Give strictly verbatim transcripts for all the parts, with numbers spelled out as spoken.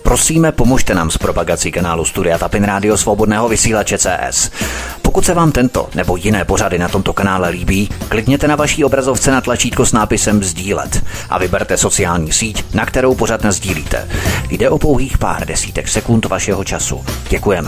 Prosíme, pomožte nám s propagací kanálu Studia Tapin Rádio Svobodného vysílače C S. Pokud se vám tento nebo jiné pořady na tomto kanále líbí, klikněte na vaší obrazovce na tlačítko s nápisem sdílet a vyberte sociální síť, na kterou pořad nasdílíte. Jde o pouhých pár desítek sekund vašeho času. Děkujeme.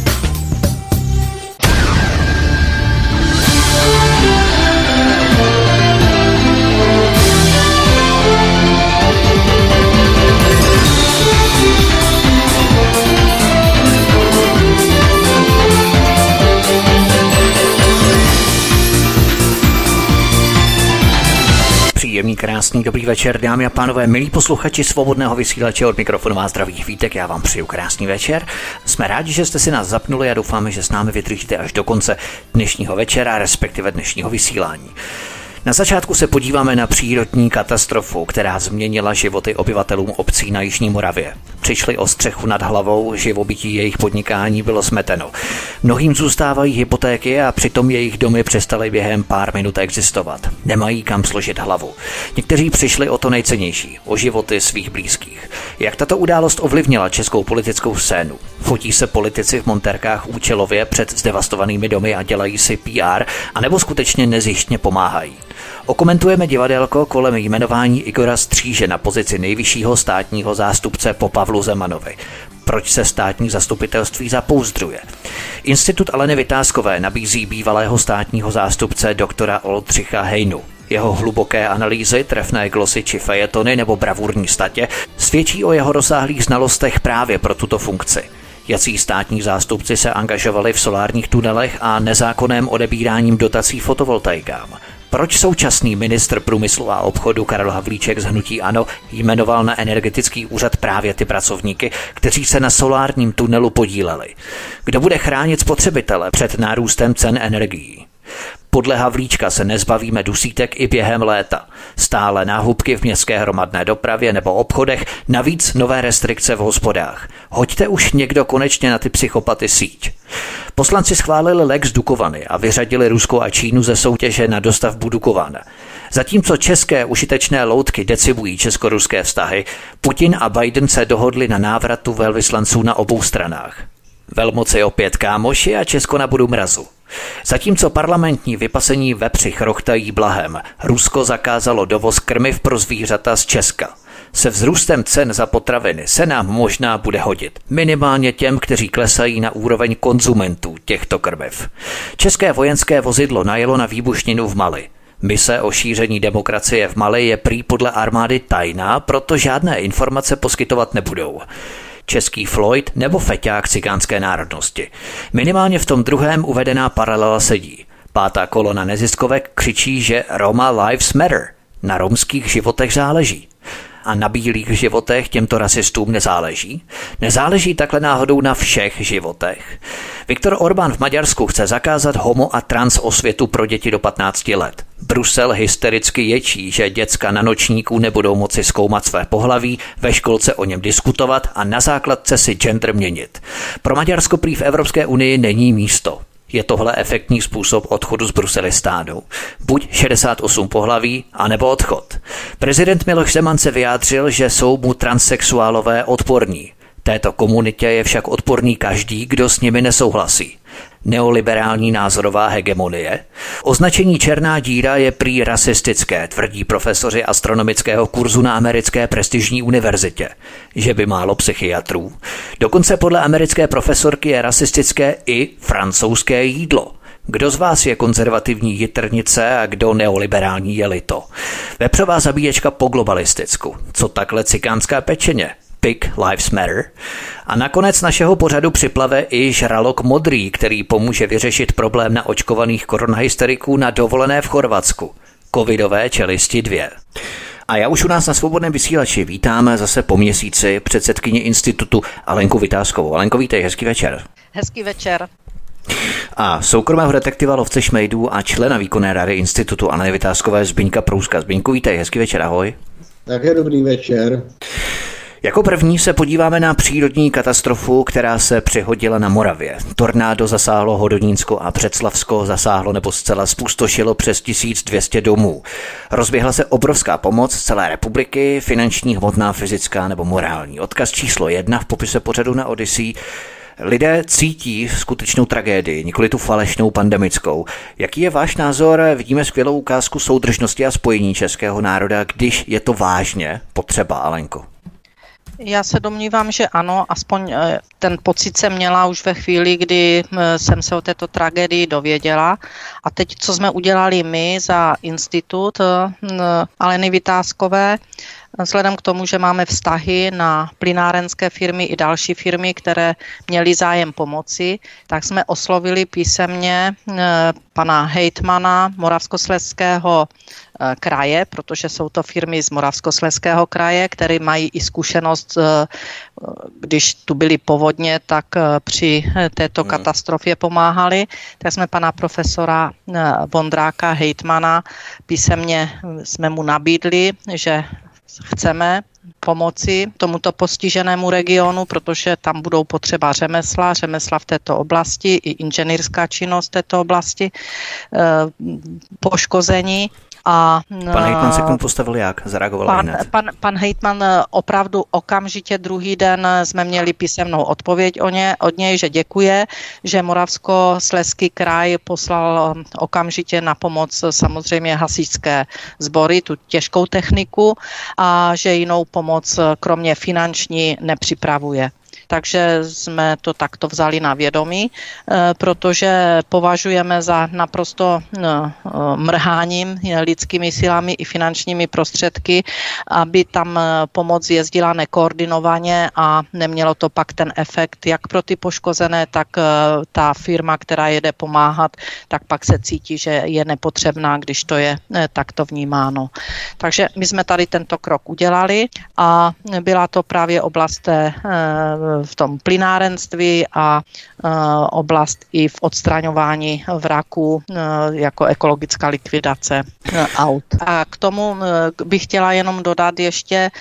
Příjemný, krásný, dobrý večer, dámy a pánové, milí posluchači Svobodného vysílače, od mikrofonu vás zdraví Vítek, já vám přeju krásný večer. Jsme rádi, že jste si nás zapnuli a doufáme, že s námi vydržíte až do konce dnešního večera, respektive dnešního vysílání. Na začátku se podíváme na přírodní katastrofu, která změnila životy obyvatelům obcí na Jižní Moravě. Přišli o střechu nad hlavou, živobytí jejich podnikání bylo smeteno. Mnohým zůstávají hypotéky a přitom jejich domy přestaly během pár minut existovat. Nemají kam složit hlavu. Někteří přišli o to nejcennější, o životy svých blízkých. Jak tato událost ovlivnila českou politickou scénu? Fotí se politici v montérkách účelově před zdevastovanými domy a dělají si P R, anebo skutečně nezištně pomáhají? Okomentujeme divadélko kolem jmenování Igora Stříže na pozici nejvyššího státního zástupce po Pavlu Zemanovi. Proč se státní zastupitelství zapouzdruje? Institut Aleny Vytázkové nabízí bývalého státního zástupce doktora Oldřicha Hejnu. Jeho hluboké analýzy, trefné glosy či fejetony nebo bravurní statě svědčí o jeho rozsáhlých znalostech právě pro tuto funkci. Jací státní zástupci se angažovali v solárních tunelech a nezákonném odebíráním dotací fotovoltaikám? Proč současný ministr průmyslu a obchodu Karel Havlíček z hnutí ANO jmenoval na energetický úřad právě ty pracovníky, kteří se na solárním tunelu podíleli? Kdo bude chránit spotřebitele před nárůstem cen energií? Podle Havlíčka se nezbavíme dusítek i během léta. Stále náhubky v městské hromadné dopravě nebo obchodech, navíc nové restrikce v hospodách. Hoďte už někdo konečně na ty psychopaty síť. Poslanci schválili lex Dukovany a vyřadili Rusko a Čínu ze soutěže na dostavbu Dukovan. Zatímco české užitečné loutky decimují česko-ruské vztahy, Putin a Biden se dohodli na návratu velvyslanců na obou stranách. Velmoci opět kámoši a Česko na bodu mrazu. Zatímco parlamentní vypasení vepři chrochtají blahem, Rusko zakázalo dovoz krmiv pro zvířata z Česka. Se vzrůstem cen za potraviny se nám možná bude hodit. Minimálně těm, kteří klesají na úroveň konzumentů těchto krmiv. České vojenské vozidlo najelo na výbušninu v Mali. Mise o šíření demokracie v Mali je prý podle armády tajná, proto žádné informace poskytovat nebudou. Český Floyd nebo feťák cikánské národnosti. Minimálně v tom druhém uvedená paralela sedí. Pátá kolona neziskovek křičí, že Roma lives matter. Na romských životech záleží. A na bílých životech těmto rasistům nezáleží? Nezáleží takhle náhodou na všech životech? Viktor Orbán v Maďarsku chce zakázat homo a trans osvětu pro děti do patnácti let. Brusel hystericky ječí, že děcka na nočníku nebudou moci zkoumat své pohlaví, ve školce o něm diskutovat a na základce si gender měnit. Pro Maďarsko prý v Evropské unii není místo. Je tohle efektní způsob odchodu z Bruselistánu? Buď šedesát osm pohlaví, anebo odchod. Prezident Miloš Zeman se vyjádřil, že jsou mu transsexuálové odporní. Této komunitě je však odporný každý, kdo s nimi nesouhlasí. Neoliberální názorová hegemonie? Označení černá díra je prý rasistické, tvrdí profesoři astronomického kurzu na americké prestižní univerzitě. Že by málo psychiatrů. Dokonce podle americké profesorky je rasistické i francouzské jídlo. Kdo z vás je konzervativní jitrnice a kdo neoliberální jelito? Vepřová zabíječka po globalisticku. Co takhle cikánská pečeně? Pig Lives Matter. A nakonec našeho pořadu připlave i žralok modrý, který pomůže vyřešit problém naočkovaných koronahysteriků na dovolené v Chorvatsku. Covidové čelisti dvě. A já už u nás na Svobodném vysílači vítáme zase po měsíci předsedkyni institutu Alenku Vytázkovou. Alenko, vítej, hezký večer. Hezký večer. A soukromého detektiva lovce šmejdů a člena výkonné rady institutu Aleny Vytázkové Zbyňka Prouska. Zbyňku, vítej, hezký večer, ahoj. Také dobrý večer. Jako první se podíváme na přírodní katastrofu, která se přihodila na Moravě. Tornádo zasáhlo Hodonínsko a Břeclavsko, zasáhlo nebo zcela zpustošilo přes tisíc dvě stě domů. Rozběhla se obrovská pomoc z celé republiky, finanční, hmotná, fyzická nebo morální. Odkaz číslo jedna v popise pořadu na Odyssey. Lidé cítí skutečnou tragédii, nikoli tu falešnou pandemickou. Jaký je váš názor? Vidíme skvělou ukázku soudržnosti a spojení českého národa, když je to vážně potřeba, Alenko. Já se domnívám, že ano, aspoň ten pocit jsem měla už ve chvíli, kdy jsem se o této tragédii dověděla. A teď, co jsme udělali my za institut Aleny Vytázkové, vzhledem k tomu, že máme vztahy na plynárenské firmy i další firmy, které měly zájem pomoci, tak jsme oslovili písemně pana hejtmana Moravskoslezského kraje, protože jsou to firmy z Moravskoslezského kraje, které mají i zkušenost, když tu byly povodně, tak při této katastrofě pomáhali. Tak jsme pana profesora Vondráka, hejtmana, písemně jsme mu nabídli, že chceme pomoci tomuto postiženému regionu, protože tam budou potřeba řemesla, řemesla v této oblasti i inženýrská činnost v této oblasti, poškození. A pan hejtman se k tomu postavil jak? Zareagoval pan, hned? Pan, pan hejtman opravdu okamžitě druhý den jsme měli písemnou odpověď o ně, od něj, že děkuje, že Moravskoslezský kraj poslal okamžitě na pomoc samozřejmě hasičské sbory, tu těžkou techniku, a že jinou pomoc kromě finanční nepřipravuje. Takže jsme to takto vzali na vědomí, protože považujeme za naprosto mrháním lidskými silami i finančními prostředky, aby tam pomoc jezdila nekoordinovaně a nemělo to pak ten efekt jak pro ty poškozené, tak ta firma, která jede pomáhat, tak pak se cítí, že je nepotřebná, když to je takto vnímáno. Takže my jsme tady tento krok udělali a byla to právě oblast v tom plynárenství a uh, oblast i v odstraňování vraků uh, jako ekologická likvidace uh, aut. A k tomu uh, bych chtěla jenom dodat ještě,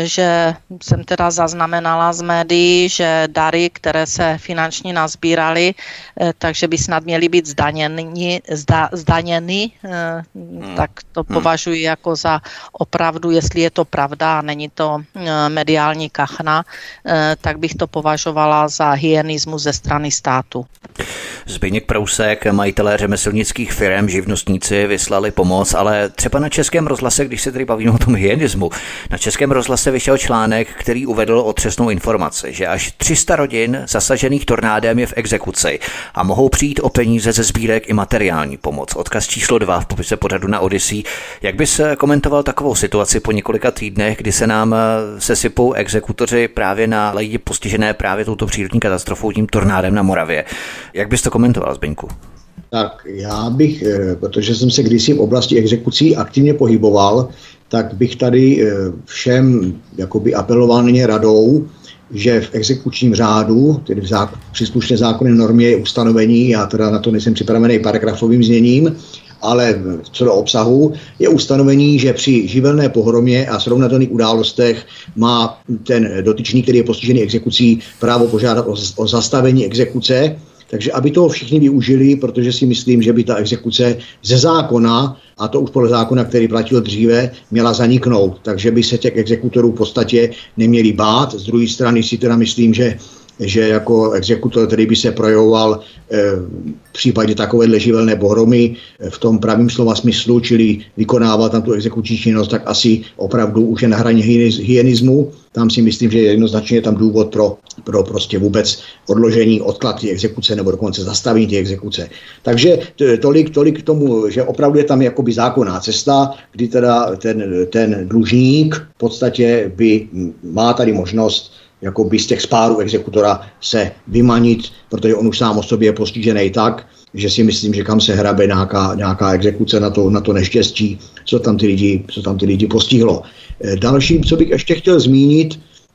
že jsem teda zaznamenala z médií, že dary, které se finančně nazbíraly, uh, takže by snad měly být zdaněny, zda, zdaněny uh, hmm. tak to hmm. považuji jako za opravdu, jestli je to pravda a není to uh, mediální kachna, uh, tak bych to považovala za hyenismus ze strany státu. Zbyněk Prousek, majitelé řemeslnických firem, živnostníci vyslali pomoc, ale třeba na Českém rozhlase, když se tady bavíme o tom hyenismu, na Českém rozhlase vyšel článek, který uvedl otřesnou informaci, že až tři sta rodin zasažených tornádem je v exekuci a mohou přijít o peníze ze sbírek i materiální pomoc. Odkaz číslo dva v popise pořadu na Odyssey. Jak bys komentoval takovou situaci po několika týdnech, kdy se nám sesypou exekutoři právě na lidi postižené právě touto přírodní katastrofou, tím tornádem na Moravě? Jak bys to komentoval, Zbyňku? Tak já bych, protože jsem se kdysi v oblasti exekucí aktivně pohyboval, tak bych tady všem jakoby apeloval na ně radou, že v exekučním řádu, tedy v zák- příslušné zákonné normě je ustanovení, já teda na to nejsem připravený paragrafovým zněním, ale co do obsahu je ustanovení, že při živelné pohromě a srovnatelných událostech má ten dotyčný, který je postižený exekucí, právo požádat o, o zastavení exekuce. Takže aby toho všichni využili, protože si myslím, že by ta exekuce ze zákona, a to už podle zákona, který platil dříve, měla zaniknout. Takže by se těch exekutorů v podstatě neměli bát. Z druhé strany si teda myslím, že že jako exekutor, který by se projevoval e, v případě takovéhle živelné pohromy e, v tom pravým slova smyslu, čili vykonával tam tu exekuční činnost, tak asi opravdu už je na hraně hyenismu. Tam si myslím, že jednoznačně je tam důvod pro, pro prostě vůbec odložení, odklad té exekuce nebo dokonce zastavení té exekuce. Takže t- tolik, tolik k tomu, že opravdu je tam jakoby zákonná cesta, kdy teda ten, ten dlužník v podstatě by má tady možnost jakoby z těch spárů exekutora se vymanit, protože on už sám o sobě je postižený tak, že si myslím, že kam se hrabe nějaká, nějaká exekuce na to, na to neštěstí, co tam ty lidi, co tam ty lidi postihlo. Další, co bych ještě chtěl zmínit,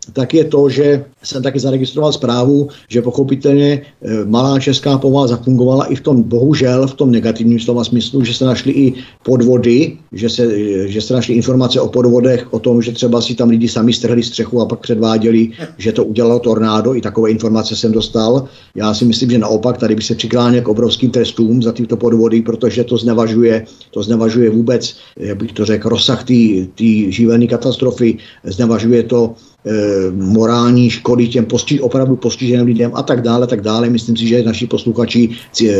tak je to, že jsem taky zaregistroval zprávu, že pochopitelně malá česká povaha zafungovala i v tom, bohužel v tom negativním slova smyslu, že se našly i podvody, že se, že se našly informace o podvodech, o tom, že třeba si tam lidi sami strhli střechu a pak předváděli, že to udělalo tornádo, i takové informace jsem dostal. Já si myslím, že naopak tady by se přikláněl k obrovským trestům za tyto podvody, protože to znevažuje, to znevažuje vůbec, jak bych to řekl, rozsah té živelné katastrofy, znevažuje to morální škody těm postiž, opravdu postiženým lidem a tak dále, tak dále. Myslím si, že naši posluchači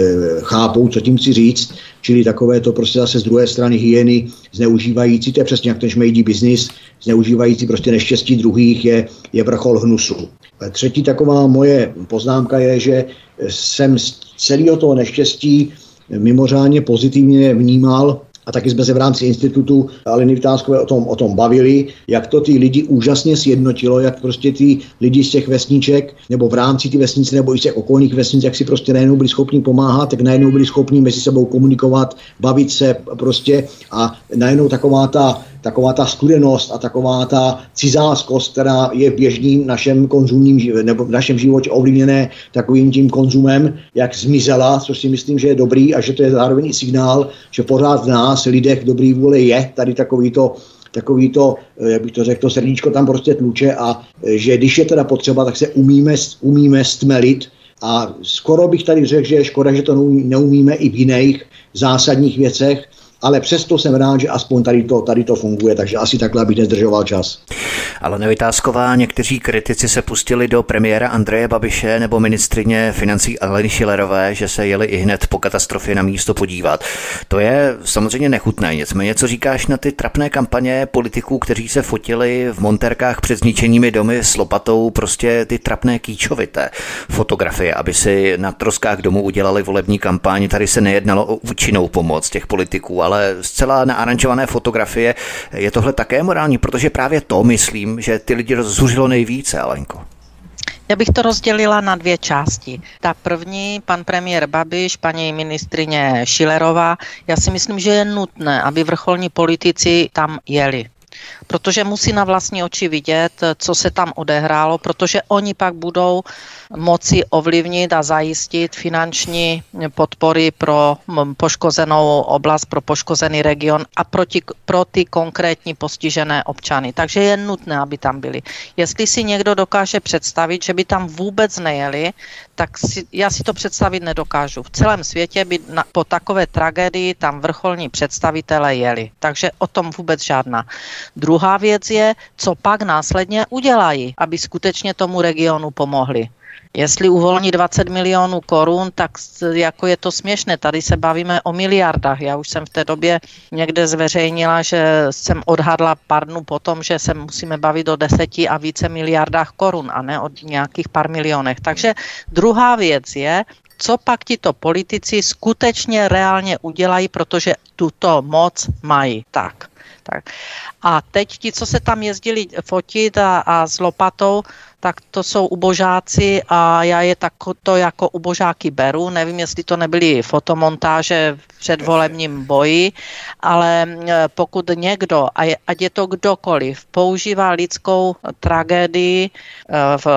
chápou, co tím chci říct, čili takové to prostě zase z druhé strany hyeny zneužívající, to je přesně jak ten šmejdí biznis, zneužívající prostě neštěstí druhých je, je vrchol hnusu. Třetí taková moje poznámka je, že jsem z celého toho neštěstí mimořádně pozitivně vnímal, a taky jsme se v rámci institutu Aleny Vytázkové o tom, o tom bavili, jak to ty lidi úžasně sjednotilo, jak prostě ty lidi z těch vesniček, nebo v rámci ty vesnice, nebo i z těch okolních vesnic, jak si prostě najednou byli schopni pomáhat, tak najednou byli schopni mezi sebou komunikovat, bavit se prostě a najednou taková ta, taková ta studenost a taková ta cizářskost, která je v běžným našem konzumním, nebo v našem životě ovlivněné takovým tím konzumem, jak zmizela, což si myslím, že je dobrý a že to je zároveň i signál, že pořád v nás lidech dobrý vůle je tady takový to, takový to, jak bych to řekl, to srdíčko tam prostě tluče a že když je teda potřeba, tak se umíme, umíme stmelit a skoro bych tady řekl, že je škoda, že to neumíme i v jiných zásadních věcech, ale přesto jsem rád, že aspoň tady to, tady to funguje, takže asi takhle bych nezdržoval čas. Alena Vytázková, někteří kritici se pustili do premiéra Andreje Babiše nebo ministryně financí Aleny Schillerové, že se jeli i hned po katastrofě na místo podívat. To je samozřejmě nechutné, nicméně co říkáš na ty trapné kampaně politiků, kteří se fotili v montérkách před zničenými domy s lopatou, prostě ty trapné kýčovité fotografie, aby si na troskách domů udělali volební kampaň. Tady se nejednalo o účinnou pomoc těch politiků, ale zcela naaranžované fotografie. Je tohle také morální, protože právě to myslím, že ty lidi rozzuřilo nejvíce, Alenko. Já bych to rozdělila na dvě části. Ta první, pan premiér Babiš, paní ministryně Schillerová, já si myslím, že je nutné, aby vrcholní politici tam jeli. Protože musí na vlastní oči vidět, co se tam odehrálo, protože oni pak budou moci ovlivnit a zajistit finanční podpory pro poškozenou oblast, pro poškozený region a proti, pro ty konkrétní postižené občany. Takže je nutné, aby tam byli. Jestli si někdo dokáže představit, že by tam vůbec nejeli, tak si, já si to představit nedokážu. V celém světě by na, po takové tragédii tam vrcholní představitelé jeli. Takže o tom vůbec žádná. Druhá věc je, co pak následně udělají, aby skutečně tomu regionu pomohli. Jestli uvolní dvacet milionů korun, tak jako je to směšné. Tady se bavíme o miliardách. Já už jsem v té době někde zveřejnila, že jsem odhadla pár dnů potom, že se musíme bavit o deseti a více miliardách korun a ne o nějakých pár milionech. Takže druhá věc je, co pak tito politici skutečně reálně udělají, protože tuto moc mají. Tak. Tak. A teď ti, co se tam jezdili fotit a, a s lopatou, tak to jsou ubožáci a já je takto jako ubožáky beru. Nevím, jestli to nebyly fotomontáže v předvolebním boji, ale pokud někdo, ať je to kdokoliv, používá lidskou tragédii v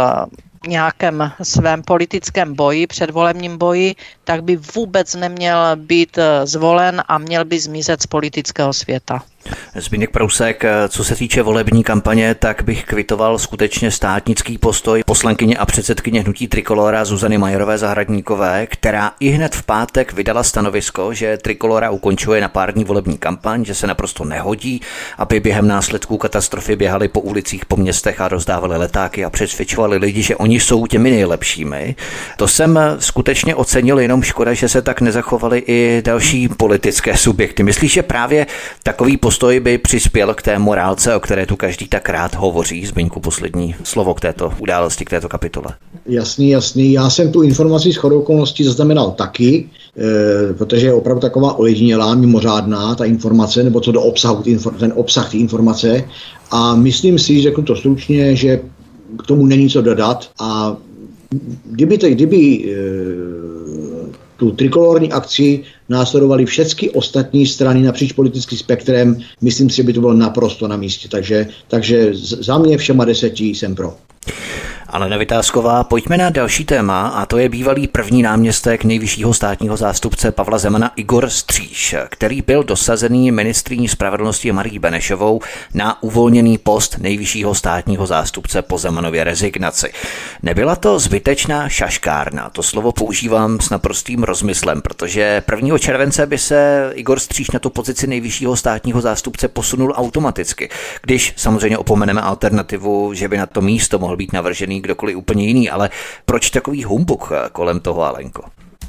nějakém svém politickém boji, předvolebním boji, tak by vůbec neměl být zvolen a měl by zmizet z politického světa. Zbyněk Prousek, co se týče volební kampaně, tak bych kvitoval skutečně státnický postoj poslankyně a předsedkyně hnutí Trikolóra Zuzany Majerové Zahradníkové, která i hned v pátek vydala stanovisko, že Trikolóra ukončuje na pár dní volební kampaň, že se naprosto nehodí, aby během následků katastrofy běhali po ulicích, po městech a rozdávali letáky a přesvědčovali lidi, že oni jsou těmi nejlepšími. To jsem skutečně ocenil, jenom škoda, že se tak nezachovali i další politické subjekty. Myslíš, že právě takový postoj by přispěl k té morálce, o které tu každý tak rád hovoří? Zbyňku, poslední slovo k této události, k této kapitole. Jasný, jasný. Já jsem tu informaci shodou okolností zaznamenal taky, e, protože je opravdu taková ojedinělá, mimořádná ta informace, nebo co do obsahu, ten obsah té informace. A myslím si, řeknu to stručně, že k tomu není co dodat. A kdyby, to, kdyby e, tu trikolorní akci následovaly všechny ostatní strany napříč politickým spektrem. Myslím si, že by to bylo naprosto na místě. Takže, takže za mě všema deseti jsem pro. Alena Vitásková, pojďme na další téma a to je bývalý první náměstek nejvyššího státního zástupce Pavla Zemana Igor Stříž, který byl dosazený ministryní spravedlnosti Marií Benešovou na uvolněný post nejvyššího státního zástupce po Zemanově rezignaci. Nebyla to zbytečná šaškárna, to slovo používám s naprostým rozmyslem, protože prvního července by se Igor Stříž na tu pozici nejvyššího státního zástupce posunul automaticky, když samozřejmě opomeneme alternativu, že by na to místo mohl být navržený kdokoliv úplně jiný, ale proč takový humbuk kolem toho, Alenko?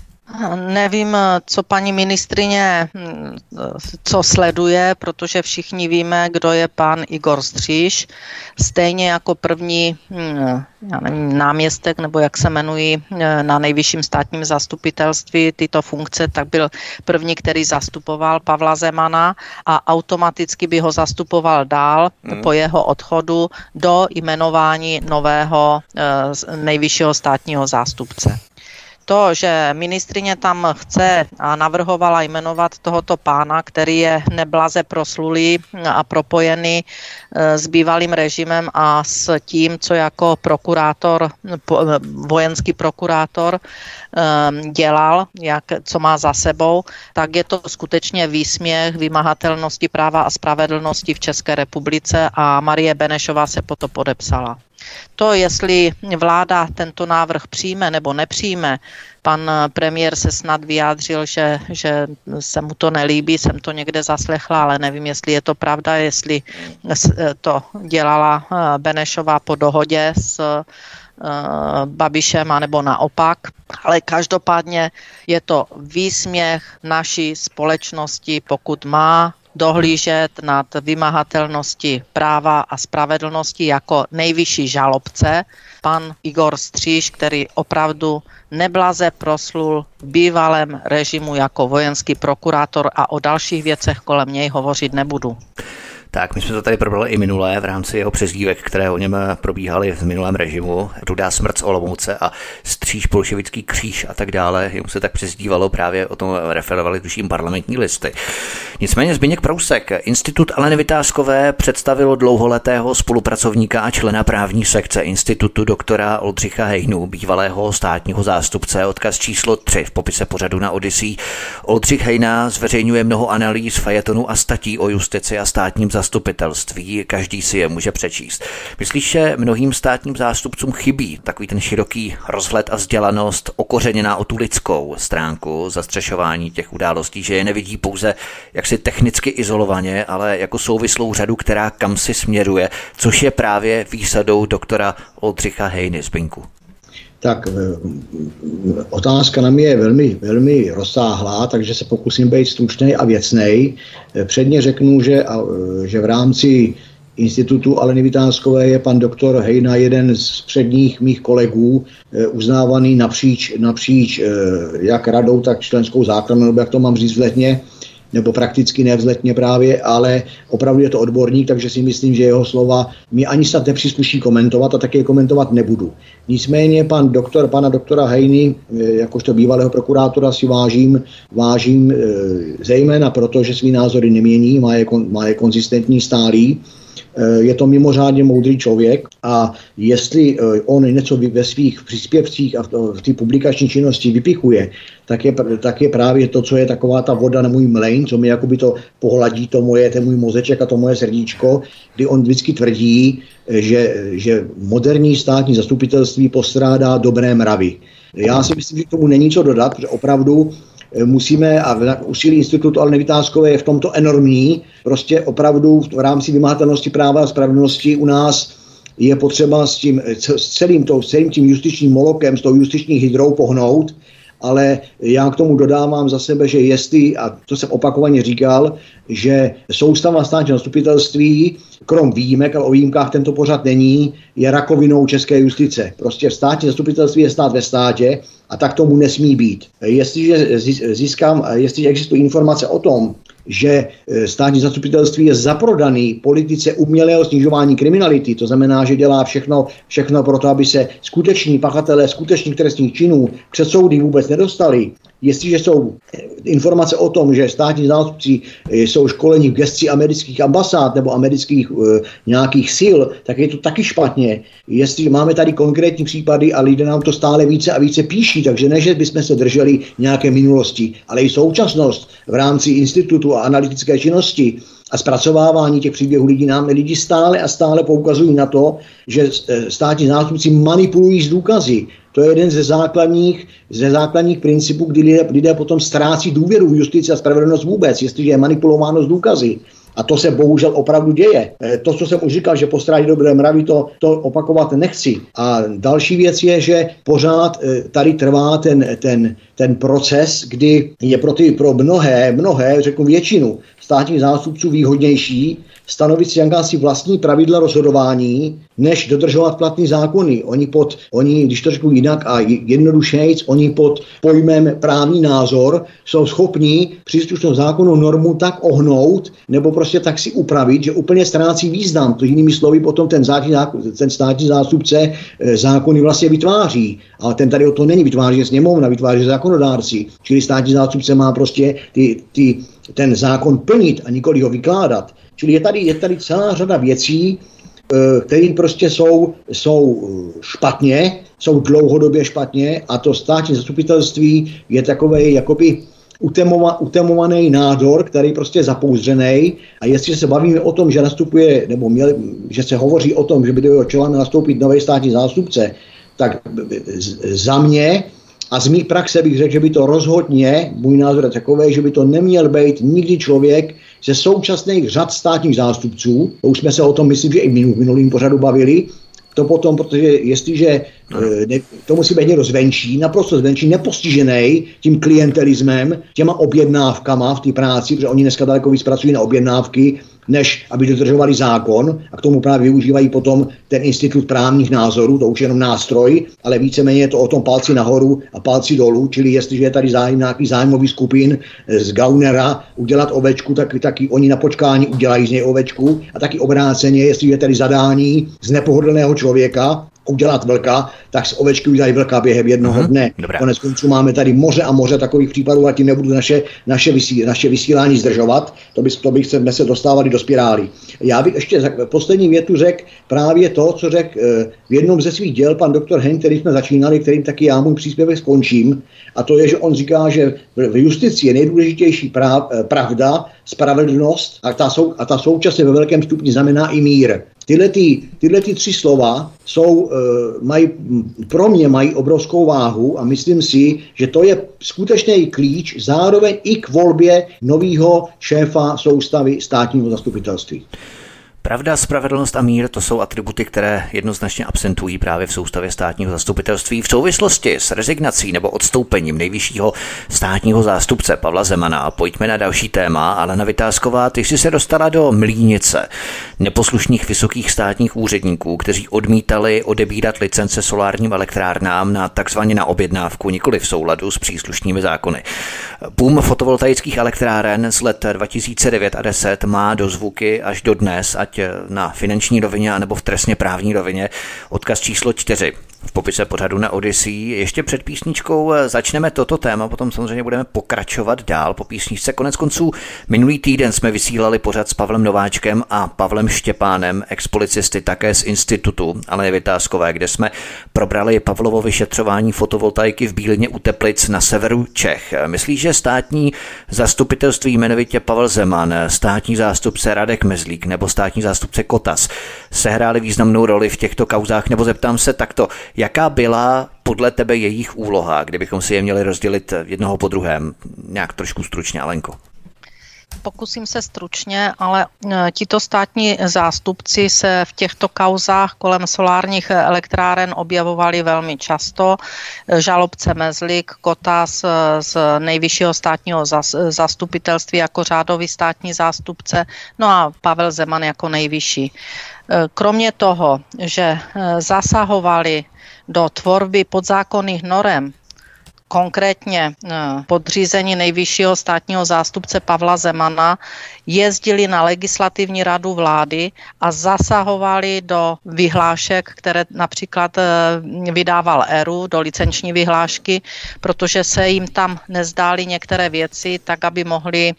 Nevím, co paní ministrině co sleduje, protože všichni víme, kdo je pan Igor Stříž. Stejně jako první já nevím, náměstek, nebo jak se jmenují na nejvyšším státním zastupitelství tyto funkce, tak byl první, který zastupoval Pavla Zemana a automaticky by ho zastupoval dál hmm. po jeho odchodu do jmenování nového nejvyššího státního zástupce. To, že ministryně tam chce a navrhovala jmenovat tohoto pána, který je neblaze proslulý a propojený s bývalým režimem a s tím, co jako prokurátor, vojenský prokurátor dělal, jak, co má za sebou, tak je to skutečně výsměch vymahatelnosti práva a spravedlnosti v České republice a Marie Benešová se po to podepsala. To, jestli vláda tento návrh přijme nebo nepřijme, pan premiér se snad vyjádřil, že, že se mu to nelíbí, jsem to někde zaslechla, ale nevím, jestli je to pravda, jestli to dělala Benešová po dohodě s Babišem, anebo naopak. Ale každopádně je to výsměch naší společnosti, pokud má dohlížet nad vymahatelností práva a spravedlnosti jako nejvyšší žalobce pan Igor Stříž, který opravdu neblaze proslul v bývalém režimu jako vojenský prokurátor a o dalších věcech kolem něj hovořit nebudu. Tak, my jsme to tady probrali i minulé v rámci jeho přezdívek, které o něm probíhaly v minulém režimu. Rudá smrt z Olomouce a Stříž bolševický kříž a tak dále. Jemu se tak přezdívalo, právě o tom referovali tuším parlamentní listy. Nicméně Zbyněk Prousek, Institut Aleny Vitáskové představil dlouholetého spolupracovníka a člena právní sekce institutu doktora Oldřicha Hejnu, bývalého státního zástupce, odkaz číslo tři v popise pořadu na Odyssey. Oldřich Hejna zveřejňuje mnoho analýz, fejetonů a statí o justici a státním zastupitelství, každý si je může přečíst. Myslíš, že mnohým státním zástupcům chybí takový ten široký rozhled a vzdělanost, okořeněná o tu lidskou stránku zastřešování těch událostí, že je nevidí pouze jaksi technicky izolovaně, ale jako souvislou řadu, která kam si směruje, což je právě výsadou doktora Oldřicha Hejny, Zbyňku? Tak otázka na mě je velmi, velmi rozsáhlá, takže se pokusím být stručnej a věcnej. Předně řeknu, že, že v rámci institutu Aleny Vitáskové je pan doktor Hejna jeden z předních mých kolegů, uznávaný napříč, napříč jak radou, tak členskou základnou, nebo jak to mám říct vzletně, nebo prakticky nevzletně právě, ale opravdu je to odborník, takže si myslím, že jeho slova mi ani snad nepřísluší komentovat a také komentovat nebudu. Nicméně pan doktor, pana doktora Hejny, jakožto bývalého prokurátora si vážím, vážím zejména proto, že svý názory nemění, má je, má je konzistentní, stálý. Je to mimořádně moudrý člověk a jestli on něco ve svých příspěvcích a v té publikační činnosti vypichuje, tak je, tak je právě to, co je taková ta voda na můj mlejn, co mi jakoby to pohladí, to moje, ten můj mozeček a to moje srdíčko, kdy on vždycky tvrdí, že, že moderní státní zastupitelství postrádá dobré mravy. Já si myslím, že k tomu není co dodat, protože opravdu musíme, a úsilí institutu Aleny Vitáskové je v tomto enormní, prostě opravdu v rámci vymahatelnosti práva a spravedlnosti u nás je potřeba s, tím, s celým, to, celým tím justičním molokem, s tou justiční hydrou pohnout, ale já k tomu dodávám za sebe, že jestli, a to jsem opakovaně říkal, že soustava státního zastupitelství, krom výjimek, ale o výjimkách tento pořad není, je rakovinou české justice. Prostě státní zastupitelství je stát ve státě a tak tomu nesmí být. Jestliže získám, jestliže existují informace o tom, že státní zastupitelství je zaprodaný politice umělého snižování kriminality, to znamená, že dělá všechno, všechno pro to, aby se skuteční pachatelé skutečných trestných činů před soudy vůbec nedostali, jestliže jsou informace o tom, že státní zástupci jsou školeni v gesci amerických ambasád nebo amerických uh, nějakých sil, tak je to taky špatně. Jestli máme tady konkrétní případy a lidé nám to stále více a více píší, takže ne, že bychom se drželi nějaké minulosti, ale i současnost v rámci institutu a analytické činnosti a zpracovávání těch příběhů lidí nám lidi stále a stále poukazují na to, že státní zástupci manipulují s důkazy. To je jeden ze základních, ze základních principů, kdy lidé, lidé potom ztrácí důvěru v justici a spravedlnost vůbec, jestliže je manipulováno s důkazy. A to se bohužel opravdu děje. To, co jsem už říkal, že postrádí dobré mravy, to, to opakovat nechci. A další věc je, že pořád tady trvá ten, ten, ten proces, kdy je pro, ty, pro mnohé, mnohé, řeknu většinu státních zástupců výhodnější stanovit si jakási vlastní pravidla rozhodování, než dodržovat platný zákony. Oni, pod, oni, když to řeknu jinak a jednodušejc, oni pod pojmem právní názor jsou schopni příslušnou zákonu normu tak ohnout, nebo prostě tak si upravit, že úplně ztrácí význam. To jinými slovy potom ten, státní, ten státní zástupce zákony vlastně vytváří. Ale ten tady o to není, vytváří sněmovna, vytváří zákonodárci. Čili státní zástupce má prostě ty, ty, ten zákon plnit a nikoli ho vykládat. Čili je tady, je tady celá řada věcí, které prostě jsou, jsou špatně, jsou dlouhodobě špatně a to státní zastupitelství je takovej jakoby utemova, utemovaný nádor, který prostě je zapouzřený a jestli se bavíme o tom, že nastupuje, nebo měli, že se hovoří o tom, že by do jeho čela nastoupit nový státní zástupce, tak za mě a z mý praxe bych řekl, že by to rozhodně, můj názor je takový, že by to neměl být nikdy člověk ze současných řad státních zástupců. To už jsme se o tom, myslím, že i v minulým pořadu bavili. To potom, protože jestliže ne, to musí být někdo zvenčí, naprosto zvenčí, nepostižený tím klientelismem, těma objednávkama v té práci, protože oni dneska daleko víc pracují na objednávky, než aby dodržovali zákon a k tomu právě využívají potom ten institut právních názorů, to už je jenom nástroj, ale víceméně je to o tom palci nahoru a palci dolů, čili jestliže je tady zájem nějaký zájmový skupin z Gaunera udělat ovečku, tak taky oni na počkání udělají z něj ovečku a taky obráceně, jestliže je tady zadání z nepohodlného člověka udělat vlka, tak z ovečky udělají vlka během jednoho dne. Dobrá. Konec konců máme tady moře a moře takových případů a tím nebudu naše, naše, vysí, naše vysílání zdržovat, to, by, to bych jsme se dostávali do spirály. Já bych ještě za poslední větu řekl právě to, co řekl v jednom ze svých děl pan doktor Hein, který jsme začínali, kterým taky já můj příspěvek skončím, a to je, že on říká, že v justici je nejdůležitější prav, pravda, spravedlnost a ta, sou, a ta současně ve velkém stupni znamená i mír. Tyhle, ty, tyhle ty tři slova jsou, e, mají, pro mě mají obrovskou váhu a myslím si, že to je skutečný klíč zároveň i k volbě nového šéfa soustavy státního zastupitelství. Pravda, spravedlnost a mír, to jsou atributy, které jednoznačně absentují právě v soustavě státního zastupitelství v souvislosti s rezignací nebo odstoupením nejvyššího státního zástupce Pavla Zemana. Pojďme na další téma. Alena Vitásková, ty jsi se dostala do Mlýnice neposlušných vysokých státních úředníků, kteří odmítali odebírat licence solárním elektrárnám na takzvaně na objednávku, nikoli v souladu s příslušnými zákony. Boom fotovoltaických elektráren z let dva tisíce devět a deset má dozvuky až do dnes, ať na finanční rovině nebo v trestně právní rovině. Odkaz číslo čtyři v popise pořadu na Odyssey. Ještě před písničkou začneme toto téma, potom samozřejmě budeme pokračovat dál po písničce. Konec konců minulý týden jsme vysílali pořad s Pavlem Nováčkem a Pavlem Štěpánem, expolicisty také z institutu Aleny Vitáskové, kde jsme probrali Pavlovo vyšetřování fotovoltaiky v Bílině u Teplic na severu Čech. Myslíš, že státní zastupitelství, jmenovitě Pavel Zeman, státní zástupce Radek Mezlík nebo státní zástupce Kotas sehráli významnou roli v těchto kauzách, nebo zeptám se takto, jaká byla podle tebe jejich úloha, kdybychom si je měli rozdělit jednoho po druhém? Nějak trošku stručně, Alenko. Pokusím se stručně, ale tito státní zástupci se v těchto kauzách kolem solárních elektráren objevovali velmi často. Žalobce Mezlík, Kotas z nejvyššího státního zastupitelství jako řádový státní zástupce, no a Pavel Zeman jako nejvyšší. Kromě toho, že zasahovali do tvorby podzákonných norem, konkrétně podřízení nejvyššího státního zástupce Pavla Zemana, jezdili na legislativní radu vlády a zasahovali do vyhlášek, které například vydával E R U, do licenční vyhlášky, protože se jim tam nezdály některé věci, tak aby mohli,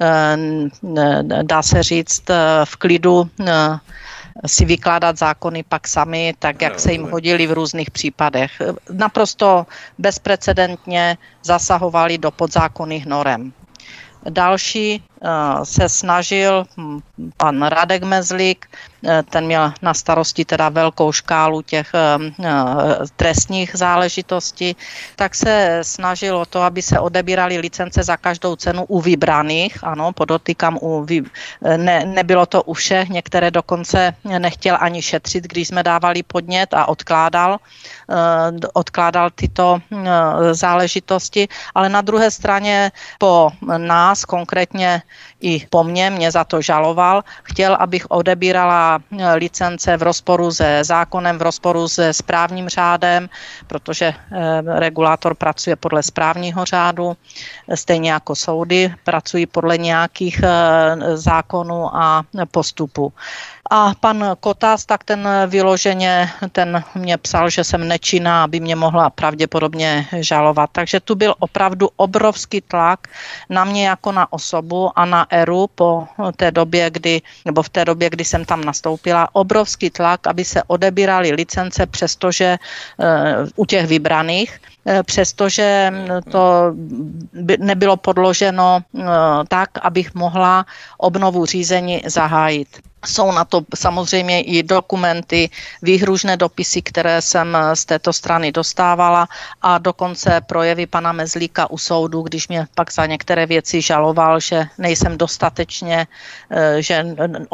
dá se říct, v klidu si vykládat zákony pak sami, tak jak se jim hodili v různých případech. Naprosto bezprecedentně zasahovali do podzákonných norem. Další se snažil pan Radek Mezlík, ten měl na starosti teda velkou škálu těch trestních záležitostí, tak se snažil o to, aby se odebíraly licence za každou cenu u vybraných, ano, podotýkám, u vy... ne, nebylo to u všech, některé dokonce nechtěl ani šetřit, když jsme dávali podnět a odkládal, odkládal tyto záležitosti, ale na druhé straně po nás, konkrétně i po mně, mě za to žaloval, chtěl, abych odebírala licence v rozporu se zákonem, v rozporu se správním řádem, protože regulátor pracuje podle správního řádu, stejně jako soudy pracují podle nějakých zákonů a postupů. A pan Kotas, tak ten vyloženě, ten mě psal, že jsem nečinná, aby mě mohla pravděpodobně žalovat. Takže tu byl opravdu obrovský tlak na mě jako na osobu a na E R U po té době, kdy, nebo v té době, kdy jsem tam nastoupila, obrovský tlak, aby se odebíraly licence, přestože u těch vybraných, přestože to nebylo podloženo tak, abych mohla obnovu řízení zahájit. Jsou na to samozřejmě i dokumenty, výhružné dopisy, které jsem z této strany dostávala a dokonce projevy pana Mezlíka u soudu, když mě pak za některé věci žaloval, že nejsem dostatečně, že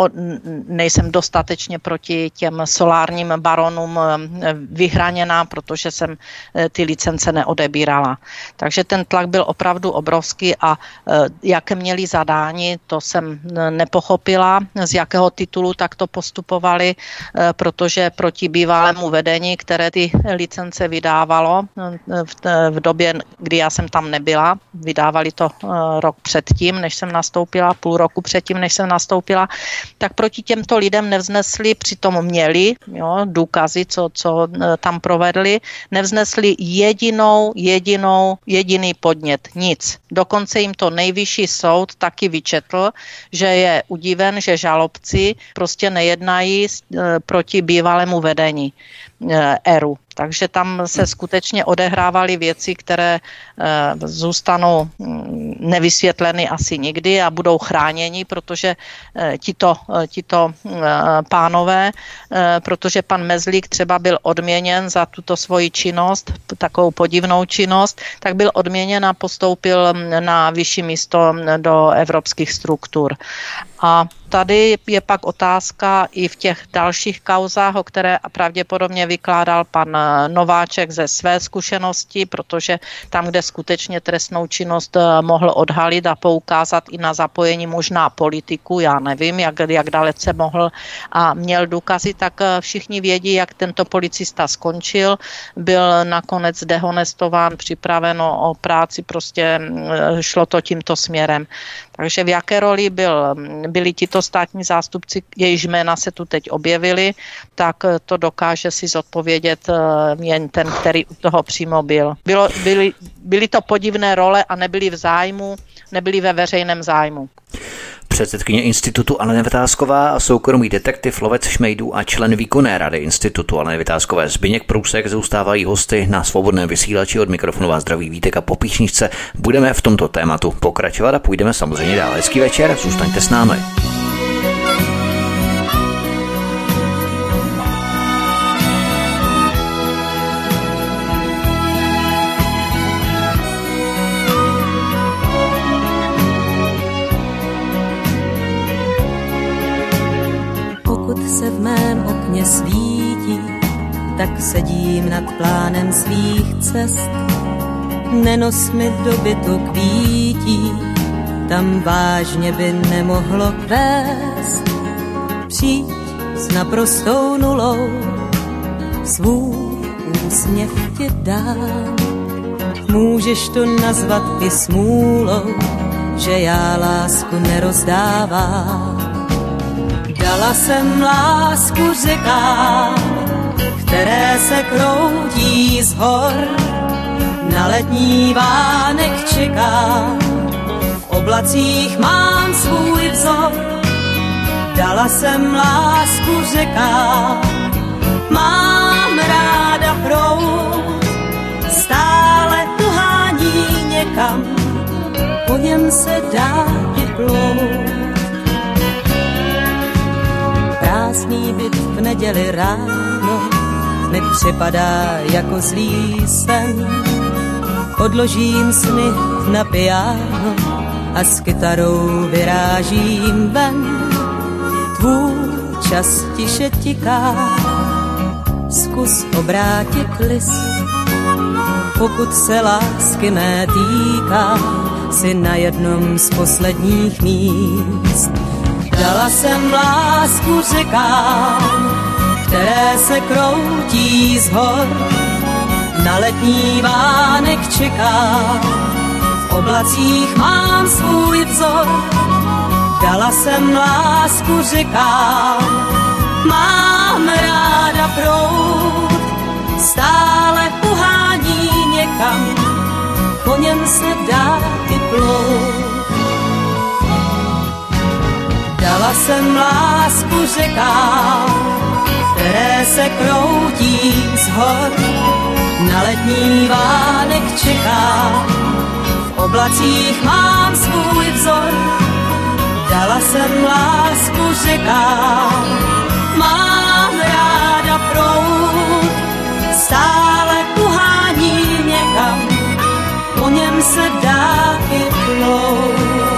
nejsem dostatečně proti těm solárním baronům vyhraněná, protože jsem ty licence neodebírala. Takže ten tlak byl opravdu obrovský a jaké měli zadání, to jsem nepochopila, z jakého titulu takto postupovali, protože proti bývalému vedení, které ty licence vydávalo v době, kdy já jsem tam nebyla, vydávali to rok předtím, než jsem nastoupila, půl roku předtím, než jsem nastoupila, tak proti těmto lidem nevznesli, přitom měli jo, důkazy, co, co tam provedli, nevznesli jedinou, jedinou, jediný podnět, nic. Dokonce jim to nejvyšší soud taky vyčetl, že je udiven, že žalobci prostě nejednají proti bývalému vedení E R U. Takže tam se skutečně odehrávaly věci, které zůstanou nevysvětleny asi nikdy a budou chráněni, protože tito, tito pánové, protože pan Mezlík třeba byl odměněn za tuto svoji činnost, takovou podivnou činnost, tak byl odměněn a postoupil na vyšší místo do evropských struktur. A tady je pak otázka i v těch dalších kauzách, o které pravděpodobně vykládal pan Nováček ze své zkušenosti, protože tam, kde skutečně trestnou činnost mohl odhalit a poukázat i na zapojení možná politiků, já nevím, jak, jak dalece mohl a měl důkazy, tak všichni vědí, jak tento policista skončil, byl nakonec dehonestován, připraveno o práci, prostě šlo to tímto směrem. Takže v jaké roli byl, byli tito státní zástupci, jejichž jména se tu teď objevili, tak to dokáže si zodpovědět jen ten, který u toho přímo byl. Bylo, byly, byly to podivné role a nebyly v zájmu, nebyly ve veřejném zájmu. Předsedkyně institutu Alena Vytázková a soukromý detektiv, lovec šmejdů a člen výkonné rady institutu Aleny Vytázkové Zbyněk Průsek zůstávají hosty na svobodném vysílači. Od mikrofonu vás zdraví Vítek a po písničce budeme v tomto tématu pokračovat a půjdeme samozřejmě dál. Hezký večer, zůstaňte s námi. Se v mém okně svítí, tak sedím nad plánem svých cest. Nenos mi do bytu kvítí, tam vážně by nemohlo vést. Přijď s naprostou nulou, svůj úsměv ti dám. můžeš to nazvat i smůlou, že já lásku nerozdávám. Dala jsem lásku řekám, které se kroutí z hor, na letní vánek čekám, v oblacích mám svůj vzor. Dala jsem lásku řekám, mám ráda proud, stále uhání někam, po něm se dá vyplout. Prázdný byt v neděli ráno mi připadá jako zlý sen. Odložím sny na piano a s kytarou vyrážím ven. Tvůj čas tiše tiká, zkus obrátit list. Pokud se lásky mé týká, si na jednom z posledních míst. Dala jsem lásku řekám, které se kroutí z hor, na letní vánek čeká, v oblacích mám svůj vzor. Dala jsem lásku řekám, mám ráda proud, stále uhání někam, po něm se dá vyplout. Dala jsem lásku řekám, které se kroutí z hor, na letní vánek čeká, v oblacích mám svůj vzor. Dala jsem lásku řekám, mám ráda proud, stále uhání někam, po něm se dá i plout.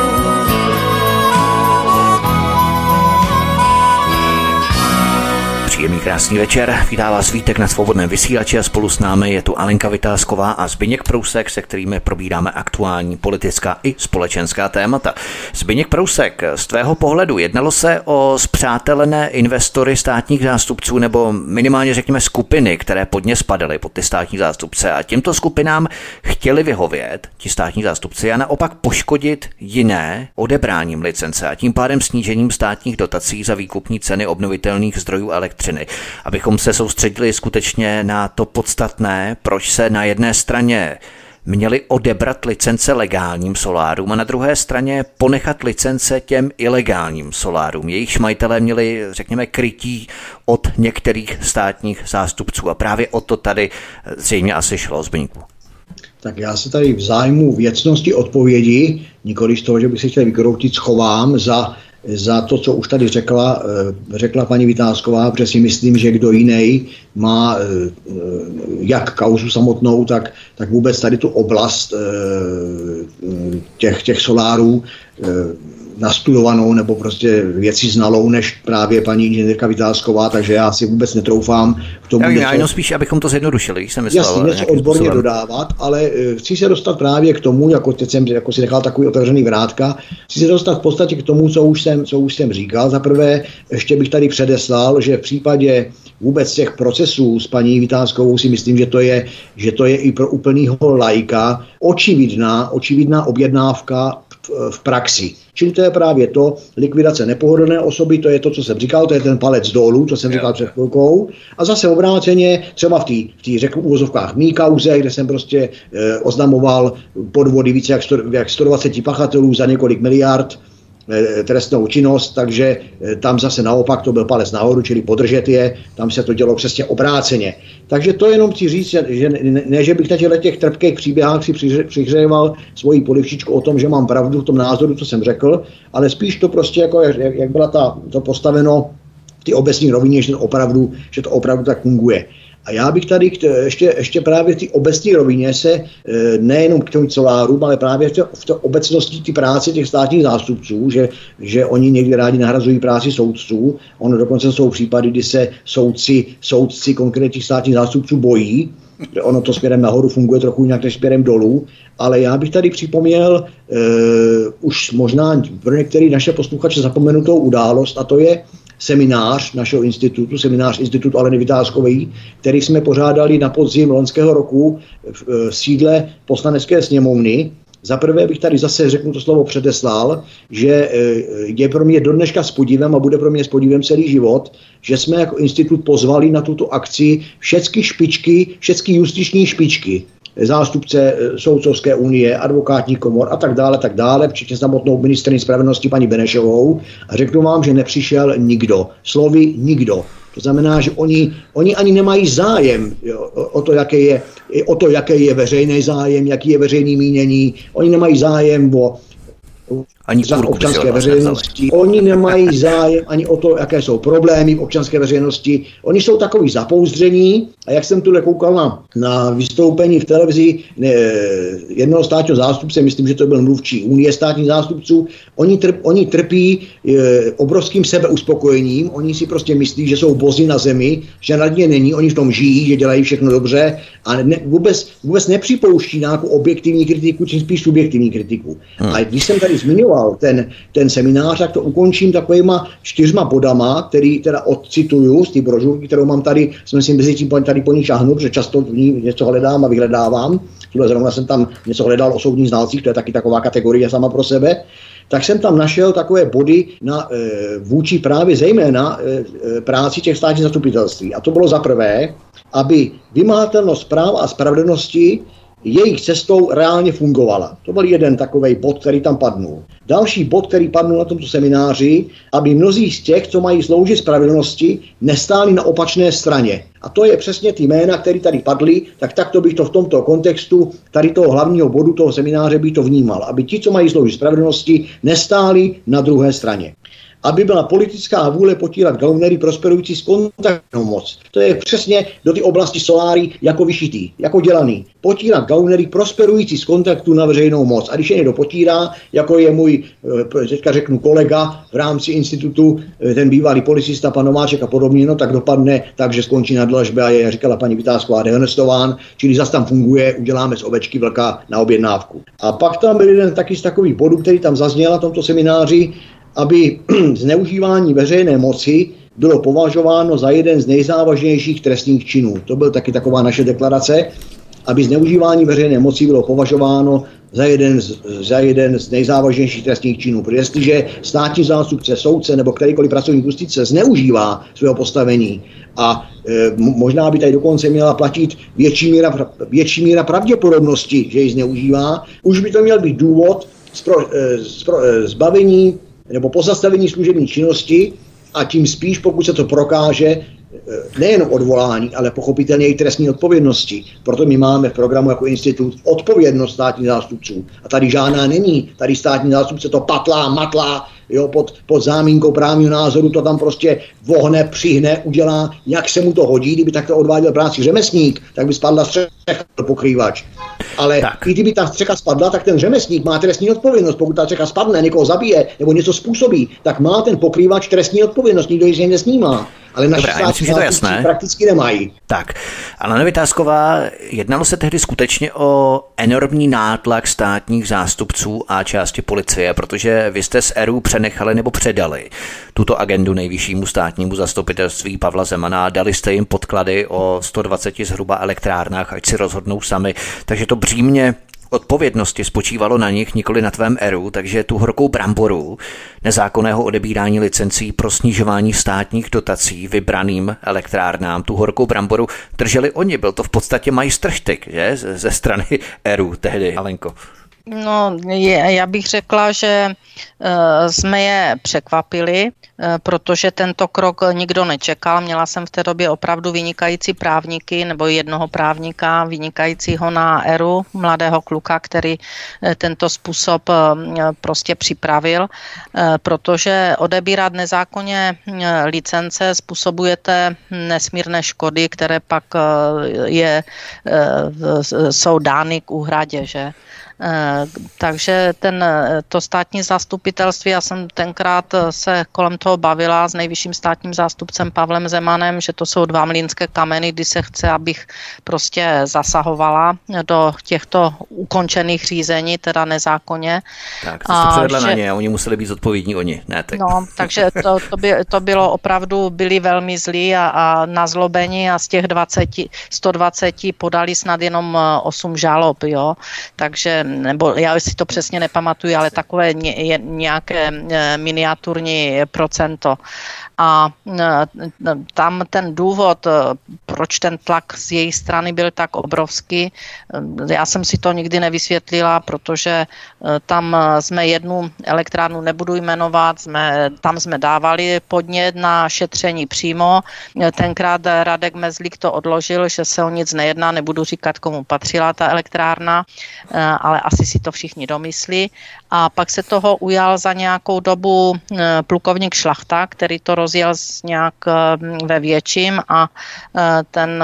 Příjemný krásný večer, vítá vás Vítek na Svobodném vysílači a spolu s námi je tu Alenka Vitásková a Zbyněk Prousek, se kterými probíráme aktuální politická i společenská témata. Zbyněk Prousek, z tvého pohledu jednalo se o spřátelené investory státních zástupců nebo minimálně řekněme skupiny, které pod ně spadaly, pod ty státní zástupce a těmto skupinám chtěli vyhovět, ti státní zástupci, a naopak poškodit jiné odebráním licence a tím pádem snížením státních dotací za výkupní ceny obnovitelných zdrojů elektřiny. Abychom se soustředili skutečně na to podstatné, proč se na jedné straně měli odebrat licence legálním solárům a na druhé straně ponechat licence těm ilegálním solárům. Jejich majitelé měli, řekněme, krytí od některých státních zástupců a právě o to tady zřejmě asi šlo, Zbyňku. Tak já se tady v zájmu věcnosti odpovědi, nikoliv z toho, že bych se chtěl vykroutit, schovám za za to, co už tady řekla, řekla paní Vitásková, protože si myslím, že kdo jiný má jak kauzu samotnou, tak, tak vůbec tady tu oblast těch, těch solárů nastudovanou nebo prostě věci znalou než právě paní inženýrka Vitásková, takže já si vůbec netroufám k tomu. Já, já jenom spíš, abychom to zjednodušili, jsem myslel. Jasně, něco odborně způsobem dodávat, ale chci se dostat právě k tomu, jako teď jsem jako si nechal takový otevřený vrátka, chci se dostat v podstatě k tomu, co už jsem, co už jsem říkal. Za prvé, ještě bych tady předeslal, že v případě vůbec těch procesů s paní Vitáskovou si myslím, že to je, že to je i pro úplnýho laika očividná, očividná objednávka v, v praxi. Čili to je právě to, likvidace nepohodlné osoby, to je to, co jsem říkal, to je ten palec dolů, co jsem říkal před chvilkou. A zase obráceně, třeba v té, v té řeknu uvozovkách mý kauze, kde jsem prostě eh, oznamoval podvody více jak, sto, jak sto dvacet pachatelů za několik miliard, trestnou činnost, takže tam zase naopak to byl palec nahoru, čili podržet je, tam se to dělo přesně obráceně. Takže to jenom chci říct, že ne, ne že bych na těchto těch trpkých příběhách si přihřejval svoji polivčičku o tom, že mám pravdu v tom názoru, co jsem řekl, ale spíš to prostě, jako jak, jak byla ta, to postaveno v té obecní rovině, že to opravdu, že to opravdu tak funguje. A já bych tady ještě, ještě právě v té obecní rovině se nejenom k těm solárům, ale právě v té, v té obecnosti ty práce těch státních zástupců, že, že oni někdy rádi nahrazují práci soudců. Ono dokonce jsou případy, kdy se soudci, soudci konkrétních státních zástupců bojí. Ono to směrem nahoru funguje trochu jinak než směrem dolů. Ale já bych tady připomněl uh, už možná pro některé naše posluchače zapomenutou událost, a to je seminář našeho institutu, seminář Institutu Aleny Vitáskové, který jsme pořádali na podzim loňského roku v sídle Poslanecké sněmovny. Za prvé bych tady zase, řeknu to slovo, předeslal, že je pro mě dodneška s podívem a bude pro mě s podívem celý život, že jsme jako institut pozvali na tuto akci všechny špičky, všechny justiční špičky, zástupce Soudcovské unie, advokátní komor a tak dále, tak dále, včetně samotnou ministryni spravedlnosti paní Benešovou. A řeknu vám, že nepřišel nikdo. Slovy nikdo. To znamená, že oni, oni ani nemají zájem jo, o to, jaké je, o to, jaký je veřejný zájem, jaký je veřejný mínění. Oni nemají zájem o ani občanské veřejnosti. Oni nemají zájem ani o to, jaké jsou problémy v občanské veřejnosti. Oni jsou takový zapouzdření a jak jsem tuhle koukal na, na vystoupení v televizi ne, jednoho státního zástupce, myslím, že to byl mluvčí Unie státních zástupců, oni, trp, oni trpí e, obrovským sebeuspokojením, oni si prostě myslí, že jsou bozi na zemi, že nad ně není, oni v tom žijí, že dělají všechno dobře a ne, vůbec, vůbec nepřipouští nějakou objektivní kritiku, či spíš subjektivní kritiku. Hmm. A když jsem tady zmiňoval ten, ten seminář, tak to ukončím takovýma čtyřma bodama, který teda odcituju z té brožurky, kterou mám tady, jsme si mezi tím tady po ní šáhnu, protože často v ní něco hledám a vyhledávám. Tuhle zrovna jsem tam něco hledal o soudních znalcích, to je taky taková kategorie sama pro sebe. Tak jsem tam našel takové body na, e, vůči právě zejména e, práci těch státních zastupitelství. A to bylo za prvé, aby vymahatelnost práva a spravedlnosti jejich cestou reálně fungovala. To byl jeden takovej bod, který tam padnul. Další bod, který padnul na tomto semináři, aby mnozí z těch, co mají sloužit spravedlnosti, nestáli na opačné straně. A to je přesně ty jména, které tady padly, tak takto bych to v tomto kontextu tady toho hlavního bodu toho semináře by to vnímal. Aby ti, co mají sloužit spravedlnosti, nestáli na druhé straně. Aby byla politická vůle potírat gaunery prosperující s kontaktnou moc. To je přesně do ty oblasti soláry jako vyšitý, jako dělaný. Potírat gaunery prosperující z kontaktu na veřejnou moc. A když je někdo potírá, jako je můj, teďka řeknu, kolega v rámci institutu, ten bývalý policista, pan Nováček a podobně, no tak dopadne tak, že skončí na dlažbě a je, říkala paní Vitásková, dehonestován, čili zase tam funguje, uděláme z ovečky vlka na objednávku. A pak tam byl jeden taky z takových bodů, který tam zazněl na tomto semináři, aby zneužívání veřejné moci bylo považováno za jeden z nejzávažnějších trestných činů. To byl taky taková naše deklarace, aby zneužívání veřejné moci bylo považováno za jeden z, za jeden z nejzávažnějších trestných činů. Protože jestliže státní zástupce, soudce nebo kterýkoliv pracovník justice zneužívá svého postavení a e, možná by tady dokonce měla platit větší míra, větší míra pravděpodobnosti, že ji zneužívá, už by to měl být důvod zpro, e, zpro, e, zbavení nebo pozastavení služební činnosti a tím spíš, pokud se to prokáže, nejen odvolání, ale pochopitelně i trestní odpovědnosti. Proto my máme v programu jako institut odpovědnost státních zástupců. A tady žádná není. Tady státní zástupce to patlá, matlá, jo, pod, pod zámínkou právního názoru to tam prostě vohne, přihne, udělá, jak se mu to hodí. Kdyby takto odváděl práci řemeslník, tak by spadla střecha pokrývač. Ale tak. I kdyby ta střecha spadla, tak ten řemeslník má trestní odpovědnost. Pokud ta střecha spadne, někoho zabije nebo něco způsobí, tak má ten pokrývač trestní odpovědnost. Nikdo ji nesnímá. Ale naši státní prakticky nemají. Tak, Alena Vitásková, jednalo se tehdy skutečně o enormní nátlak státních zástupců a části policie, protože vy jste z E R U přenechali nebo předali tuto agendu nejvyššímu státnímu zastupitelství Pavla Zemana, dali jste jim podklady o sto dvaceti zhruba elektrárnách, ať si rozhodnou sami, takže to břímě odpovědnosti spočívalo na nich, nikoli na tvém E R U, takže tu horkou bramboru nezákonného odebírání licencí pro snižování státních dotací vybraným elektrárnám, tu horkou bramboru drželi oni. Byl to v podstatě majstrštyk, že? Ze strany E R U tehdy, Alenko. No, je, já bych řekla, že uh, jsme je překvapili, uh, protože tento krok nikdo nečekal. Měla jsem v té době opravdu vynikající právníky, nebo jednoho právníka vynikajícího na E R U, mladého kluka, který uh, tento způsob uh, prostě připravil, uh, protože odebírat nezákonně uh, licence způsobujete nesmírné škody, které pak uh, je, uh, jsou dány k úhradě, že? Takže ten, to státní zastupitelství, já jsem tenkrát se kolem toho toho bavila s nejvyšším státním zástupcem Pavlem Zemanem, že to jsou dva mlýnské kameny, kdy se chce, abych prostě zasahovala do těchto ukončených řízení, teda nezákonně. Tak, to jste převedla že... na ně, oni museli být zodpovědní oni, ne teď. No, takže to, to, by, to bylo opravdu, byli velmi zlí a, a nazlobení a z těch dvacet, sto dvacet podali snad jenom osm žalob, jo. Takže, nebo já si to přesně nepamatuju, ale takové ně, nějaké miniaturní procento. A tam ten důvod, proč ten tlak z její strany byl tak obrovský, já jsem si to nikdy nevysvětlila, protože tam jsme jednu elektrárnu, nebudu jmenovat, jsme, tam jsme dávali podnět na šetření přímo. Tenkrát Radek Mezlík to odložil, že se o nic nejedná, nebudu říkat, komu patřila ta elektrárna, ale asi si to všichni domyslí. A pak se toho ujal za nějakou dobu plukovník Šlachta, který to rozjel nějak ve větším a ten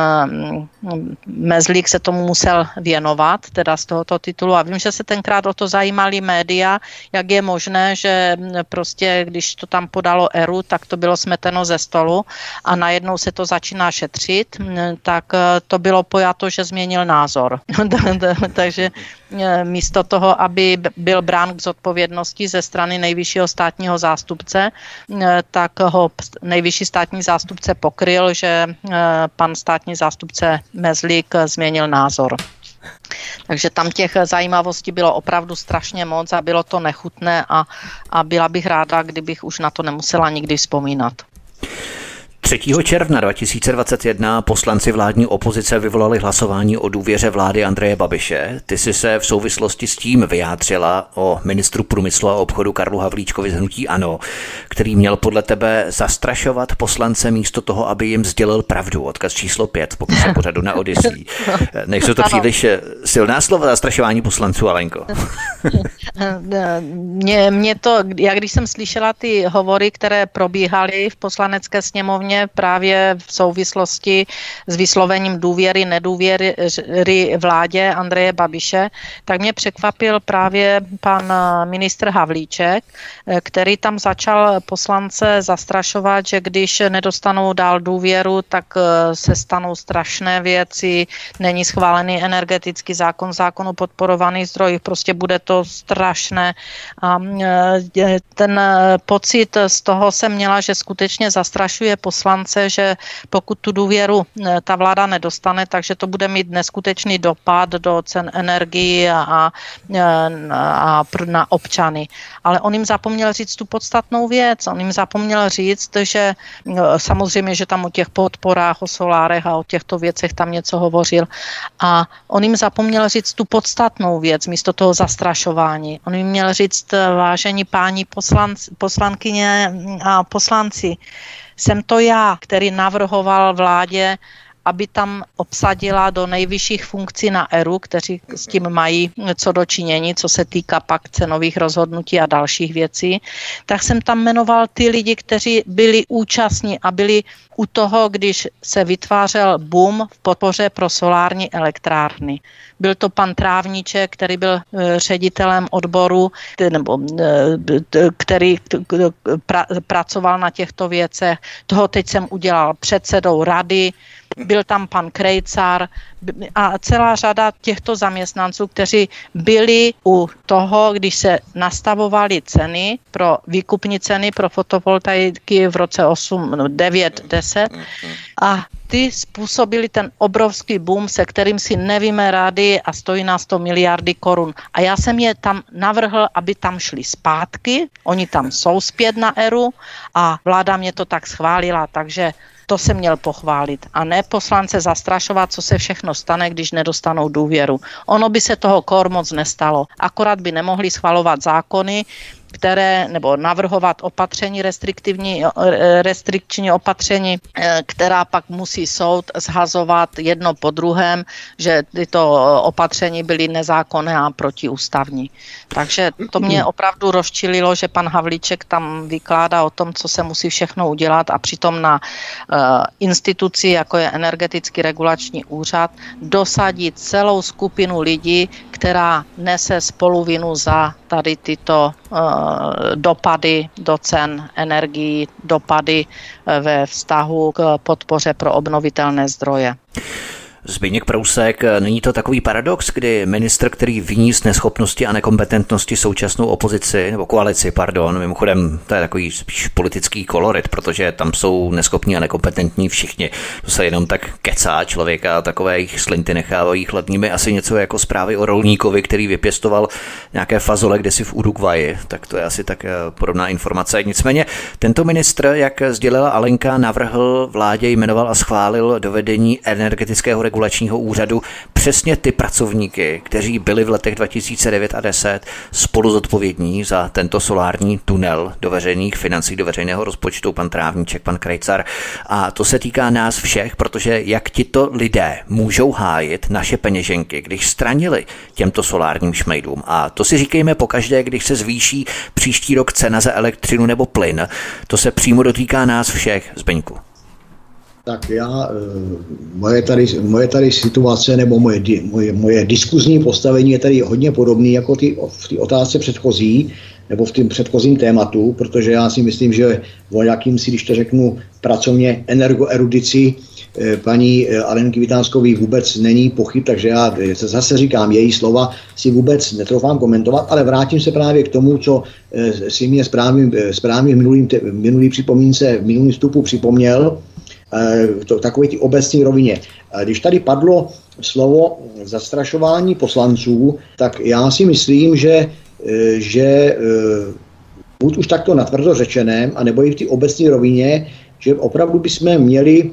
Mezlík se tomu musel věnovat, teda z tohoto titulu. A vím, že se tenkrát o to zajímali média, jak je možné, že prostě, když to tam podalo ERÚ, tak to bylo smeteno ze stolu a najednou se to začíná šetřit, tak to bylo pojato, že změnil názor. Takže místo toho, aby byl brán k zodpovědnosti ze strany nejvyššího státního zástupce, tak ho nejvyšší státní zástupce pokryl, že pan státní zástupce Mezlík změnil názor. Takže tam těch zajímavostí bylo opravdu strašně moc a bylo to nechutné a, a byla bych ráda, kdybych už na to nemusela nikdy vzpomínat. třetího června dva tisíce dvacet jedna poslanci vládní opozice vyvolali hlasování o důvěře vlády Andreje Babiše. Ty jsi se v souvislosti s tím vyjádřila o ministru průmyslu a obchodu Karlu Havlíčkovi z hnutí ANO, který měl podle tebe zastrašovat poslance místo toho, aby jim sdělil pravdu. Odkaz číslo pět v popise pořadu na Odyssey. Nejsou to příliš silná slova zastrašování poslanců, Alenko? Mě, mě to, já když jsem slyšela ty hovory, které probíhaly v poslanecké sněmovně právě v souvislosti s vyslovením důvěry, nedůvěry vládě Andreje Babiše, tak mě překvapil právě pan ministr Havlíček, který tam začal poslance zastrašovat, že když nedostanou dál důvěru, tak se stanou strašné věci, není schválený energetický zákon, zákon o podporovaných zdrojích, prostě bude to strašné. A ten pocit z toho jsem měla, že skutečně zastrašuje poslance, že pokud tu důvěru ta vláda nedostane, takže to bude mít neskutečný dopad do cen energií a, a, a na občany. Ale on jim zapomněl říct tu podstatnou věc. On jim zapomněl říct, že samozřejmě, že tam o těch podporách, o solárech a o těchto věcech tam něco hovořil. A on jim zapomněl říct tu podstatnou věc místo toho zastrašování. On jim měl říct, vážení páni poslanci, poslankyně a poslanci, jsem to já, který navrhoval vládě, aby tam obsadila do nejvyšších funkcí na ERÚ, kteří s tím mají co dočinění, co se týká pak cenových rozhodnutí a dalších věcí, tak jsem tam jmenoval ty lidi, kteří byli účastní a byli u toho, když se vytvářel boom v podpoře pro solární elektrárny. Byl to pan Trávníček, který byl ředitelem odboru, nebo který pra, pracoval na těchto věcech. Toho teď jsem udělal předsedou rady. Byl tam pan Krejcar a celá řada těchto zaměstnanců, kteří byli u toho, když se nastavovaly ceny pro výkupní ceny pro fotovoltaiky v roce osm, devět, deset a ty způsobili ten obrovský boom, se kterým si nevíme rady a stojí nás to miliardy korun. A já jsem je tam navrhl, aby tam šli zpátky, oni tam jsou zpět na ERÚ a vláda mě to tak schválila, takže to se měl pochválit a ne poslance zastrašovat, co se všechno stane, když nedostanou důvěru. Ono by se toho kor moc nestalo. Akorát by nemohli schvalovat zákony, které, nebo navrhovat opatření restriktivní, restrikční opatření, která pak musí soud zhazovat jedno po druhém, že tyto opatření byly nezákonné a protiústavní. Takže to mě opravdu rozčililo, že pan Havlíček tam vykládá o tom, co se musí všechno udělat a přitom na uh, instituci, jako je Energetický regulační úřad, dosadí celou skupinu lidí, která nese spoluvinu za tady tyto dopady do cen energií, dopady ve vztahu k podpoře pro obnovitelné zdroje. Zbyněk Prousek, není to takový paradox, kdy ministr, který viní z neschopnosti a nekompetentnosti současnou opozici, nebo koalici, pardon, mimochodem to je takový spíš politický kolorit, protože tam jsou neschopní a nekompetentní všichni. To se jenom tak kecá člověka, takové jich slinty nechávají chladnými, asi něco jako zprávy o rolníkovi, který vypěstoval nějaké fazole kdesi v Uruguayi, tak to je asi tak podobná informace. Nicméně tento ministr, jak sdělila Alenka, navrhl vládě, jmenoval a schválil do vedení energetického regulačního úřadu přesně ty pracovníky, kteří byli v letech dva tisíce devět a deset spolu zodpovědní za tento solární tunel do veřejných financí, do veřejného rozpočtu, pan Trávníček, pan Krejcar. A to se týká nás všech, protože jak tito lidé můžou hájit naše peněženky, když stranili těmto solárním šmejdům. A to si říkejme pokaždé, když se zvýší příští rok cena za elektřinu nebo plyn. To se přímo dotýká nás všech, Zbyňku. Tak já, moje tady, moje tady situace nebo moje, moje, moje diskuzní postavení je tady hodně podobný jako ty, v té otázce předchozí, nebo v tom předchozím tématu, protože já si myslím, že o jakým si, když to řeknu pracovně, energoerudici paní Alenky Vitánskové vůbec není pochyb, takže já zase říkám, její slova si vůbec netroufám komentovat, ale vrátím se právě k tomu, co si mě správně, správně v minulým, minulý připomínce, v minulým vstupu připomněl, to, takové ty obecné rovině. Když tady padlo slovo zastrašování poslanců, tak já si myslím, že, že buď už takto natvrdo řečeném, anebo i v té obecné rovině, že opravdu bychom měli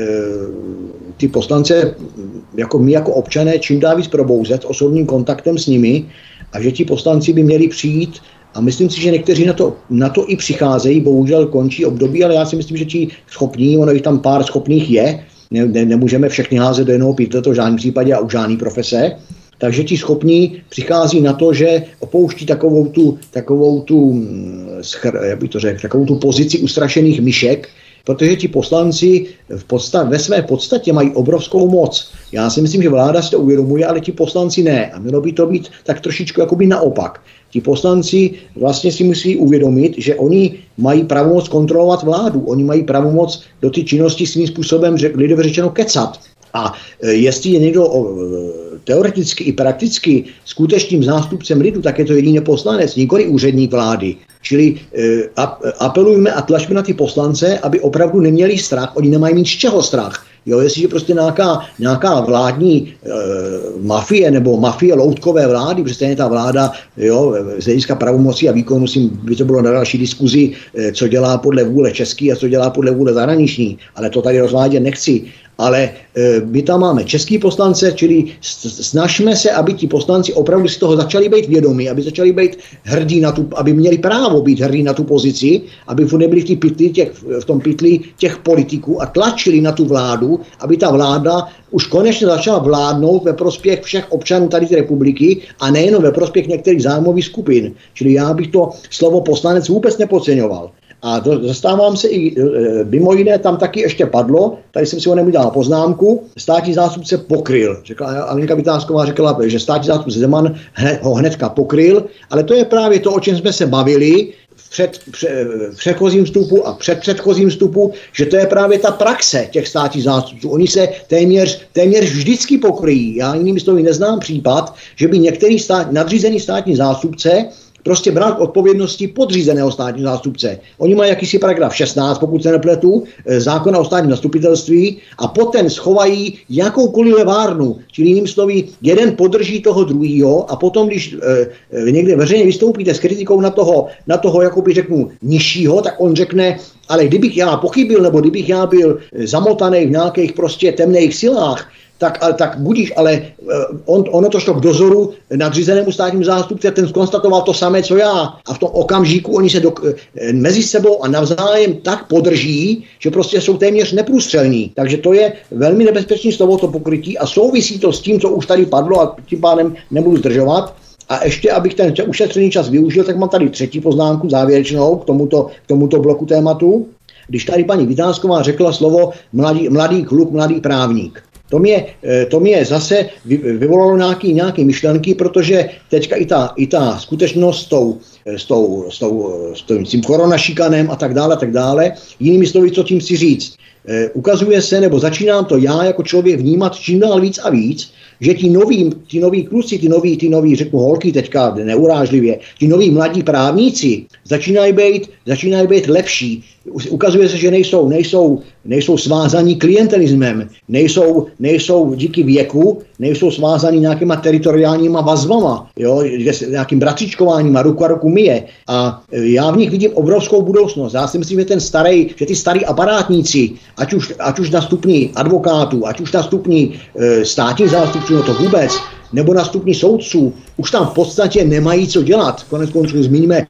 ty poslance, jako my jako občané, čím dál víc probouzet osobním kontaktem s nimi a že ti poslanci by měli přijít. A myslím si, že někteří na to, na to i přicházejí, bohužel končí období, ale já si myslím, že ti schopní, ono jich tam pár schopných je, ne, ne, nemůžeme všechny házet do jednoho pytle, to v žádném případě a u žádné profese, takže ti schopní přichází na to, že opouští takovou tu, takovou tu, schr, jak bych to řekl, takovou tu pozici ustrašených myšek, protože ti poslanci v podstat, ve své podstatě mají obrovskou moc. Já si myslím, že vláda si to uvědomuje, ale ti poslanci ne. A mělo by to být tak trošičku jakoby naopak. Ti poslanci vlastně si musí uvědomit, že oni mají pravomoc kontrolovat vládu. Oni mají pravomoc do ty činnosti svým způsobem lidově řečeno kecat. A jestli je někdo teoreticky i prakticky skutečným zástupcem lidu, tak je to jediný poslanec, nikoli úředník vlády. Čili apelujme a tlačme na ty poslance, aby opravdu neměli strach. Oni nemají mít z čeho strach. Jo, jestliže prostě nějaká, nějaká vládní e, mafie nebo mafie loutkové vlády, protože ta vláda, jo, z hlediska pravomocí a výkonu si by to bylo na další diskuzi, e, co dělá podle vůle český a co dělá podle vůle zahraniční, ale to tady rozvádět nechci. Ale e, my tam máme český poslance, čili snažme se, aby ti poslanci opravdu si toho začali být vědomí, aby začali být hrdí na tu, aby měli právo být hrdí na tu pozici, aby nebyli v, pytli těch, v tom pytli těch politiků a tlačili na tu vládu, aby ta vláda už konečně začala vládnout ve prospěch všech občanů tady té republiky a nejenom ve prospěch některých zájmových skupin. Čili já bych to slovo poslanec vůbec nepodceňoval. A to zastávám se i, mimo jiné, tam taky ještě padlo, tady jsem si ho neudělal poznámku, státní zástupce pokryl. Řekla, Alenka Vitánsková řekla, že státní zástupce Zeman hned, ho hnedka pokryl, ale to je právě to, o čem jsme se bavili v, před, v předchozím vstupu a před předchozím vstupu, že to je právě ta praxe těch státních zástupců. Oni se téměř, téměř vždycky pokryjí. Já jinými slovy neznám případ, že by některý stát, nadřízený státní zástupce prostě bral k odpovědnosti podřízeného státního zástupce. Oni mají jakýsi paragraf šestnáct, pokud se nepletu, zákona o státním zastupitelství a potom schovají jakoukoliv levárnu. Čili jiným slovy, jeden podrží toho druhýho a potom, když e, někde veřejně vystoupíte s kritikou na toho, na toho jakoby řeknu, nižšího, tak on řekne, ale kdybych já pochybil, nebo kdybych já byl zamotaný v nějakých prostě temných silách, tak, ale, tak budíš, ale on, ono to šlo k dozoru nadřízenému státnímu zástupci a ten zkonstatoval to samé, co já. A v tom okamžiku oni se do, mezi sebou a navzájem tak podrží, že prostě jsou téměř neprůstřelní. Takže to je velmi nebezpečný slovo to pokrytí a souvisí to s tím, co už tady padlo a tím pádem nebudu zdržovat. A ještě, abych ten ušetřený čas využil, tak mám tady třetí poznámku závěrečnou k tomuto, k tomuto bloku tématu. Když tady paní Vitánsková řekla slovo mladý, mladý kluk, mladý právník. To mě, to mě zase vyvolalo nějaký, nějaké myšlenky, protože teďka i ta, i ta skutečnost s tou, s tou, s tou, s tím koronašikanem a tak dále, a tak dále, jinými slovy, co tím chci říct. Ukazuje se, nebo začínám to já jako člověk vnímat čím dál víc a víc, že ti noví, ti noví kluci, ty noví, ty noví, řeknu holky teďka neurážlivě, ti noví mladí právníci začínají být, začínají být lepší. Ukazuje se, že nejsou, nejsou, nejsou svázaní klientelismem, nejsou, nejsou díky věku, nejsou svázaní nějakýma teritoriálníma vazbama, jo, nějakým bratřičkováním a ruku a ruku myje. A já v nich vidím obrovskou budoucnost. Já si myslím, že ten starý, že ty starý aparátníci, ať už, ať už na stupni advokátů, ať už na stupni e, státních zástupců, no to vůbec, nebo na stupni soudců, už tam v podstatě nemají co dělat. Konec konců zmíníme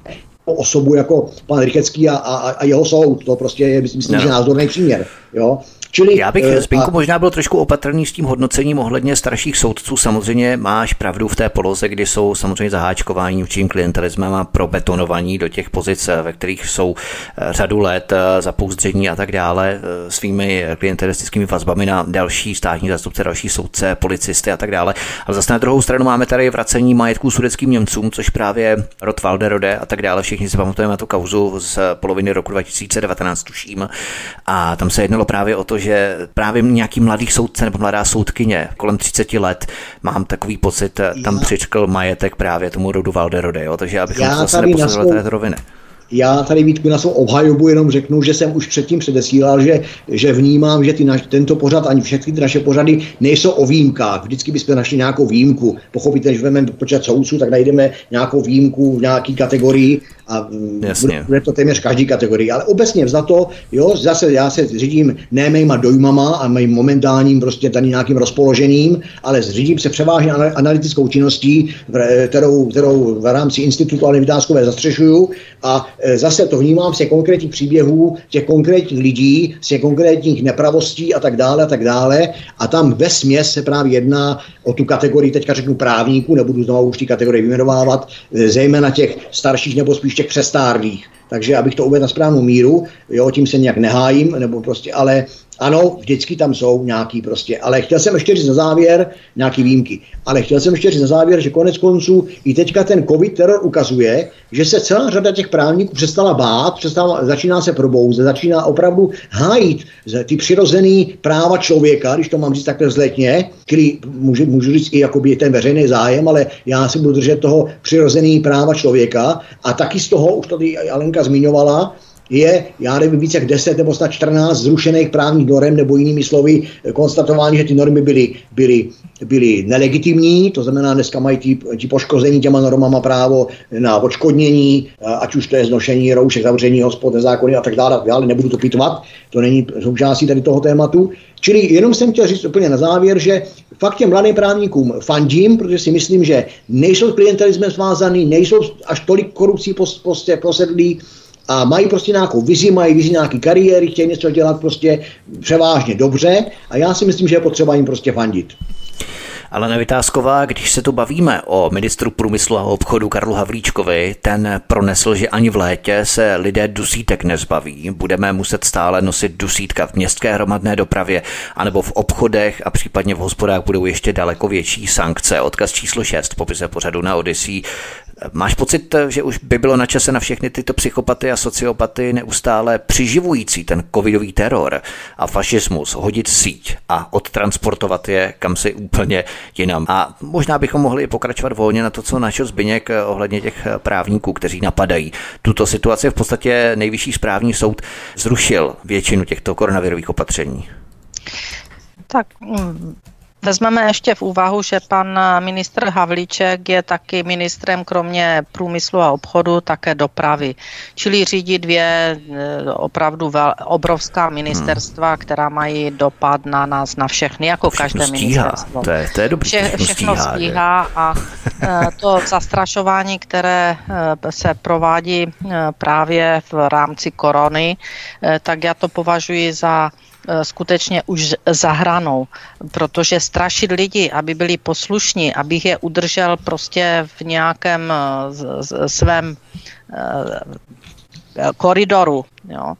osobu jako pan Rychecký a, a, a jeho soud. To prostě je, myslím, no. že názorný příměr. Jo? Čili, Já bych, Zbyňku, a... možná byl trošku opatrný s tím hodnocením ohledně starších soudců. Samozřejmě máš pravdu v té poloze, kdy jsou samozřejmě zaháčkováni určitým klientelismem a probetonovaní do těch pozic, ve kterých jsou řadu let zapouzdření a tak dále svými klientelistickými vazbami na další státní zástupce, další soudce, policisty a tak dále. Ale zase na druhou stranu máme tady vracení majetků sudetským Němcům, což právě rod Walderode a tak dále. Všichni si pamatujeme na tu kauzu z poloviny roku dva tisíce devatenáct, tuším. A tam se jednalo právě o to, že právě nějaký mladý soudce nebo mladá soudkyně kolem třicet let, mám takový pocit, tam já. přičkl majetek právě tomu rodu Walderode, jo? Takže abychom to zase neposlali této roviny. Já tady, Vítku, na svou obhajobu jenom řeknu, že jsem už předtím předesílal, že, že vnímám, že ty naš, tento pořad ani všechny ty naše pořady nejsou o výjimkách. Vždycky bychom našli nějakou výjimku. Pochopitelně, že vezmeme počet soudců, tak najdeme nějakou výjimku v nějaké kategorii a bude, bude to téměř každý kategorii. Ale obecně vzato, jo, zase já se řídím ne mýma dojmama a mým momentálním prostě tady nějakým rozpoložením, ale řídím se převážně analytickou činností, kterou, kterou v rámci Institutu Aleny Vitáskové zastřešuju a zase to vnímám z těch konkrétních příběhů, těch konkrétních lidí, z těch konkrétních nepravostí a tak dále a tak dále. A tam vesměs se právě jedná o tu kategorii, teďka řeknu právníků, nebudu znovu už ty kategorie vyjmenovávat, zejména těch starších nebo spíš těch přestárlých. Takže abych to uvedl na správnou míru, jo, tím se nějak nehájím, nebo prostě, ale ano, vždycky tam jsou nějaký prostě, ale chtěl jsem ještě říct na závěr, nějaký výjimky, ale chtěl jsem ještě říct na závěr, že konec konců i teďka ten covid teror ukazuje, že se celá řada těch právníků přestala bát, přestala, začíná se probouzet, začíná opravdu hájit ty přirozený práva člověka, když to mám říct takhle vzletně, který můžu, můžu říct i jakoby ten veřejný zájem, ale já si budu držet toho přirozený práva člověka a taky z toho, už tady Alenka zmiňovala, je, já nevím, více jak deset nebo snad čtrnáct zrušených právních norem, nebo jinými slovy konstatování, že ty normy byly, byly, byly nelegitimní, to znamená, dneska mají ti, ti poškození těma normama právo na odškodnění, ať už to je znošení roušek, zavření hospod, nezákonný a tak dále, ale nebudu to pitvat, to není součástí tady toho tématu. Čili jenom jsem chtěl říct úplně na závěr, že fakt těm mladým právníkům fandím, protože si myslím, že nejsou s klientelismem svázaný, nejsou až tolik korupcí posedlí, a mají prostě nějakou vizi, mají vizi nějaký kariéry, chtějí něco dělat prostě převážně dobře a já si myslím, že je potřeba jim prostě fandit. Alena Vitásková, když se tu bavíme o ministru průmyslu a obchodu Karlu Havlíčkovi, ten pronesl, že ani v létě se lidé dusítek nezbaví. Budeme muset stále nosit dusítka v městské hromadné dopravě anebo v obchodech a případně v hospodách budou ještě daleko větší sankce. Odkaz číslo šest, popise pořadu na Odyssey. Máš pocit, že už by bylo na čase na všechny tyto psychopaty a sociopaty neustále přiživující ten covidový teror a fašismus hodit síť a odtransportovat je kam si úplně jinam? A možná bychom mohli pokračovat volně na to, co načal Zbyněk ohledně těch právníků, kteří napadají tuto situaci. V podstatě Nejvyšší správní soud zrušil většinu těchto koronavirových opatření. Tak... Mm. Vezmeme ještě v úvahu, že pan ministr Havlíček je taky ministrem kromě průmyslu a obchodu také dopravy. Čili řídí dvě opravdu vel, obrovská ministerstva, která mají dopad na nás, na všechny, jako všechno každé stíhá. ministerstvo. To je, to je dobrý, Vše, všechno, všechno stíhá, stíhá a to zastrašování, které se provádí právě v rámci korony, tak já to považuji za skutečně už za hranou, protože strašit lidi, aby byli poslušní, abych je udržel prostě v nějakém svém koridoru, jo,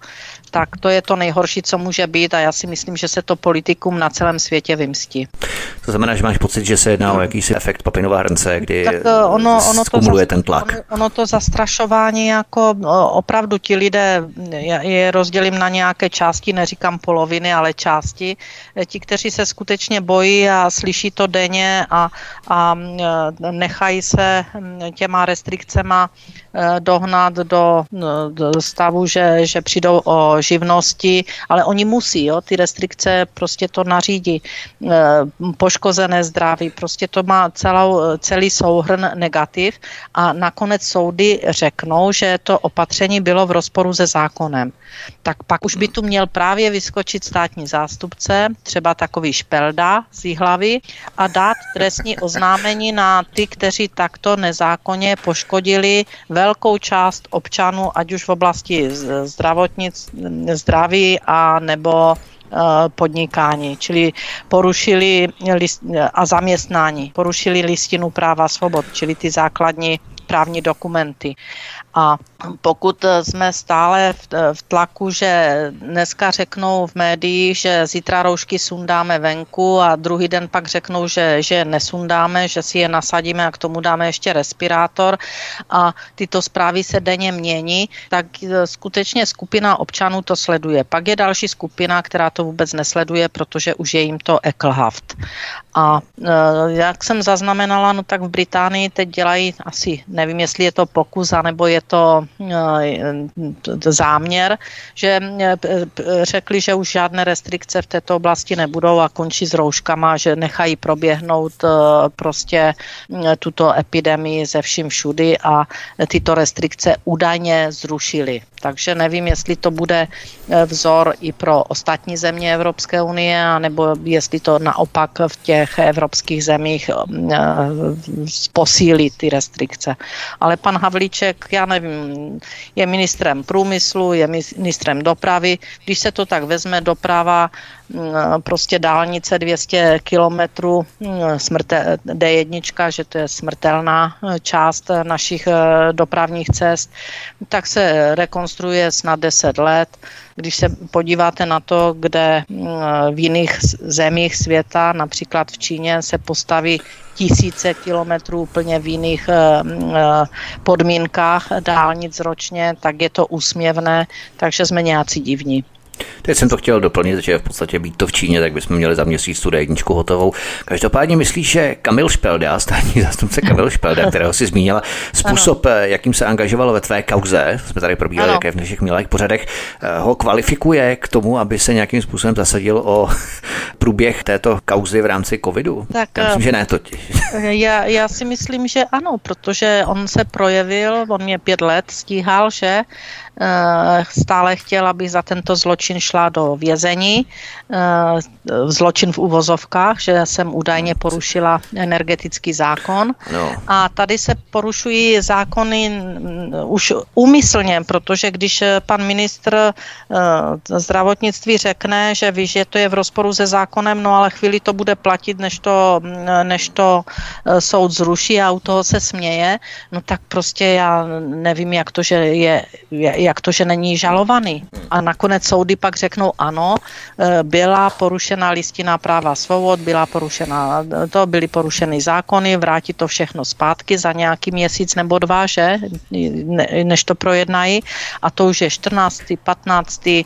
tak to je to nejhorší, co může být a já si myslím, že se to politikům na celém světě vymstí. To znamená, že máš pocit, že se jedná o jakýsi efekt papinova hrnce, kdy tak ono, ono skumuluje to, ten tlak. Ono, ono to zastrašování, jako opravdu ti lidé, je rozdělím na nějaké části, neříkám poloviny, ale části, ti, kteří se skutečně bojí a slyší to denně a, a nechají se těma restrikcema dohnat do, do stavu, že, že přijdou o živnosti, ale oni musí, jo, ty restrikce prostě to nařídí. Poškozené zdraví, prostě to má celou, celý souhrn negativ a nakonec soudy řeknou, že to opatření bylo v rozporu se zákonem. Tak pak už by tu měl právě vyskočit státní zástupce, třeba takový Špelda z Jihlavy a dát trestní oznámení na ty, kteří takto nezákonně poškodili velkou část občanů, ať už v oblasti zdravotnic, zdraví a nebo podnikání, čili porušili list, a zaměstnání, porušili listinu práva a svobod, čili ty základní právní dokumenty. A pokud jsme stále v, v tlaku, že dneska řeknou v médiích, že zítra roušky sundáme venku a druhý den pak řeknou, že, že nesundáme, že si je nasadíme a k tomu dáme ještě respirátor a tyto zprávy se denně mění, tak skutečně skupina občanů to sleduje. Pak je další skupina, která to vůbec nesleduje, protože už je jim to ekelhaft. A jak jsem zaznamenala, no tak v Británii teď dělají asi, nevím, jestli je to pokus, anebo je to záměr, že řekli, že už žádné restrikce v této oblasti nebudou a končí s rouškama, že nechají proběhnout prostě tuto epidemii ze vším všudy a tyto restrikce údajně zrušili. Takže nevím, jestli to bude vzor i pro ostatní země Evropské unie, anebo jestli to naopak v těch evropských zemích posílí ty restrikce. Ale pan Havlíček, já nevím, je ministrem průmyslu, je ministrem dopravy. Když se to tak vezme, doprava, prostě dálnice dvě stě kilometrů, smrte, D jedna, že to je smrtelná část našich dopravních cest, tak se rekonstruuje snad deset let. Když se podíváte na to, kde v jiných zemích světa, například v Číně, se postaví tisíce kilometrů úplně v jiných podmínkách dálnic ročně, tak je to úsměvné, takže jsme nějací divní. Teď jsem to chtěl doplnit, že v podstatě být to v Číně, tak bychom měli za měsíc tu D jedna hotovou. Každopádně myslíš, že Kamil Špelda, státní zástupce Kamil Špelda, kterého si zmínila, způsob, ano, jakým se angažoval ve tvé kauze, jsme tady probírali, jaké v našich milých pořadech, ho kvalifikuje k tomu, aby se nějakým způsobem zasadil o průběh této kauzy v rámci covidu? Tak, já myslím, že ne totiž. Já, já si myslím, že ano, protože on se projevil, on mě pět let stíhal, že stále chtěl, aby za tento zločin šla do vězení. Zločin v uvozovkách, že jsem údajně porušila energetický zákon. No. A tady se porušují zákony už úmyslně, protože když pan ministr zdravotnictví řekne, že ví, že to je v rozporu se zákonem, no ale chvíli to bude platit, než to, než to soud zruší a u toho se směje, no tak prostě já nevím, jak to, že je, jak to, že není žalovaný. A nakonec soudy pak řeknou ano, byla porušena listina práva svobod, byla porušena, to byly porušeny zákony, vrátí to všechno zpátky za nějaký měsíc nebo dva, že, než to projednají. A to už je čtrnáctý, patnáctý,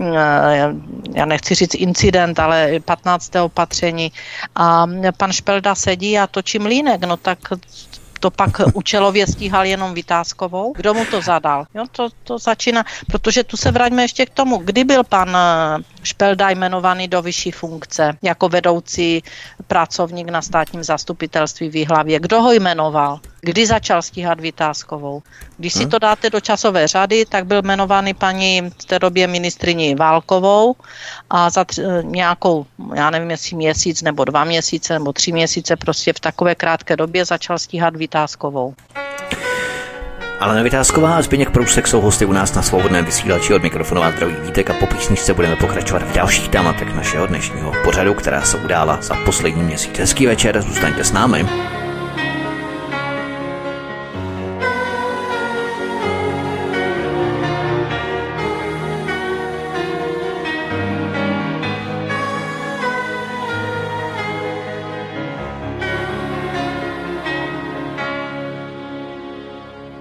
já nechci říct incident, ale patnácté opatření. A pan Špelda sedí a točí mlýnek, no tak to pak účelově stíhal jenom Vitáskovou. Kdo mu to zadal? Jo, to, to začíná, protože tu se vraťme ještě k tomu, kdy byl pan Špelda jmenovaný do vyšší funkce jako vedoucí pracovník na státním zastupitelství v Jihlavě. Kdo ho jmenoval? Kdy začal stíhat Vitáskovou? Když si to dáte do časové řady, tak byl jmenovaný paní v té době ministryni Válkovou a za tři, nějakou, já nevím, jestli měsíc nebo dva měsíce nebo tři měsíce, prostě v takové krátké době začal stíhat Vitáskovou. Alena Vitásková a Zbyněk Prousek jsou hosty u nás na Svobodném vysílači. Od mikrofonu a zdraví Vítek a po písničce budeme pokračovat v dalších tématech našeho dnešního pořadu, která se udála za poslední měsíc. Hezký večer, zůstaňte s námi.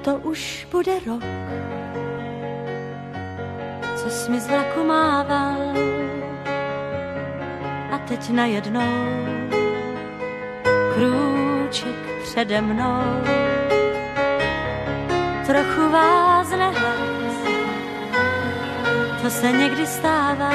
to už bude rok, co jsi mi z vlaku mával a teď najednou krůček přede mnou trochu vázne hlas, to se někdy stává,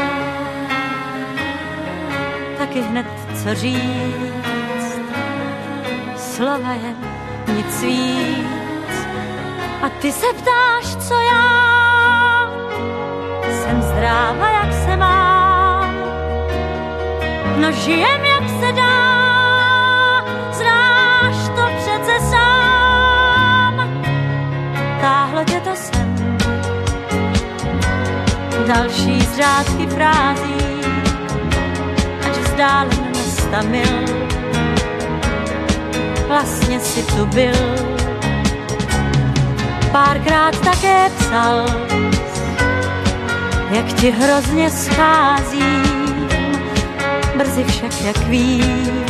taky hned co říct, slova jen nic víc. A ty se ptáš, co já, jsem zdráva, jak se mám, no žijem, jak se dá, znáš to přece sám. Táhlo tě to sem, další z řádky frází, ať vzdálen města mil, vlastně si tu byl. Párkrát také psal, jak ti hrozně scházím, brzy však, jak vím,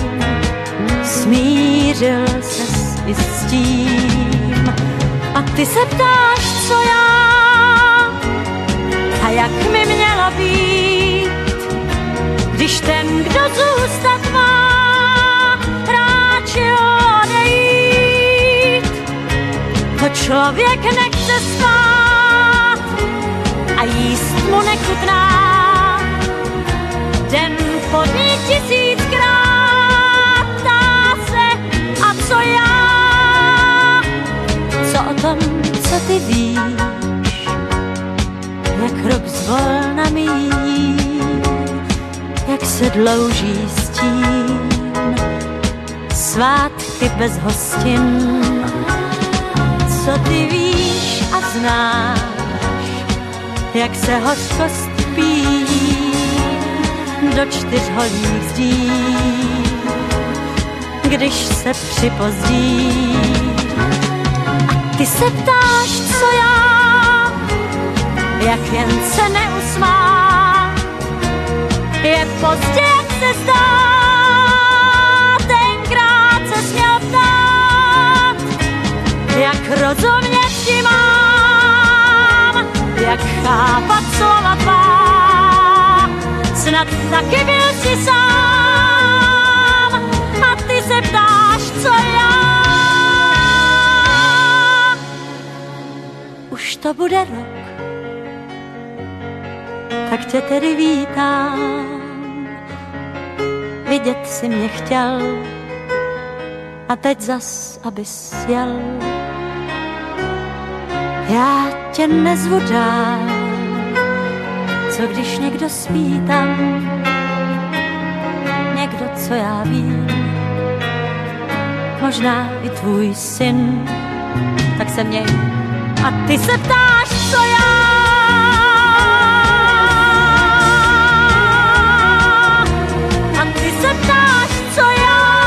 smířil ses i s tím. A ty se ptáš, co já, a jak mi mělo být, když ten, kdo zůstat má, ráčil odejít. To člověk nechce spát a jíst mu nechutná, den po dní tisíckrát ptá se, a co já, co o tom, co ty víš, jak rok zvolna míní, jak se dlouží stín, svátky bez hostin. Co ty víš a znáš, jak se hořkost píjí do čtyřholých zdí, když se připozdí. A ty se ptáš, co já, jak jen se neusmá, je pozdě, jak se zdá, tenkrát se směl ptát, jak rozumět ti mám, jak chápat slova tvá, snad taky byl si sám. A ty se ptáš, co já, už to bude rok, tak tě tedy vítám, vidět si mě chtěl a teď zas, abys jel. Já tě nezvu dál, co když někdo spí tam, někdo, co já vím, možná i tvůj syn, tak se měj. A ty se ptáš, co já, a ty se ptáš, co já.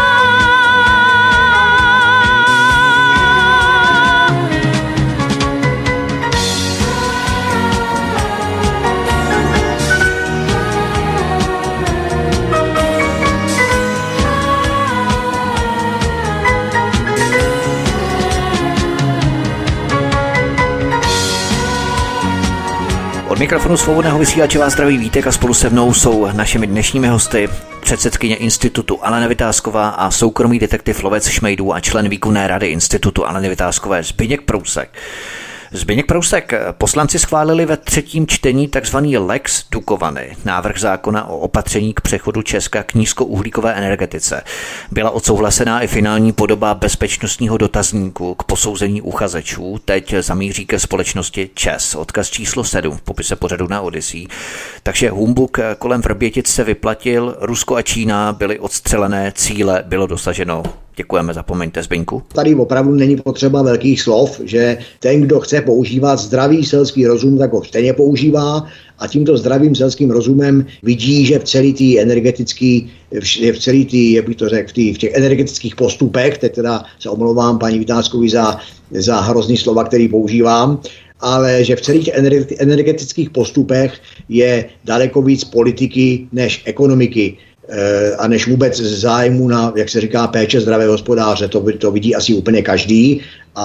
Od mikrofonu Svobodného vysílače vás zdraví Vítek a spolu se mnou jsou našimi dnešními hosty předsedkyně institutu Alena Vytázková a soukromý detektiv lovec šmejdů a člen výkonné rady institutu Aleny Vytázkové Zbyněk Prousek. Zbyněk Prousek, poslanci schválili ve třetím čtení takzvaný Lex Dukovany, návrh zákona o opatření k přechodu Česka k nízkouhlíkové energetice. Byla odsouhlasená i finální podoba bezpečnostního dotazníku k posouzení uchazečů. Teď zamíří ke společnosti ČEZ. Odkaz číslo sedm v popise pořadu na Odyssey. Takže humbuk kolem Vrbětic se vyplatil, Rusko a Čína byly odstřelené, cíle bylo dosaženo. Děkujeme, zapomeňte, Zbyňku. Tady opravdu není potřeba velkých slov, že ten, kdo chce používat zdravý selský rozum, tak ho stejně používá a tímto zdravým selským rozumem vidí, že v celý tý energetický, v celý tý, jak bych to řekl, v, tý, v těch energetických postupech, teď teda se omlouvám paní Vytázkovi za, za hrozný slova, který používám, ale že v celých energetických postupech je daleko víc politiky než ekonomiky a než vůbec zájmu na, jak se říká, péče zdravého hospodáře. To, to vidí asi úplně každý a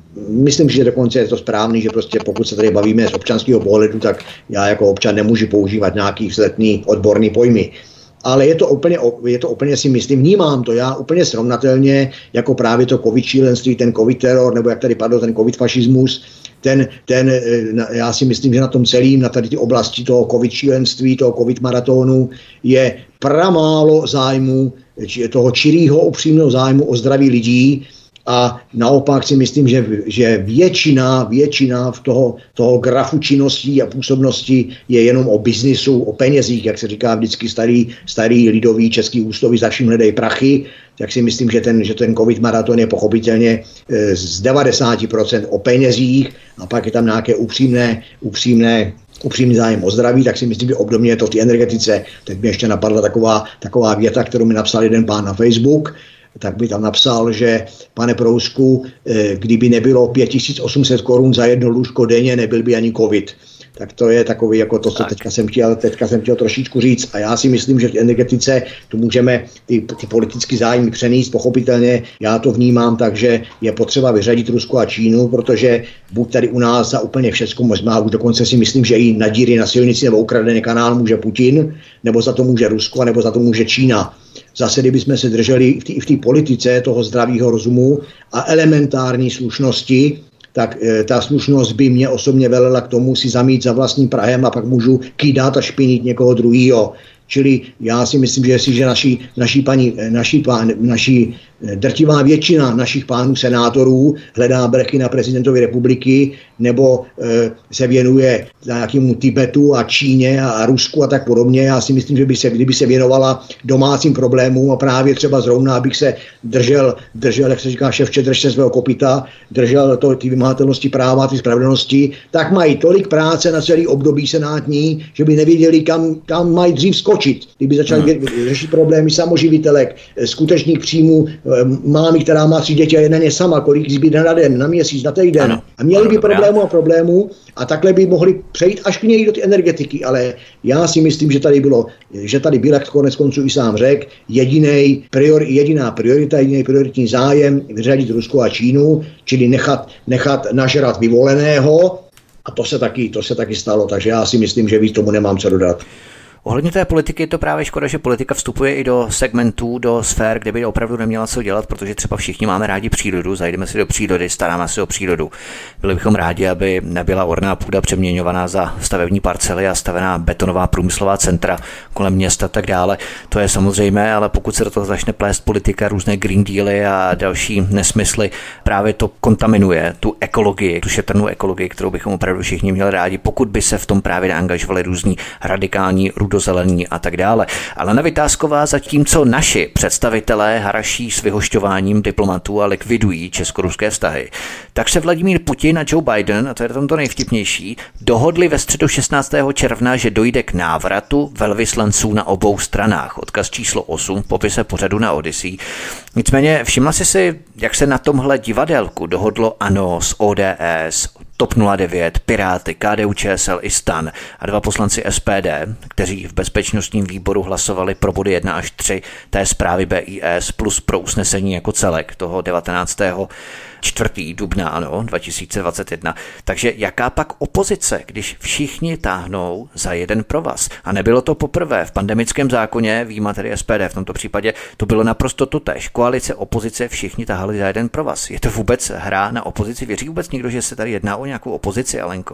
myslím, že dokonce je to správný, že prostě pokud se tady bavíme z občanského pohledu, tak já jako občan nemůžu používat nějaký vzletný odborný pojmy. Ale je to úplně, je to úplně si myslím, vnímám to já úplně srovnatelně jako právě to covid šílenství, ten covid teror, nebo jak tady padl ten covid fašismus, ten, ten, já si myslím, že na tom celým, na tady ty oblasti toho covid šílenství, toho covid maratonu je pramálo zájmu, toho čirýho upřímného zájmu o zdraví lidí. A naopak si myslím, že, že většina, většina v toho, toho grafu činností a působnosti je jenom o biznisu, o penězích, jak se říká vždycky starý, starý lidový český úsloví, za vším hledají prachy, tak si myslím, že ten, že ten covid maraton je pochopitelně e, z devadesát procent o penězích a pak je tam nějaké upřímné, upřímné upřímný zájem o zdraví, tak si myslím, že obdobně je to v té energetice. Teď mi ještě napadla taková, taková věta, kterou mi napsal jeden pán na Facebook, tak by tam napsal, že pane Prousku, kdyby nebylo pět tisíc osm set korun za jedno lůžko denně, nebyl by ani covid. Tak to je takový, jako to, co teďka jsem chtěl, teďka jsem chtěl trošičku říct. A já si myslím, že v energetice tu můžeme ty, ty politické zájmy přenést, pochopitelně. Já to vnímám tak, že je potřeba vyřadit Rusko a Čínu, protože buď tady u nás za úplně všecko, možná už dokonce si myslím, že i na díry na silnici nebo ukradený kanál může Putin, nebo za to může Rusko, nebo za to může Čína. Zase, kdybychom se drželi i v té politice toho zdravého rozumu a elementární slušnosti, tak e, ta slušnost by mě osobně velela k tomu si zamít za vlastním prahem a pak můžu kýdat a špinit někoho druhýho. Čili já si myslím, že jestliže naši, naši, paní, naši, pán, naši drtivá většina našich pánů senátorů hledá brechy na prezidentovi republiky nebo e, se věnuje nějakému Tibetu a Číně a, a Rusku a tak podobně. Já si myslím, že by se, kdyby se věnovala domácím problémům a právě třeba zrovna, abych se držel, držel jak se říká, ševče, drž se svého kopyta, držel to, ty vymahatelnosti práva, ty spravedlnosti, tak mají tolik práce na celý období senátní, že by nevěděli, kam, kam mají dřív skočit. Kdyby začali hmm. řešit problémy samoživitelek, skutečných příjmů, mámy, která má tři děti a jedna je sama, kolik zbyde na den, na měsíc, na týden. Ano. A měli by problémů a problémů a takhle by mohli přejít až k něj do ty energetiky. Ale já si myslím, že tady bylo, že tady byl, jak konec konců i sám řekl, jedinej priori, jediná priorita, jediný prioritní zájem vyřadit Rusko a Čínu, čili nechat, nechat nažrat vyvoleného. A to se taky, to se taky stalo, takže já si myslím, že víc tomu nemám co dodat. Ohledně té politiky je to právě škoda, že politika vstupuje i do segmentů, do sfér, kde by opravdu neměla co dělat, protože třeba všichni máme rádi přírodu, zajdeme si do přírody, staráme se o přírodu. Byli bychom rádi, aby nebyla orná půda přeměňovaná za stavební parcely a stavená betonová průmyslová centra kolem města a tak dále. To je samozřejmé, ale pokud se do toho začne plést politika, různé green dealy a další nesmysly, právě to kontaminuje tu ekologii, tu šetrnou ekologii, kterou bychom opravdu všichni měli rádi, pokud by se v tom právě neangažovali různí radikální rudozelení a tak dále. Ale Alena Vitásková, zatímco naši představitelé haraší s vyhošťováním diplomatů a likvidují česko-ruské vztahy, tak se Vladimír Putin a Joe Biden, a to je tam to nejvtipnější, dohodli ve středu šestnáctého června, že dojde k návratu velvyslanců na obou stranách. Odkaz číslo osm v popise pořadu na Odyssey. Nicméně všimla jsi si, jak se na tomhle divadélku dohodlo ANO s O D S, TOP nula devět, Piráty, K D U Č S L i STAN a dva poslanci S P D, kteří v bezpečnostním výboru hlasovali pro body jedna až tři té zprávy B I S plus pro usnesení jako celek toho devatenáctého čtvrtého dubna ano, dva tisíce dvacet jedna. Takže jaká pak opozice, když všichni táhnou za jeden provaz? A nebylo to poprvé. V pandemickém zákoně, výjima tedy S P D v tomto případě, to bylo naprosto totéž. Koalice, opozice, všichni tahali za jeden provaz. Je to vůbec hra na opozici? Věří vůbec někdo, že se tady jedná o nějakou opozici, Alenko?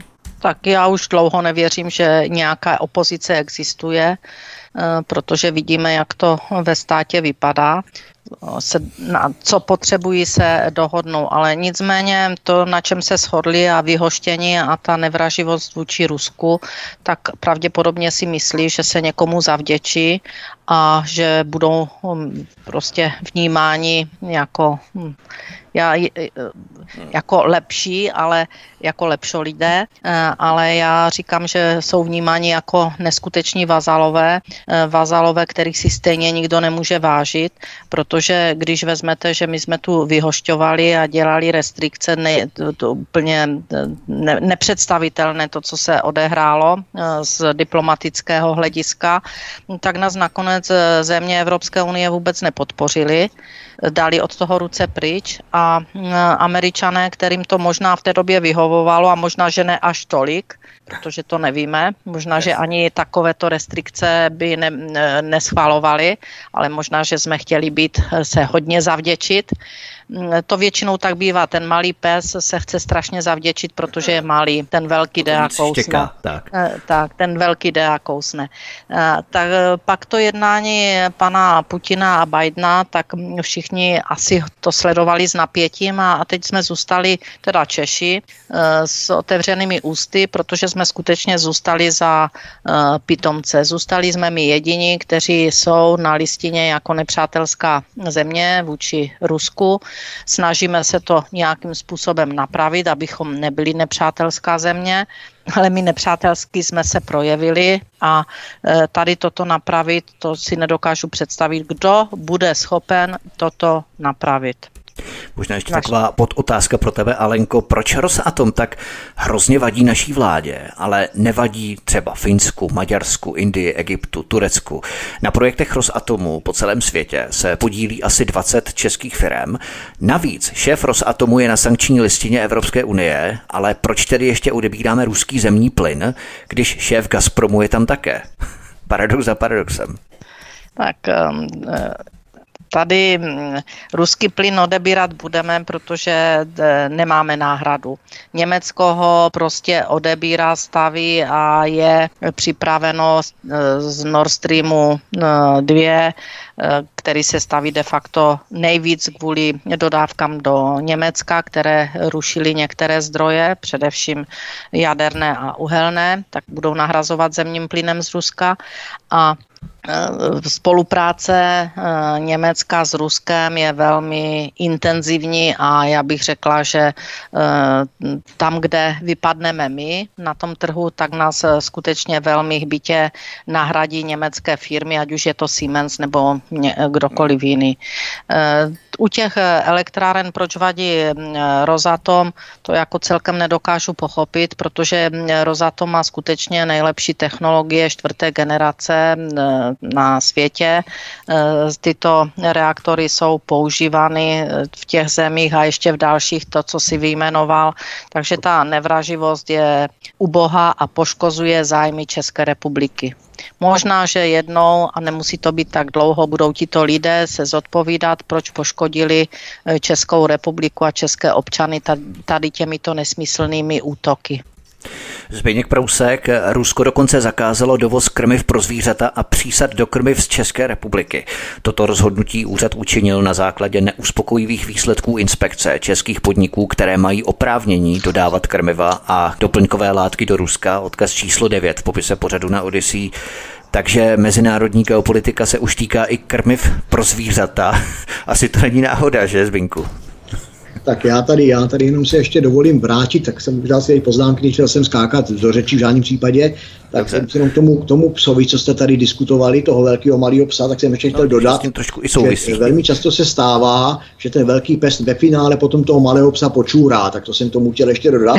Tak já už dlouho nevěřím, že nějaká opozice existuje, protože vidíme, jak to ve státě vypadá. Se, na co potřebují se dohodnou, ale nicméně to, na čem se shodli a vyhoštění a ta nevraživost vůči Rusku, tak pravděpodobně si myslí, že se někomu zavděčí a že budou prostě vnímáni jako, já, jako lepší, ale jako lepšolidé, ale já říkám, že jsou vnímáni jako neskuteční vazalové vazalové, kterých si stejně nikdo nemůže vážit, protože když vezmete, že my jsme tu vyhošťovali a dělali restrikce, ne, to, to úplně ne, nepředstavitelné to, co se odehrálo z diplomatického hlediska, tak nás nakonec země Evropské unie vůbec nepodpořili, dali od toho ruce pryč a Američané, kterým to možná v té době vyhovovalo a možná, že ne až tolik, protože to nevíme, možná, že ani takovéto restrikce by ne, neschvalovali, ale možná, že jsme chtěli být, se hodně zavděčit. To většinou tak bývá, ten malý pes se chce strašně zavděčit, protože je malý, ten velký jde a kousne. Tak. tak, ten velký jde a kousne. Tak pak to jednání pana Putina a Bidena, tak všichni asi to sledovali s napětím a teď jsme zůstali, teda Češi, s otevřenými ústy, protože jsme skutečně zůstali za pitomce. Zůstali jsme my jediní, kteří jsou na listině jako nepřátelská země vůči Rusku. Snažíme se to nějakým způsobem napravit, abychom nebyli nepřátelská země, ale my nepřátelsky jsme se projevili a tady toto napravit, to si nedokážu představit, kdo bude schopen toto napravit. Možná ještě Naši. taková podotázka pro tebe, Alenko. Proč Rosatom tak hrozně vadí naší vládě, ale nevadí třeba Finsku, Maďarsku, Indii, Egyptu, Turecku? Na projektech Rosatomu po celém světě se podílí asi dvacet českých firem. Navíc šéf Rosatomu je na sankční listině Evropské unie, ale proč tedy ještě odebíráme ruský zemní plyn, když šéf Gazpromu je tam také? Paradox za paradoxem. Tak... Um, uh... Tady ruský plyn odebírat budeme, protože nemáme náhradu. Německo ho prostě odebírá, staví a je připraveno z Nord Streamu dva, který se staví de facto nejvíc kvůli dodávkám do Německa, které rušily některé zdroje, především jaderné a uhelné, tak budou nahrazovat zemním plynem z Ruska. A spolupráce Německa s Ruskem je velmi intenzivní a já bych řekla, že tam, kde vypadneme my na tom trhu, tak nás skutečně velmi hbitě nahradí německé firmy, ať už je to Siemens nebo kdokoliv jiný. U těch elektráren, proč vadí Rosatom, to jako celkem nedokážu pochopit, protože Rosatom má skutečně nejlepší technologie čtvrté generace na světě. Tyto reaktory jsou používány v těch zemích a ještě v dalších, to, co si vyjmenoval. Takže ta nevraživost je ubohá a poškozuje zájmy České republiky. Možná, že jednou, a nemusí to být tak dlouho, budou tito lidé se zodpovídat, proč poškodili Českou republiku a české občany tady těmito nesmyslnými útoky. Zbyněk Prousek, Rusko dokonce zakázalo dovoz krmiv pro zvířata a přísad do krmiv z České republiky. Toto rozhodnutí úřad učinil na základě neuspokojivých výsledků inspekce českých podniků, které mají oprávnění dodávat krmiva a doplňkové látky do Ruska, odkaz číslo devět v popise pořadu na Odyssey. Takže mezinárodní geopolitika se už týká i krmiv pro zvířata. Asi to není náhoda, že, Zbyňku? Tak já tady, já tady jenom se ještě dovolím vrátit, tak jsem udělal si poznámky, nechtěl jsem skákat do řečí v žádném případě, tak jsem jenom k tomu, k tomu psovi, co jste tady diskutovali, toho velkého malého psa, tak jsem ještě chtěl no, dodat, že velmi často se stává, že ten velký pes ve finále potom toho malého psa počůrá, tak to jsem tomu chtěl ještě dodat.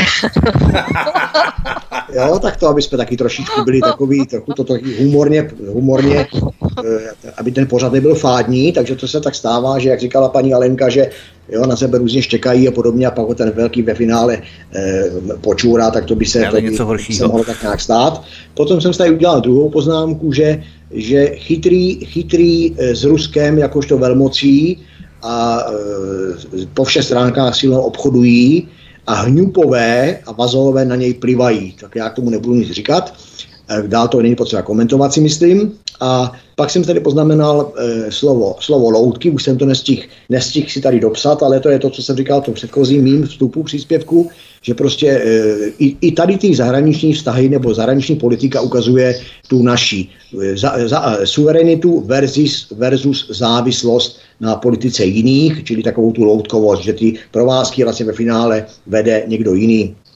Jo, tak to, aby jsme taky trošičku byli takový, trochu to taky humorně, humorně, aby ten pořad nebyl fádní, takže to se tak stává, že jak říkala paní Alenka, že jo, na sebe různě štěkají a podobně a pak ten velký ve finále e, počůrá, tak to by se, to by se mohlo tak nějak stát. Potom jsem si tady udělal druhou poznámku, že, že chytrý, chytrý e, s Ruskem jakožto velmocí a e, po všech stránkách silnou obchodují a hňupové a vazalové na něj plivají. Tak já k tomu nebudu nic říkat. Dál to není potřeba komentovat, si myslím. A pak jsem tady poznamenal e, slovo, slovo loutky, už jsem to nestihl, nestihl si tady dopsat, ale to je to, co jsem říkal v tom předchozím mým vstupu, příspěvku, že prostě e, i, i tady ty zahraniční vztahy nebo zahraniční politika ukazuje tu naši e, za, za, suverenitu versus, versus závislost na politice jiných, čili takovou tu loutkovost, že ty provázky vlastně ve finále vede někdo jiný.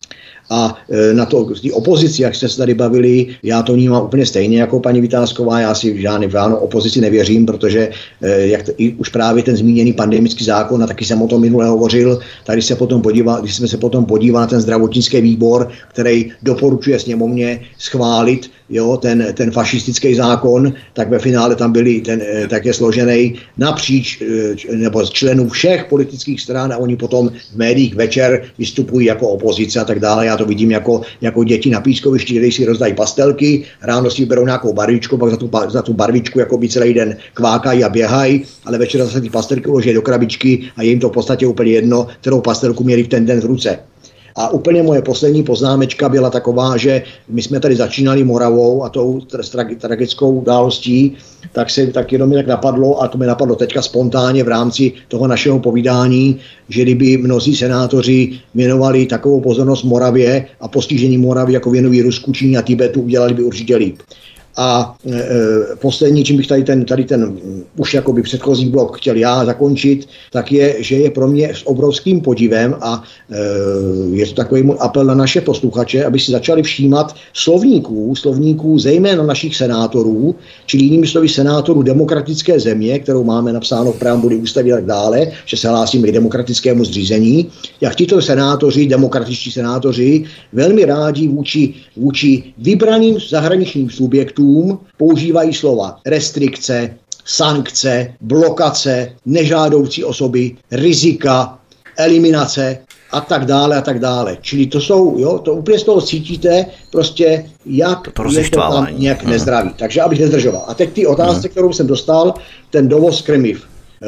A na to, z té opozici, jak jste se tady bavili, já to vnímám úplně stejně jako paní Vitásková, já si žádný žádnou opozici nevěřím, protože jak to, i už právě ten zmíněný pandemický zákon, a taky jsem o tom minule hovořil, tady se potom podívá, když jsme se potom podívali na ten zdravotnický výbor, který doporučuje sněmovně schválit, jo, ten, ten fašistický zákon, tak ve finále tam byli, ten, tak je složený napříč, nebo z členů všech politických stran a oni potom v médiích večer vystupují jako opozice a tak dále. Já to vidím jako, jako děti na pískovišti, kde si rozdají pastelky, ráno si berou nějakou barvičku, pak za tu, za tu barvičku jako by celý den kvákají a běhají, ale večer zase ty pastelky uloží do krabičky a je jim to v podstatě úplně jedno, kterou pastelku měli v ten den v ruce. A úplně moje poslední poznámečka byla taková, že my jsme tady začínali Moravou a tou tragickou událostí, tak se tak jenom tak napadlo, a to mi napadlo teďka spontánně v rámci toho našeho povídání, že kdyby mnozí senátoři věnovali takovou pozornost Moravě a postižení Moravy, jako věnují Rusku, Číně a Tibetu, udělali by určitě líp. A e, poslední, čím bych tady ten, tady ten už jakoby předchozí blok chtěl já zakončit, tak je, že je pro mě s obrovským podivem a e, je to takový můj apel na naše posluchače, aby si začali všímat slovníků, slovníků zejména našich senátorů, čili jinými slovy senátorů demokratické země, kterou máme napsáno v preambuli ústavy a tak dále, že se hlásíme k demokratickému zřízení, jak tito senátoři, demokratičtí senátoři, velmi rádi vůči, vůči vybraným zahraničním subjektům používají slova restrikce, sankce, blokace, nežádoucí osoby, rizika, eliminace a tak dále a tak dále. Čili to jsou, jo, to úplně z toho cítíte prostě, jak to je to tam nějak hmm. nezdravý. Takže abych nezdržoval. A teď ty otázce, hmm. kterou jsem dostal, ten dovoz krmiv.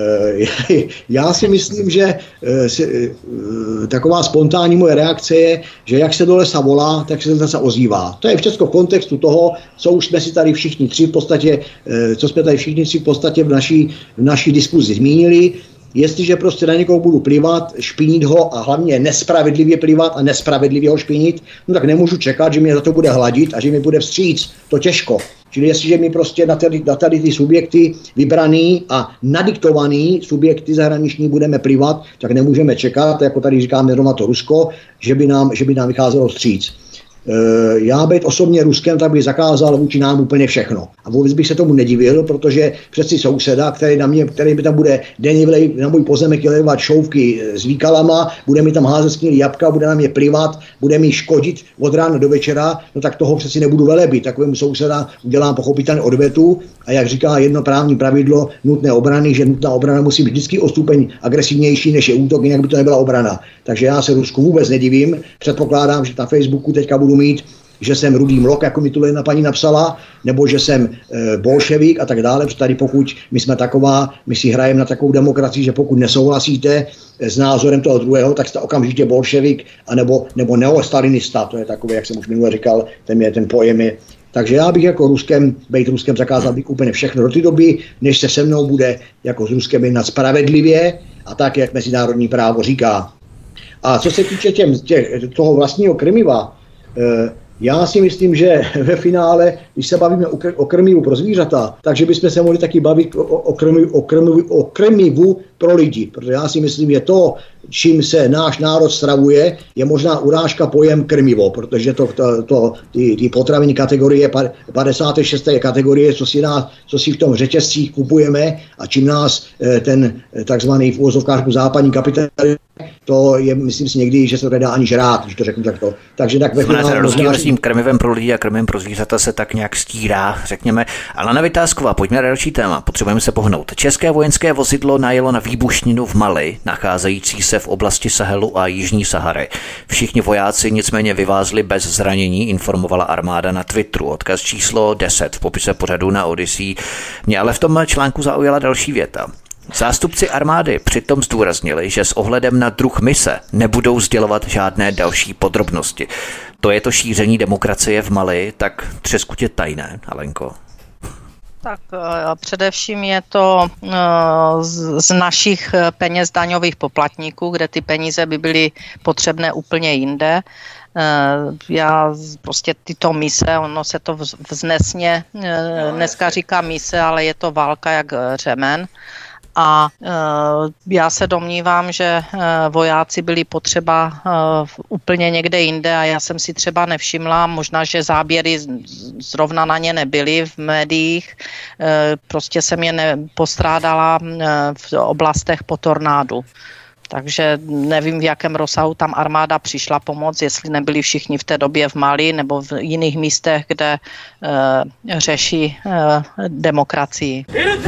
Já si myslím, že taková spontánní moje reakce je, že jak se do lesa volá, tak se zase ozývá. To je všechno v kontextu toho, co už jsme si tady všichni tři v podstatě, co jsme tady všichni tři v podstatě v naší, v naší diskuzi zmínili. Jestliže prostě na někoho budu plivat, špinit ho a hlavně nespravedlivě plivat a nespravedlivě ho špinit, no tak nemůžu čekat, že mě za to bude hladit a že mi bude vstříc. To těžko. Čili jestliže mi prostě na tady, na tady ty subjekty vybraný a nadiktovaný subjekty zahraniční budeme plivat, tak nemůžeme čekat, jako tady říkáme zrovna to Rusko, že by nám, že by nám vycházelo vstříc. Já být osobně Ruskem, tak bych zakázal vůči nám úplně všechno. A vůbec bych se tomu nedivil, protože přeci souseda, který, na mě, který mi tam bude denně vlej, na můj pozemek vylévat šouvky s výkalama, bude mi tam házet sknělý jabka, bude na mě plivat, bude mi škodit od rána do večera, no tak toho přeci nebudu velebit. Takovému souseda udělám pochopitelně odvetu a jak říká jedno právní pravidlo nutné obrany, že nutná obrana musí být vždycky o stupeň agresivnější než je útok, jinak by to nebyla obrana. Takže já se Rusku vůbec nedivím. Předpokládám, že na Facebooku teďka budu mít, že jsem rudý mlok, jako mi tu jedna paní napsala, nebo že jsem e, bolševik a tak dále, protože tady pokud my jsme taková, my si hrajeme na takovou demokracii, že pokud nesouhlasíte s názorem toho druhého, tak jste okamžitě bolševik, anebo, nebo neostalinista, to je takové, jak jsem už minule říkal, ten, je, ten pojem je. Takže já bych jako Ruskem, být Ruskem zakázal bych úplně všechno do té doby, než se se mnou bude jako s Ruskem jednat spravedlivě a tak, jak mezinárodní právo říká. A co se týče těm, těch, toho vlastního krmiva, e, já si myslím, že ve finále, když se bavíme o, kr- o krmivu pro zvířata, takže bychom se mohli taky bavit o, o, krmivu, o, krmivu, o krmivu pro lidi. Protože já si myslím, že to, čím se náš národ stravuje, je možná urážka pojem krmivo, protože to, to, to, ty, ty potraviny kategorie padesát šest kategorie, co si, nás, co si v tom řetězcích kupujeme a čím nás ten takzvaný v uvozovkách západní kapitalismus, to je, myslím si někdy, že se to nedá ani žrát, když to řeknu takto. Takže tak ve finále rozdíl s tím krmivem pro lidi a krmivem pro zvířata se tak nějak stírá, řekněme. Alena Vitásková, pojďme na další téma, potřebujeme se pohnout. České vojenské vozidlo najelo na výbušninu v Mali, nacházející se v oblasti Sahelu a Jižní Sahary. Všichni vojáci nicméně vyvázli bez zranění, informovala armáda na Twitteru. Odkaz číslo deset v popise pořadu na Odyssey. Mě ale v tom článku zaujala další věta. Zástupci armády přitom zdůraznili, že s ohledem na druh mise nebudou sdělovat žádné další podrobnosti. To je to šíření demokracie v Mali, tak třeskutě tajné, Alenko. Tak především je to z našich peněz daňových poplatníků, kde ty peníze by byly potřebné úplně jinde. Já prostě tyto mise, ono se to vznesně, dneska říká mise, ale je to válka jak řemen. a já se domnívám, že vojáci byli potřeba úplně někde jinde a já jsem si třeba nevšimla, možná, že záběry zrovna na ně nebyly v médiích, prostě jsem je nepostrádala v oblastech po tornádu. Takže nevím, v jakém rozsahu tam armáda přišla pomoct, jestli nebyli všichni v té době v Mali nebo v jiných místech, kde uh, řeší uh, demokracii.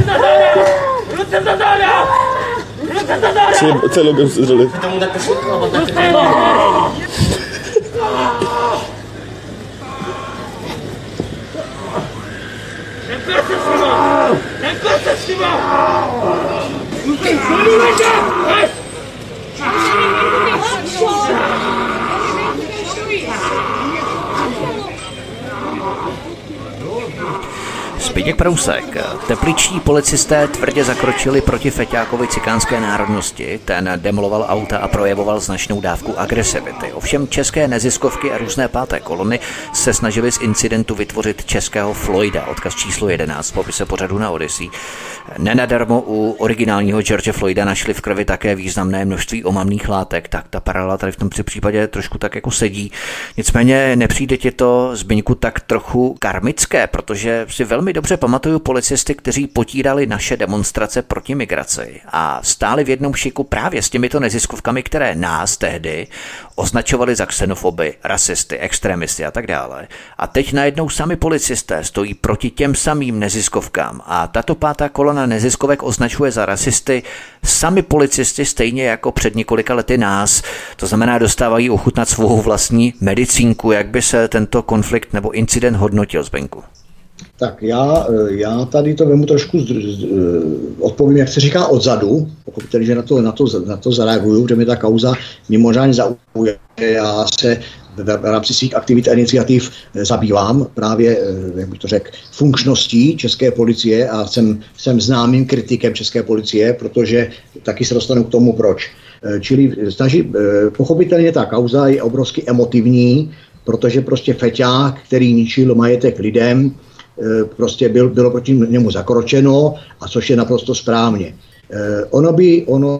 Zbyněk Prousek. Tepličtí policisté tvrdě zakročili proti feťákovi cikánské národnosti. Ten demoloval auta a projevoval značnou dávku agresivity. Ovšem české neziskovky a různé páté kolony se snažili z incidentu vytvořit českého Floyda, odkaz číslo jedenáct v popise pořadu na Odyssey. Nenadarmo u originálního George Floyda našli v krvi také významné množství omamných látek, tak ta paralela tady v tom případě trošku tak jako sedí. Nicméně nepřijde ti to, Zbyňku, tak trochu karmické, protože si velmi dobře pamatuju policisty, kteří potírali naše demonstrace proti migraci a stáli v jednom šiku právě s těmito neziskovkami, které nás tehdy označovali za xenofoby, rasisty, extremisty a tak dále. A teď najednou sami policisté stojí proti těm samým neziskovkám a tato pátá kolona neziskovek označuje za rasisty sami policisty stejně jako před několika lety nás. To znamená, dostávají ochutnat svou vlastní medicínku. Jak by se tento konflikt nebo incident hodnotil, Zbyňku? Tak já, já tady to vemu trošku, z, z, odpovím, jak se říká, odzadu, pokud tedy, že na to, na to, na to zareaguju, protože mě ta kauza mimořádně zaujuje. Já se v rámci svých aktivit a iniciativ zabývám právě, jak bych to řekl, funkčností české policie a jsem, jsem známým kritikem české policie, protože taky se dostanu k tomu, proč. Čili snaží, pochopitelně ta kauza je obrovsky emotivní, protože prostě feťák, který ničil majetek lidem, prostě byl, bylo proti němu zakročeno, a což je naprosto správně. Ono by, ono,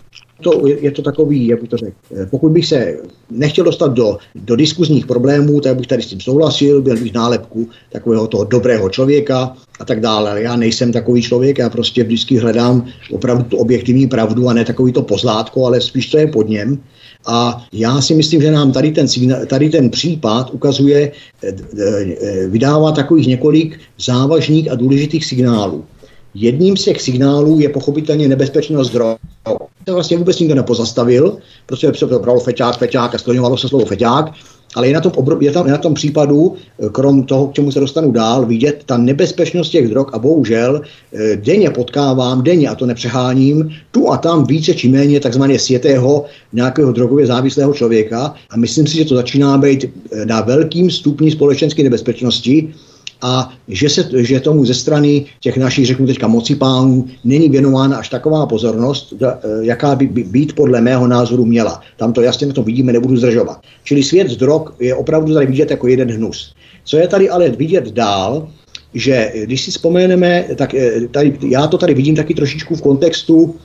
to, je to takový, jak bych to řekl, pokud bych se nechtěl dostat do, do diskuzních problémů, tak bych tady s tím souhlasil, byl bych nálepku takového toho dobrého člověka a tak dále. Já nejsem takový člověk, já prostě vždycky hledám opravdu tu objektivní pravdu a ne takový to pozlátko, ale spíš to je pod něm. A já si myslím, že nám tady ten, tady ten případ ukazuje, vydává takových několik závažných a důležitých signálů. Jedním z těch signálů je pochopitelně nebezpečnost drog. Se vlastně vůbec nikdo nepozastavil, protože se to bralo feťák, feťák a skloňovalo se slovo feťák, ale je na tom, obro, je tam, je na tom případu, krom toho, k čemu se dostanu dál, vidět ta nebezpečnost těch drog a bohužel denně potkávám, denně, a to nepřeháním, tu a tam více či méně takzvaně sjetého nějakého drogově závislého člověka a myslím si, že to začíná být na velkým stupni společenské nebezpečnosti, a že, se, že tomu ze strany těch našich, řeknu teďka, mocipánů není věnována až taková pozornost, jaká by být podle mého názoru měla. Tam to jasně na to vidíme, nebudu zdržovat. Čili svět z drog je opravdu tady vidět jako jeden hnus. Co je tady ale vidět dál, že když si vzpomeneme, tak tady, já to tady vidím taky trošičku v kontextu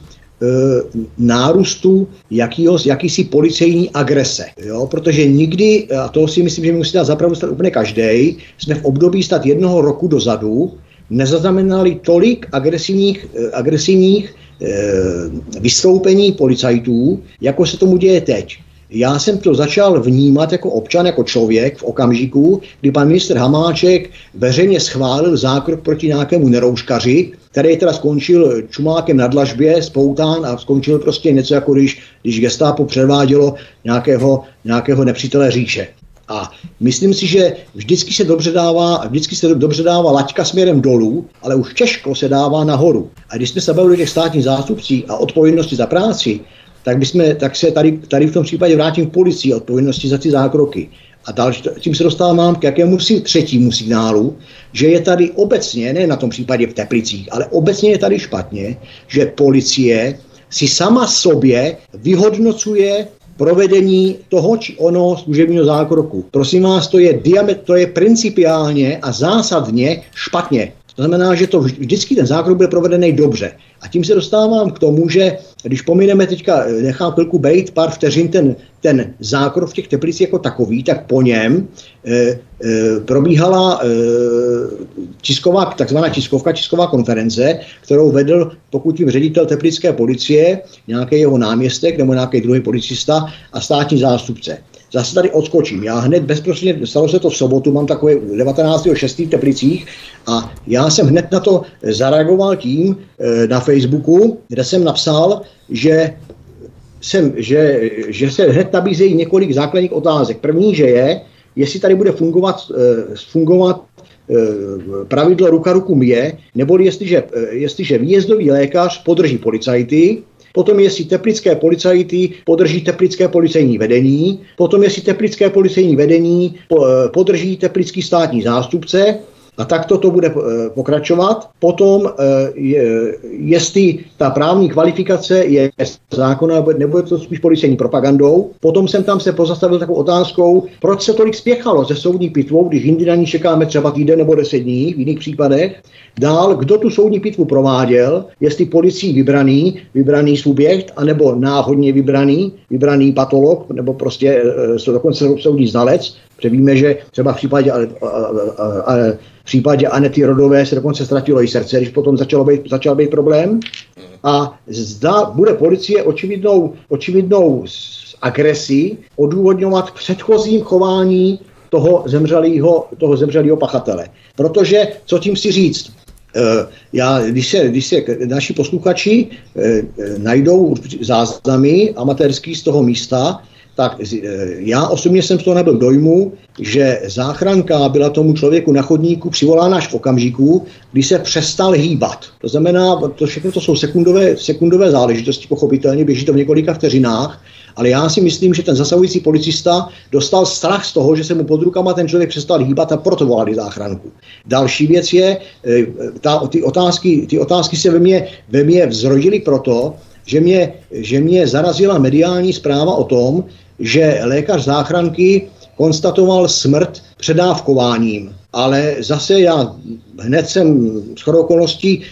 nárůstu jakýho, jakýsi policejní agrese. Jo? Protože nikdy, a to si myslím, že musí dát zapravdu stát úplně každej, jsme v období stát jednoho roku dozadu nezaznamenali tolik agresivních, agresivních e, vystoupení policajtů, jako se tomu děje teď. Já jsem to začal vnímat jako občan, jako člověk v okamžiku, kdy pan ministr Hamáček veřejně schválil zákrok proti nějakému nerouškaři, který teda skončil čumákem na dlažbě, spoután a skončil prostě něco jako když, když gestápo předvádělo nějakého, nějakého nepřítele říše. A myslím si, že vždycky se dobře dává, vždycky se dobře dává laťka směrem dolů, ale už těžko se dává nahoru. A když jsme se bavili o těch státních zástupcích a odpovědnosti za práci, tak, bychom, tak se tady, tady v tom případě vrátím k policii odpovědnosti za ty zákroky. A další, tím se dostávám k jakému třetímu signálu, že je tady obecně, ne na tom případě v Teplicích, ale obecně je tady špatně, že policie si sama sobě vyhodnocuje provedení toho či onoho služebního zákroku. Prosím vás, to je, diamet, to je principiálně a zásadně špatně. To znamená, že to vždycky ten zákrok byl provedený dobře. A tím se dostávám k tomu, že když pomineme teďka, nechám chvilku bejt pár vteřin ten, ten zákrok v těch Teplicích jako takový, tak po něm e, e, probíhala e, tisková, takzvaná tiskovka, tisková konference, kterou vedl, pokud vím, ředitel teplické policie, nějaký jeho náměstek nebo nějaký druhý policista a státní zástupce. Zase tady odskočím. Já hned bezprostředně, stalo se to v sobotu, mám takové devatenáctého šestého v Teplicích a já jsem hned na to zareagoval tím e, na Facebooku, kde jsem napsal, že, jsem, že, že se hned nabízejí několik základních otázek. První, že je, jestli tady bude fungovat, e, fungovat e, pravidlo ruka ruku myje, nebo jestliže, e, jestliže výjezdový lékař podrží policajty, potom jestli teplické policajty podrží teplické policejní vedení, potom jestli teplické policejní vedení podrží teplický státní zástupce a takto to bude pokračovat. Potom jestli ta právní kvalifikace je zákona, nebo to spíš policejní propagandou. Potom jsem tam se pozastavil takovou otázkou, proč se tolik spěchalo se soudní pitvou, když jindy na ní čekáme třeba týden nebo deset dní v jiných případech. Dál, kdo tu soudní pitvu prováděl, jestli policií vybraný, vybraný subjekt, anebo náhodně vybraný, vybraný patolog, nebo prostě e, dokonce soudní znalec, protože víme, že třeba v případě, a, a, a, a, v případě Anety Rodové se dokonce ztratilo i srdce, když potom začalo být, začal být problém. A zda bude policie očividnou, očividnou agresi odůvodňovat předchozím chování toho zemřelého, toho zemřelého pachatele. Protože, co tím si říct, já, když se, když se naši posluchači eh, najdou záznamy amatérský z toho místa, tak já osobně jsem z toho nabyl dojmu, že záchranka byla tomu člověku na chodníku přivolána až v okamžiku, kdy se přestal hýbat. To znamená, to všechno to jsou sekundové, sekundové záležitosti, pochopitelně, běží to v několika vteřinách, ale já si myslím, že ten zasahující policista dostal strach z toho, že se mu pod rukama ten člověk přestal hýbat a proto volali záchranku. Další věc je, ta, ty, otázky, ty otázky se ve mně, ve mně vzrodily proto, že mě, že mě zarazila mediální zpráva o tom, že lékař záchranky konstatoval smrt předávkováním. Ale zase já hned jsem shodou okolností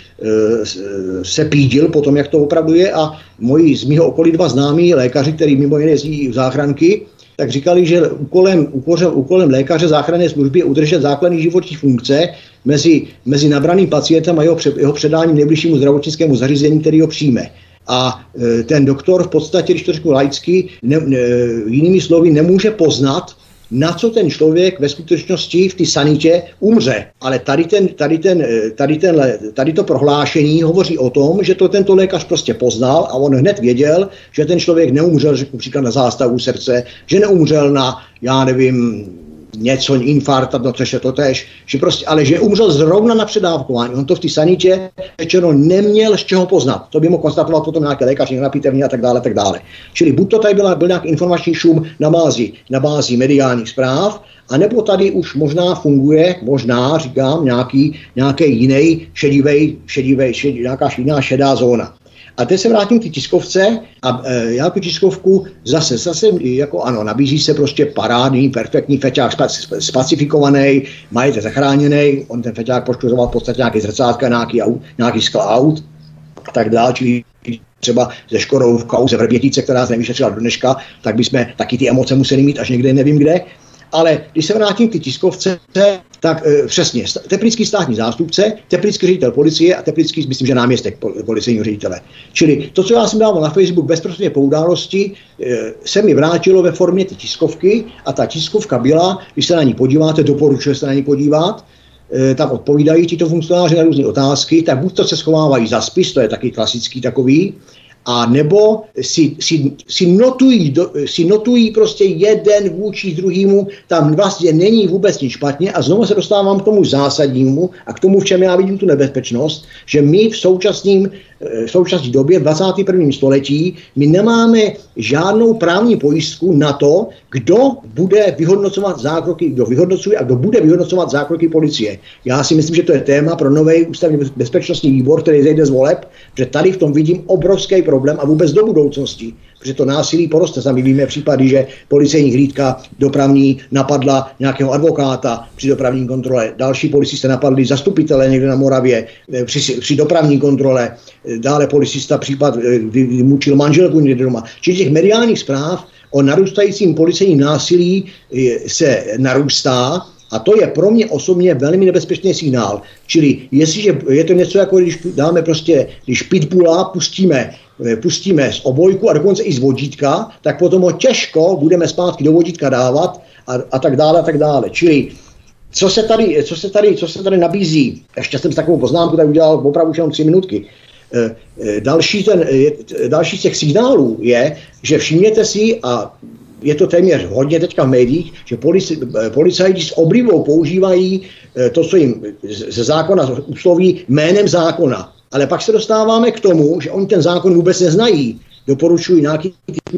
e, se pídil po tom, jak to opravdu je, a moji z mého okolí dva známí lékaři, kteří mimo jiné jezdí v záchranky, tak říkali, že úkolem, úkolem, úkolem lékaře záchranné služby je udržet základní životní funkce mezi, mezi nabraným pacientem a jeho, jeho předáním nejbližšímu zdravotnickému zařízení, který ho přijme. A e, ten doktor v podstatě, když to řeknu laicky, ne, ne, jinými slovy, nemůže poznat, na co ten člověk ve skutečnosti v té sanitě umře. Ale tady, ten, tady, ten, tady, ten, tady to prohlášení hovoří o tom, že to tento lékař prostě poznal a on hned věděl, že ten člověk neumřel, řeknu příklad, na zástavu srdce, že neumřel na, já nevím, něco, infarkt, no což je to tež, že prostě, ale že umřel zrovna na předávkování. On to v té sanitě řečeno neměl z čeho poznat. To by mohl konstatovat potom nějaký lékař, někdo na pitevně a tak dále, tak dále. Čili buď to tady byla, byl nějaký informační šum na bázi, na bázi mediálních zpráv, anebo tady už možná funguje, možná, říkám, nějaký, nějaký jiný šedivej, šedivej, šedivej, nějaká jiná šedá zóna. A teď se vrátím k té tiskovce a e, já tu tiskovku zase, zase jako ano, nabízí se prostě parádní, perfektní feťák, spacifikovaný, majitel zachráněný, on ten feťák poškozoval v podstatě nějaký zrcátka, nějaký, aut, nějaký skl aut a tak dále, čili třeba ze Škodou v kauze Vrbětice, která se nevyšetřila do dneška, tak bychom taky ty emoce museli mít až někde nevím kde. Ale když se vrátím k ty tiskovce, tak e, přesně, teplický státní zástupce, teplický ředitel policie a teplický, myslím, že náměstek policejního ředitele. Čili to, co já jsem dával na Facebook bezprostředně po události, e, se mi vrátilo ve formě ty tiskovky a ta tiskovka byla, když se na ní podíváte, doporučuji se na ní podívat, e, tam odpovídají tito funkcionáři na různé otázky, tak buď to se schovávají za spis, to je taky klasický takový, a nebo si, si, si, notují, do, si notují prostě jeden vůči druhému, tam vlastně není vůbec nic špatně a znovu se dostávám k tomu zásadnímu a k tomu, v čem já vidím tu nebezpečnost, že my v současném v současné době v dvacátém prvním století my nemáme žádnou právní pojistku na to, kdo bude vyhodnocovat zákroky, kdo vyhodnocuje a kdo bude vyhodnocovat zákroky policie. Já si myslím, že to je téma pro nový ústavně bezpečnostní výbor, který zejde z voleb, že tady v tom vidím obrovský problém. problém a vůbec do budoucnosti, protože to násilí poroste. Sami víme případy, že policejní hlídka dopravní napadla nějakého advokáta při dopravní kontrole. Další policisté napadli zastupitele někde na Moravě při, při dopravní kontrole. Dále policista případ vymučil manželku někde doma. Čili těch mediálních zpráv o narůstajícím policejním násilí se narůstá. A to je pro mě osobně velmi nebezpečný signál. Čili jestliže je to něco jako, když dáme prostě, když pitbulla pustíme, pustíme z obojku a dokonce i z vodítka, tak potom ho těžko budeme zpátky do vodítka dávat a, a tak dále a tak dále. Čili co se tady, co se tady, co se tady nabízí, ještě jsem s takovou poznámku tak udělal opravdu už jenom tři minutky. Další, ten, další z těch signálů je, že všimněte si, a je to téměř hodně teďka v médiích, že polici, policajti s oblibou používají to, co jim ze zákona usloví jménem zákona. Ale pak se dostáváme k tomu, že oni ten zákon vůbec neznají. Doporučuji nějaký,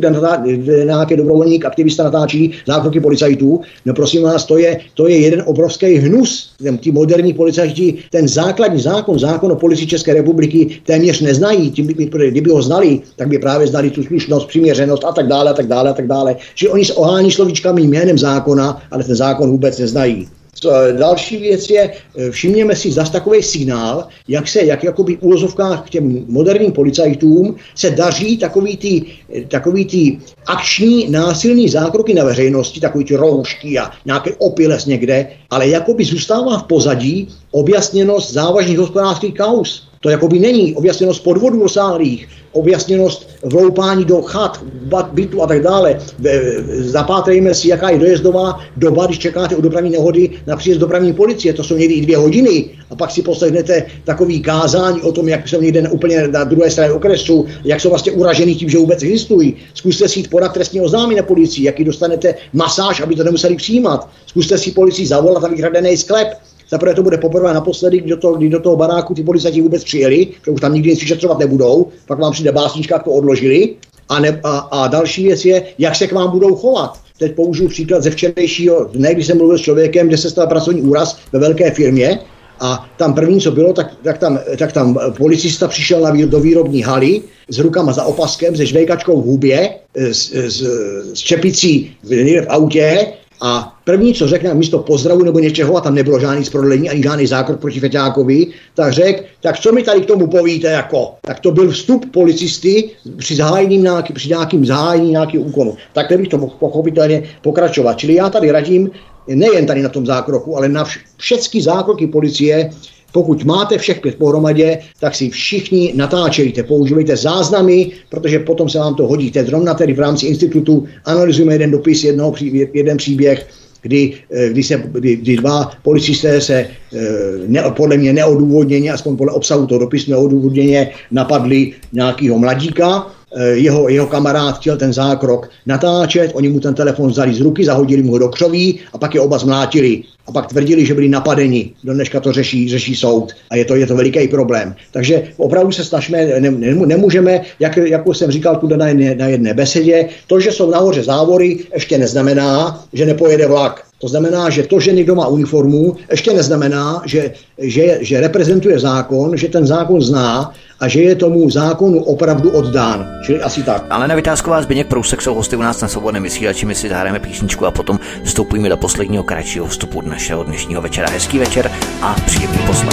nějaký dobrovolník, aktivista natáčí zákroky policajtů. No prosím vás, to je, to je jeden obrovský hnus. Ti moderní policajti ten základní zákon, zákon o policii České republiky téměř neznají. Tím, kdyby ho znali, tak by právě znali tu slušnost, přiměřenost a tak dále, a tak dále, a tak dále. Čili oni se ohání slovíčkami jménem zákona, ale ten zákon vůbec neznají. Další věc je, všimněme si zase takový signál, jak se, jak jakoby v úvozovkách k těm moderním policajtům se daří takový ty, takový ty akční násilný zákroky na veřejnosti, takový ty roušky a nějaký opiles někde, ale jakoby zůstává v pozadí objasněnost závažných hospodářských kauz. To jakoby není objasněnost podvodů rozsáhlých, objasněnost vloupání do chat, bytu a tak dále. Zapátrejme si, jaká je dojezdová doba, když čekáte u dopravní nehody na příjezd dopravní policie. To jsou někdy i dvě hodiny. A pak si poslechnete takový kázání o tom, jak jsou někde úplně na druhé straně okresu, jak jsou vlastně uražený tím, že vůbec existují. Zkuste si jít podat trestní oznámení na policii, jaký dostanete masáž, aby to nemuseli přijímat. Zkuste si policii zavolat a vykradený sklep. Zaprvé to bude poprvé naposledy, kdy do, toho, kdy do toho baráku ty policajti vůbec přijeli, protože už tam nikdy nic vyšetřovat nebudou, pak vám přijde básnička, jak to odložili. A, ne, a, a další věc je, jak se k vám budou chovat. Teď použiju příklad ze včerejšího dne, když jsem mluvil s člověkem, kde se stal pracovní úraz ve velké firmě. A tam první, co bylo, tak, tak, tam, tak tam policista přišel na, do výrobní haly s rukama za opaskem, se žvejkačkou v hubě, s, s, s čepicí v, v autě. A první, co řekne, místo pozdravu nebo něčeho, a tam nebylo žádný zprodlení, ani žádný zákrok proti Feťákovi, tak řekl, tak co mi tady k tomu povíte jako? Tak to byl vstup policisty při zahájení nějaký, při nějakým zahájení nějakého úkonu. Tak bych to mohl pochopitelně pokračovat. Čili já tady radím, nejen tady na tom zákroku, ale na všechny zákroky policie. Pokud máte všech pět pohromadě, tak si všichni natáčejte, používejte záznamy, protože potom se vám to hodí. Teď zrovna tedy v rámci institutu analyzujeme jeden dopis, jednoho, jeden příběh, kdy, kdy, se, kdy, kdy dva policisté se ne, podle mě neodůvodněně, aspoň podle obsahu toho dopisu neodůvodněně napadli nějakého mladíka. Jeho, jeho kamarád chtěl ten zákrok natáčet, oni mu ten telefon vzali z ruky, zahodili mu ho do křoví a pak je oba zmlátili. A pak tvrdili, že byli napadeni. Do dneška to řeší, řeší soud. A je to, je to veliký problém. Takže opravdu se snažíme, ne, nemůžeme, jak, jako jsem říkal tu na jedné, na jedné besedě, to, že jsou nahoře závory, ještě neznamená, že nepojede vlak. To znamená, že to, že někdo má uniformu, ještě neznamená, že, že, že reprezentuje zákon, že ten zákon zná a že je tomu zákonu opravdu oddán. Čili asi tak. Alena Vytázková a Zbyněk Prousek jsou hosty u nás na Svobodném vysílači. My si zahrajeme písničku a potom vstoupíme do posledního kratšího vstupu našeho dnešního večera. Hezký večer a příjemný poslech.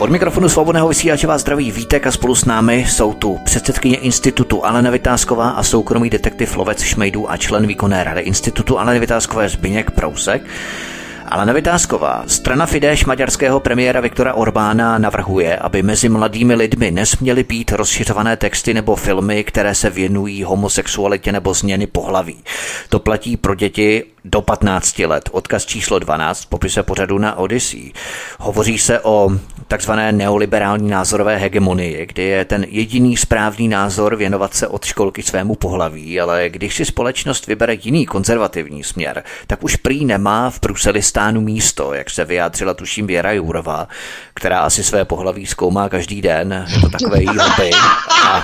Od mikrofonu Svobodného vysílače vás zdraví Vítek a spolu s námi jsou tu předsedkyně institutu Alena Vytázková a soukromý detektiv lovec šmejdů a člen výkonné rady institutu Aleny Vytázkové Zbyněk Prousek. Alena Vytázková, strana Fidesz maďarského premiéra Viktora Orbána navrhuje, aby mezi mladými lidmi nesměly být rozšiřované texty nebo filmy, které se věnují homosexualitě nebo změny pohlaví. To platí pro děti do patnácti let. Odkaz číslo dvanáct v popise pořadu na Odyssey. Hovoří se o takzvané neoliberální názorové hegemonii, kdy je ten jediný správný názor věnovat se od školky svému pohlaví, ale když si společnost vybere jiný konzervativní směr, tak už prý nemá v Bruselistánu místo, jak se vyjádřila tuším Věra Jourová, která asi své pohlaví zkoumá každý den. Je to takové jí hobby. A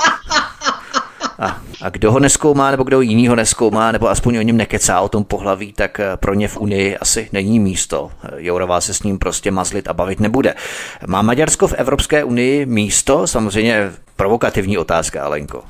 A, a kdo ho nezkoumá, nebo kdo jinýho nezkoumá, nebo aspoň o něm nekecá o tom pohlaví, tak pro ně v Unii asi není místo. Jourová se s ním prostě mazlit a bavit nebude. Má Maďarsko v Evropské unii místo? Samozřejmě provokativní otázka, Alenko.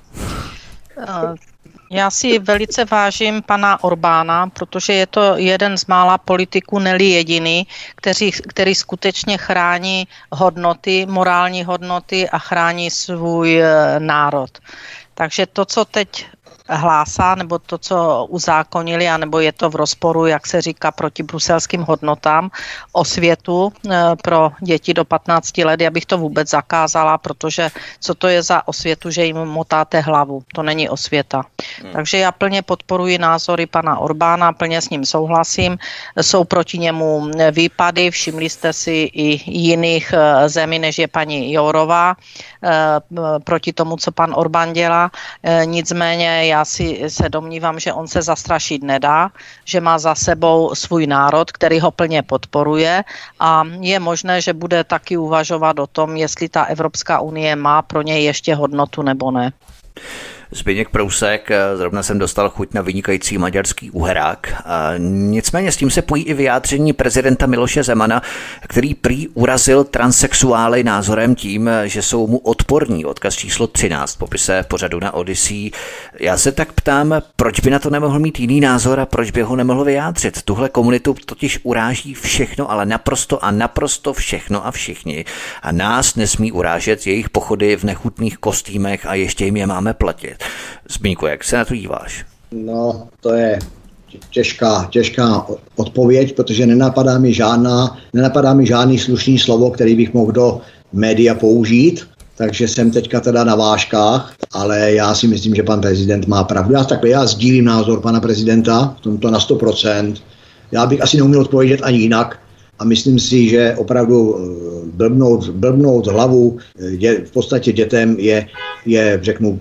Já si velice vážím pana Orbána, protože je to jeden z mála politiků, ne-li jediný, který, který skutečně chrání hodnoty, morální hodnoty a chrání svůj národ. Takže to, co teď hlásá, nebo to, co uzákonili, anebo je to v rozporu, jak se říká, proti bruselským hodnotám, osvětu pro děti do patnácti let, já bych to vůbec zakázala, protože co to je za osvětu, že jim motáte hlavu? To není osvěta. Hmm. Takže já plně podporuji názory pana Orbána, plně s ním souhlasím. Jsou proti němu výpady, všimli jste si i jiných zemí, než je paní Jourová, proti tomu, co pan Orbán dělá. Nicméně já si se domnívám, že on se zastrašit nedá, že má za sebou svůj národ, který ho plně podporuje a je možné, že bude taky uvažovat o tom, jestli ta Evropská unie má pro něj ještě hodnotu nebo ne. Zbyněk Prousek, zrovna jsem dostal chuť na vynikající maďarský uherák. Nicméně s tím se pojí i vyjádření prezidenta Miloše Zemana, který prý urazil transsexuály názorem tím, že jsou mu odporní. Odkaz číslo třináct v popise pořadu na Odyssey. Já se tak ptám, proč by na to nemohl mít jiný názor a proč by ho nemohl vyjádřit. Tuhle komunitu totiž uráží všechno, ale naprosto a naprosto všechno a všichni. A nás nesmí urážet jejich pochody v nechutných kostýmech a ještě jim je máme platit. Zbyňku, jak se na to díváš? No, to je těžká, těžká odpověď, protože nenapadá mi žádná, nenapadá mi žádný slušný slovo, který bych mohl do média použít, takže jsem teďka teda na vážkách, ale já si myslím, že pan prezident má pravdu. Já takhle, já sdílím názor pana prezidenta, v tomto na sto procent. Já bych asi neuměl odpovědět ani jinak a myslím si, že opravdu blbnout, blbnout hlavu dě, v podstatě dětem je, je řeknu,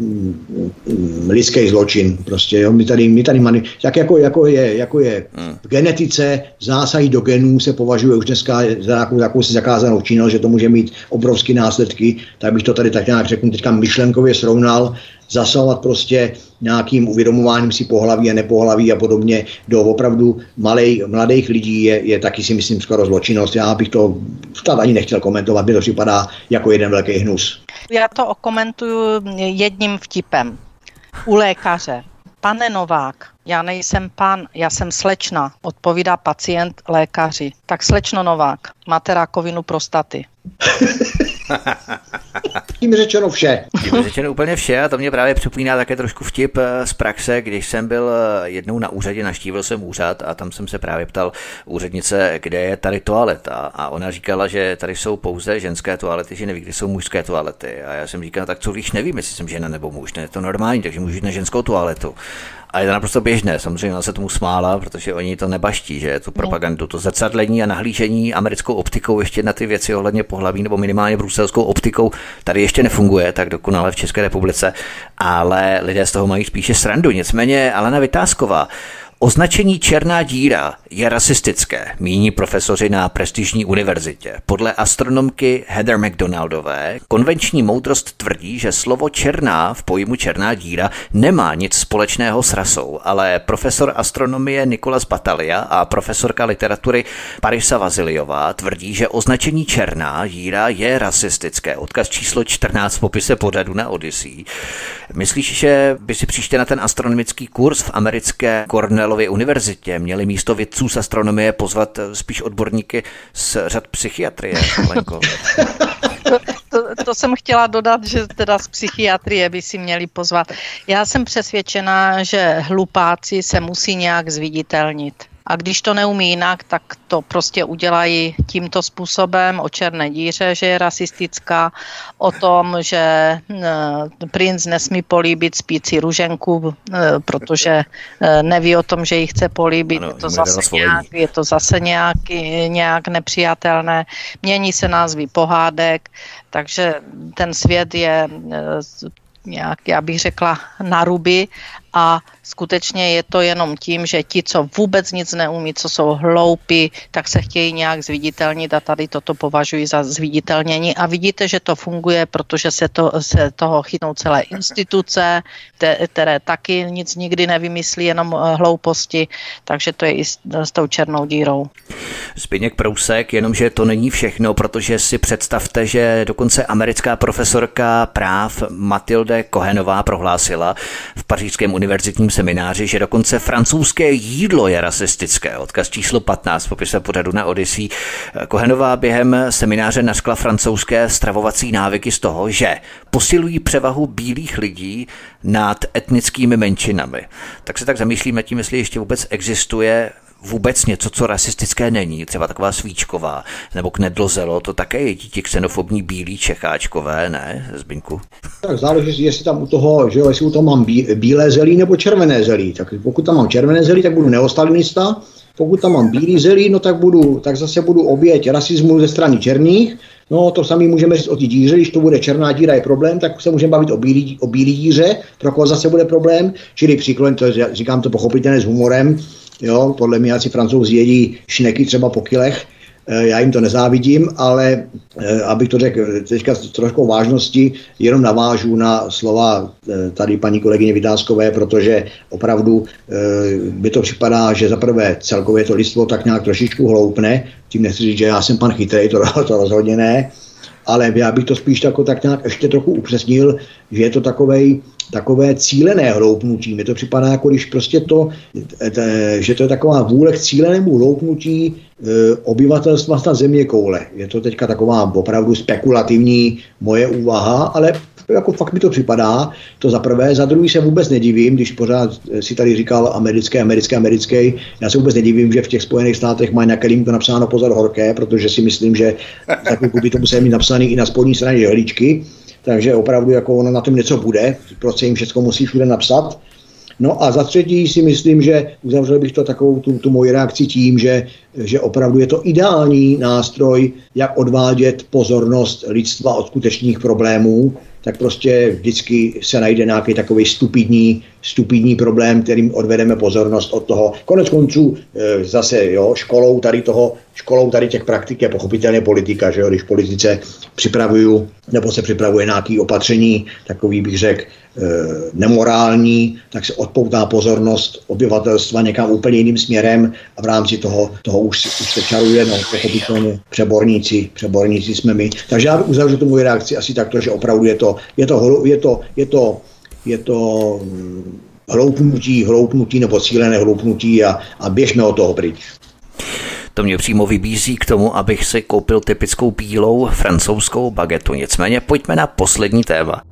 lidský zločin. Prostě, jo. My tady, my tady mani- jak jako, jako, je, jako je v genetice zásahy do genů se považuje už dneska za nějakou, jakousi zakázanou činnost, že to může mít obrovské následky, tak bych to tady tak nějak řeknu teďka myšlenkově srovnal, zasahovat prostě nějakým uvědomováním si pohlaví a nepohlaví a podobně do opravdu malej, mladých lidí je, je taky si myslím skoro zločinnost. Já bych to tady ani nechtěl komentovat, mi to připadá jako jeden velký hnus. Já to okomentuju jedním vtipem. U lékaře. Pane Novák, já nejsem pan, já jsem slečna, odpovídá pacient lékaři. Tak slečno Novák, máte rakovinu prostaty. Tím řečeno vše. Tím řečeno úplně vše a to mě právě připomíná také trošku vtip z praxe, když jsem byl jednou na úřadě, navštívil jsem úřad a tam jsem se právě ptal úřednice, kde je tady toaleta a ona říkala, že tady jsou pouze ženské toalety, že neví, kde jsou mužské toalety a já jsem říkal, tak co když nevím, jestli jsem žena nebo muž, ne, je to normální, takže můžu jít na ženskou toaletu. A je to naprosto běžné, samozřejmě ona se tomu smála, protože oni to nebaští, že tu propagandu, to zrcadlení a nahlížení americkou optikou ještě na ty věci ohledně pohlaví nebo minimálně bruselskou optikou tady ještě nefunguje tak dokonale v České republice, ale lidé z toho mají spíše srandu. Nicméně Alena Vytázková, označení černá díra je rasistické, míní profesoři na prestižní univerzitě. Podle astronomky Heather McDonaldové konvenční moudrost tvrdí, že slovo černá v pojmu černá díra nemá nic společného s rasou, ale profesor astronomie Nicolas Batalha a profesorka literatury Parisa Vaziliová tvrdí, že označení černá díra je rasistické. Odkaz číslo čtrnáct v popise pořadu na Odyssey. Myslíš, že by si příště na ten astronomický kurz v americké Cornellově univerzitě měli místo vědců vědců z astronomie pozvat spíš odborníky z řad psychiatrie, Lenko. To, to, to jsem chtěla dodat, že teda z psychiatrie by si měli pozvat. Já jsem přesvědčená, že hlupáci se musí nějak zviditelnit. A když to neumí jinak, tak to prostě udělají tímto způsobem, o černé díře, že je rasistická, o tom, že princ nesmí políbit spící Růženku, protože neví o tom, že ji chce políbit, ano, je, to zase nějak, je to zase nějak, nějak nepřijatelné. Mění se názvy pohádek, takže ten svět je nějak, já bych řekla, na ruby a skutečně je to jenom tím, že ti, co vůbec nic neumí, co jsou hloupí, tak se chtějí nějak zviditelnit a tady toto považuji za zviditelnění. A vidíte, že to funguje, protože se, to, se toho chytnou celé instituce, které taky nic nikdy nevymyslí, jenom hlouposti, takže to je i s, s tou černou dírou. Zbyněk Prousek, jenomže to není všechno, protože si představte, že dokonce americká profesorka práv Matilde Cohenová prohlásila v pařížském univerzitním semináři, že dokonce francouzské jídlo je rasistické. Odkaz číslo patnáct v popise pořadu na Odyssey. Cohenová během semináře nařkla francouzské stravovací návyky z toho, že posilují převahu bílých lidí nad etnickými menšinami. Tak se tak zamýšlíme tím, jestli ještě vůbec existuje vůbec něco, co rasistické není, třeba taková svíčková, nebo knedlozelo, to také jedí ti xenofobní bílí Čecháčkové, ne, Zbyňku? Tak záleží, jestli tam u toho, že jo, jestli u toho mám bí, bílé zelí nebo červené zelí, tak pokud tam mám červené zelí, tak budu neostalinista, pokud tam mám bílý zelí, no tak budu, tak zase budu oběť rasismu ze strany černých. No to samý můžeme říct o té díře, když to bude černá díra je problém, tak se můžeme bavit o bílý, o bílý díře, pro koho zase bude problém, čili příklad, to říkám to pochopitelně s humorem. Jo, podle mě asi Francouzi jedí šneky třeba po kilech, já jim to nezávidím, ale abych to řekl teďka s trošku vážnosti, jenom navážu na slova tady paní kolegyně Vitáskové, protože opravdu by to připadá, že zaprvé celkově to lidstvo tak nějak trošičku hloupne, tím nechci říct, že já jsem pan chytrej, to, to rozhodně ne, ale já bych to spíš tako, tak nějak ještě trochu upřesnil, že je to takovej, takové cílené hloupnutí. Mně to připadá, jako když prostě to, že to je taková vůle k cílenému hloupnutí e, obyvatelstva na země koule. Je to teďka taková opravdu spekulativní moje úvaha, ale jako fakt mi to připadá, to za prvé. Za druhý se vůbec nedivím, když pořád si tady říkal americké, americké, americké. Já se vůbec nedivím, že v těch Spojených státech mají na kelímku napsáno pozor horké, protože si myslím, že takový by to museli mít napsaný i na spodní straně žehličky. Takže opravdu jako ono na tom něco bude, proč se jim všechno musí všude napsat. No a za třetí si myslím, že uzavřel bych to takovou tu, tu moji reakci tím, že, že opravdu je to ideální nástroj, jak odvádět pozornost lidstva od skutečných problémů, tak prostě vždycky se najde nějaký takový stupidní, stupidní problém, kterým odvedeme pozornost od toho. Konec konců e, zase jo, školou tady toho, školou tady těch praktik je pochopitelně politika, že jo, když v politice připravuju, nebo se připravuje nějaké opatření, takový bych řekl, e, nemorální, tak se odpoutá pozornost obyvatelstva někam úplně jiným směrem a v rámci toho, toho už, už se čaruje, no, pochopitelně přeborníci, přeborníci jsme my. Takže já uzavřu tu moji reakci asi takto, že opravdu je to Je to, je to, je to, je to hloupnutí, hloupnutí nebo cílené hloupnutí a, a běžme od toho pryč. To mě přímo vybízí k tomu, abych si koupil typickou bílou francouzskou bagetu. Nicméně pojďme na poslední téma.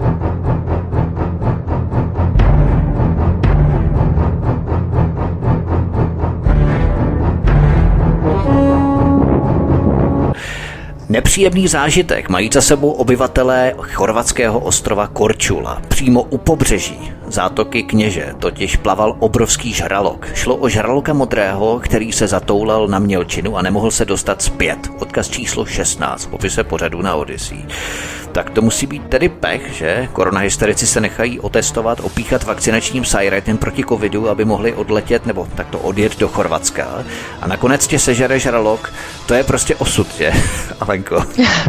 Nepříjemný zážitek mají za sebou obyvatelé chorvatského ostrova Korčula. Přímo u pobřeží zátoky Kněže totiž plaval obrovský žralok. Šlo o žraloka modrého, který se zatoulal na mělčinu a nemohl se dostat zpět. Odkaz číslo šestnáct v popise pořadu na Odyssey. Tak to musí být tedy pech, že koronahysterici se nechají otestovat, opíchat vakcinačním sajretem proti covidu, aby mohli odletět nebo takto odjet do Chorvatska. A nakonec tě sežere žralok. To je prostě osud, že? Alenko.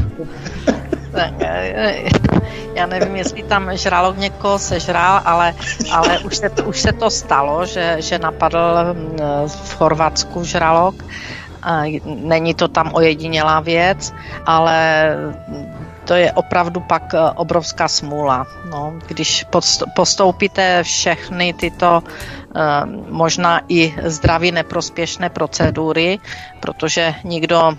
Já nevím, jestli tam žralok někoho sežral, ale, ale už, se, už se to stalo, že, že napadl v Chorvatsku žralok. Není to tam ojedinělá věc, ale to je opravdu pak obrovská smůla. No, když postoupíte všechny tyto možná i zdraví neprospěšné procedury, protože nikdo,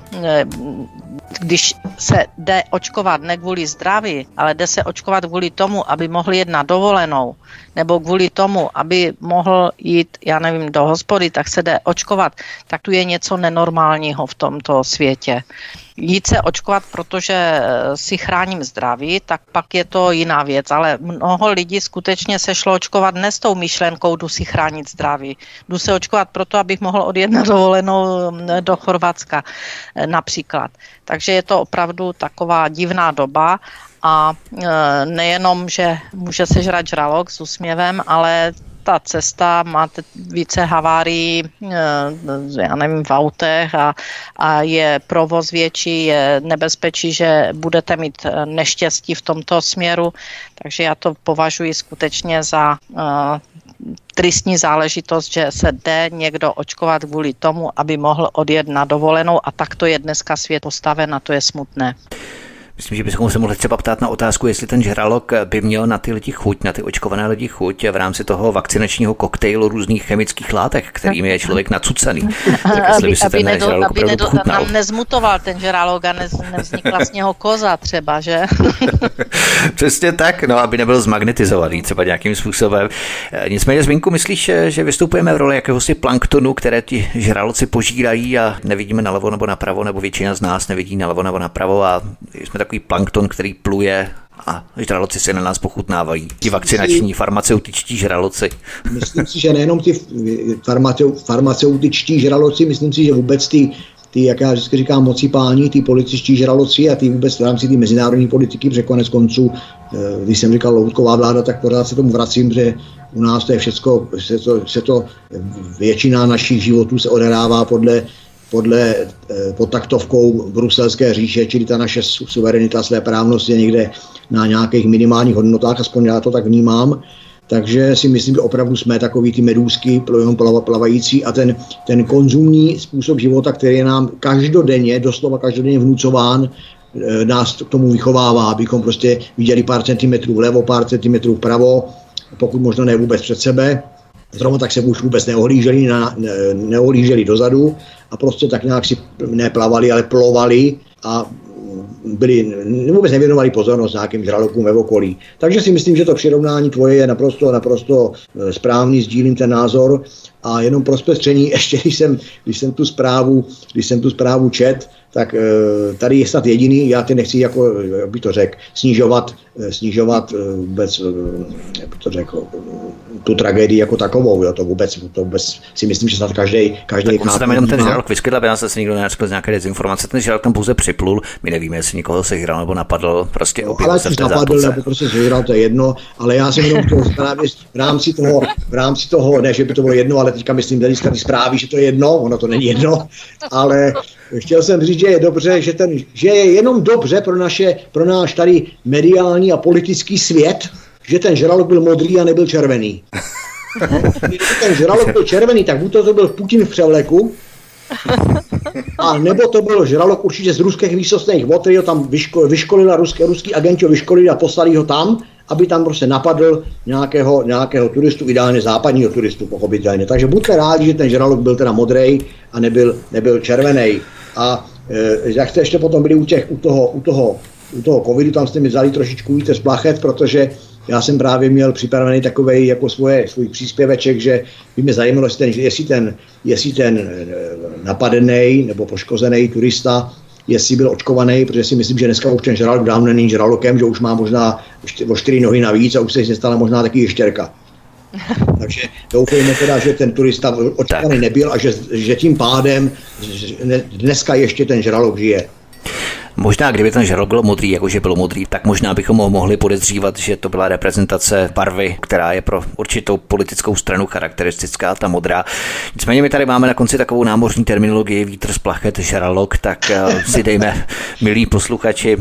když se jde očkovat ne kvůli zdraví, ale jde se očkovat kvůli tomu, aby mohl jet na dovolenou, nebo kvůli tomu, aby mohl jít, já nevím, do hospody, tak se jde očkovat, tak tu je něco nenormálního v tomto světě. Jít se očkovat, protože si chráním zdraví, tak pak je to jiná věc, ale mnoho lidí skutečně se šlo očkovat ne s tou myšlenkou, jdu si chránit zdraví. Jdu se očkovat proto, abych mohl odjet na dovolenou do Chorvatska například. Takže je to opravdu taková divná doba a nejenom, že může se žrat žralok s úsměvem, ale ta cesta, máte více havárií, já nevím, v autech a, a je provoz větší, je nebezpečí, že budete mít neštěstí v tomto směru, takže já to považuji skutečně za uh, tristní záležitost, že se jde někdo očkovat kvůli tomu, aby mohl odjet na dovolenou a tak to je dneska svět postaven a to je smutné. Myslím, že bychom se mohli třeba ptát na otázku, jestli ten žralok by měl na ty lidi chuť, na ty očkované lidi chuť v rámci toho vakcinačního koktejlu různých chemických látek, kterými je člověk nacucený. Tak jestli by se ten nedol, žralok aby nedol, nám nezmutoval ten žralok a nez, nevznikla z něho koza třeba, že? Přesně tak, no, aby nebyl zmagnetizovaný třeba nějakým způsobem. Nicméně, Zbyňku, myslíš, že vystupujeme v roli jakéhosi planktonu, které ti žraloci požírají a nevidíme nalevo nebo napravo, nebo většina z nás nevidí nalevo nebo napravo a jsme tak takový plankton, který pluje a žraloci si na nás pochutnávají. Ti vakcinační, farmaceutičtí žraloci. Myslím si, že nejenom ty farmaceutičtí žraloci, myslím si, že vůbec ty, ty jak já vždycky říkám, mocipální, ty političtí žraloci a ty vůbec v rámci ty mezinárodní politiky, protože konec konců, když jsem říkal loutková vláda, tak pořád se tomu vracím, že u nás to je všecko, se to, se to většina našich životů se odehrává podle podle pod taktovkou bruselské říše, čili ta naše suverenita, svéprávnost je někde na nějakých minimálních hodnotách, aspoň já to tak vnímám. Takže si myslím, že opravdu jsme takový ty medůzky plavající a ten, ten konzumní způsob života, který je nám každodenně, doslova každodenně vnucován, nás k tomu vychovává, abychom prostě viděli pár centimetrů vlevo, pár centimetrů vpravo, pokud možno ne vůbec před sebe. Zrovna tak se už vůbec neohlíželi, na, ne, neohlíželi dozadu a prostě tak nějak si neplavali, ale plovali a byli, vůbec nevěnovali pozornost nějakým žralokům ve okolí. Takže si myslím, že to přirovnání tvoje je naprosto, naprosto správný, sdílím ten názor a jenom pro zpestření, ještě když jsem, když jsem tu zprávu, když jsem tu zprávu čet, tak tady je snad jediný, já ty nechci, jako, jak bych to řekl, snižovat, snižovat vůbec, jak bych to řekl, tu tragédii jako takovou, jo, to vůbec, to vůbec si myslím, že snad každý, každý. Tak on se tam jenom ten žralok vyskytl, aby nás se nikdo nenačkl z nějaké dezinformace, ten žralok tam pouze připlul, my nevíme, jestli někoho sežral nebo napadl, prostě no, objevil se v té napadl, zápolce. nebo prostě sežral, to je jedno, ale já jsem jenom to právě v rámci toho, v rámci toho, ne, že by to bylo jedno, ale teďka myslím, že ty zprávy, že to je jedno, ono to není jedno, ale chtěl jsem říct, že je dobře, že, ten, že je jenom dobře pro, naše, pro náš tady mediální a politický svět, že ten žralok byl modrý a nebyl červený. No, když ten žralok byl červený, tak buď to, to byl Putin v převleku, a nebo to byl žralok určitě z ruských výsostných vod, který ho tam vyško, vyškolila ruské, ruský agenti ho vyškolili a poslali ho tam, aby tam prostě napadl nějakého, nějakého turistu, ideálně západního turistu, pochopitelně. Takže buďte rádi, že ten žralok byl teda modrej a nebyl, nebyl červený. A e, jak jste ještě potom byli u, těch, u, toho, u, toho, u toho covidu, tam jste mi vzali trošičku více z plachet, protože já jsem právě měl připravený takovej jako svoje, svůj příspěveček, že by mě zajímalo, jestli ten, jestli ten, jestli ten napadený nebo poškozený turista, jestli byl očkovaný, protože si myslím, že dneska už ten žralok dávno není žralokem, že už má možná o čtyři nohy navíc a už se stala možná taky ještěrka. Takže doufejme teda, že ten turista očkovaný nebyl a že, že tím pádem dneska ještě ten žralok žije. Možná, kdyby ten žralok byl modrý, jakože byl modrý, tak možná bychom ho mohli podezřívat, že to byla reprezentace barvy, která je pro určitou politickou stranu charakteristická, ta modrá. Nicméně my tady máme na konci takovou námořní terminologii vítr z plachet, žralok, tak si dejme, milí posluchači,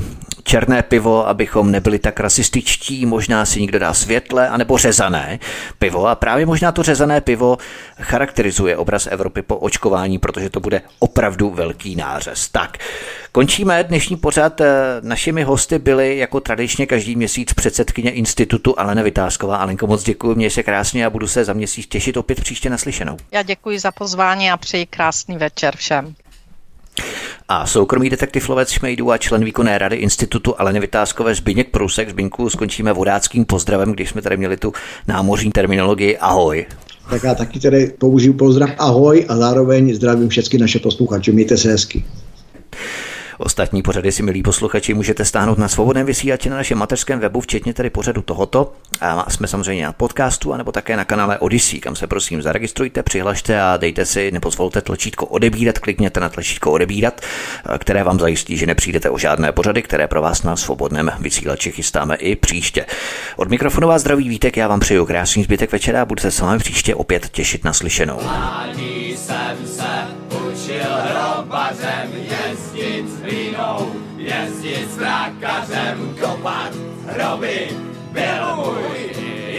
černé pivo, abychom nebyli tak rasističtí, možná si někdo dá světle, anebo řezané pivo. A právě možná to řezané pivo charakterizuje obraz Evropy po očkování, protože to bude opravdu velký nářez. Tak, končíme dnešní pořad. Našimi hosty byly jako tradičně každý měsíc předsedkyně institutu Alena Vytázková. Alenko, moc děkuji, měj se krásně a budu se za měsíc těšit opět příště naslyšenou. Já děkuji za pozvání a přeji krásný večer všem. A soukromý detektiv lovec šmejdů a člen výkonné rady institutu Aleny Vytázkové Zbyněk Průsek. Zbyňku, skončíme vodáckým pozdravem, když jsme tady měli tu námořní terminologii. Ahoj. Tak já taky tedy použiju pozdrav ahoj a zároveň zdravím všechny naše posluchače. Mějte se hezky. Ostatní pořady si, milí posluchači, můžete stáhnout na svobodném vysílači na našem mateřském webu, včetně tedy pořadu tohoto. A jsme samozřejmě na podcastu, anebo také na kanále Odyssey, kam se prosím zaregistrujte, přihlašte a dejte si, nebo zvolte tlačítko odebírat, klikněte na tlačítko odebírat, které vám zajistí, že nepřijdete o žádné pořady, které pro vás na svobodném vysílači chystáme i příště. Od mikrofonu vás zdraví Vítek, já vám přeju krásný zbytek večera a budu se s vámi příště opět těšit na slyšenou. Mládí jsem se učil hrobařem jezdit s hlínou, jezdit s mrákařem, kopat hroby, byl můj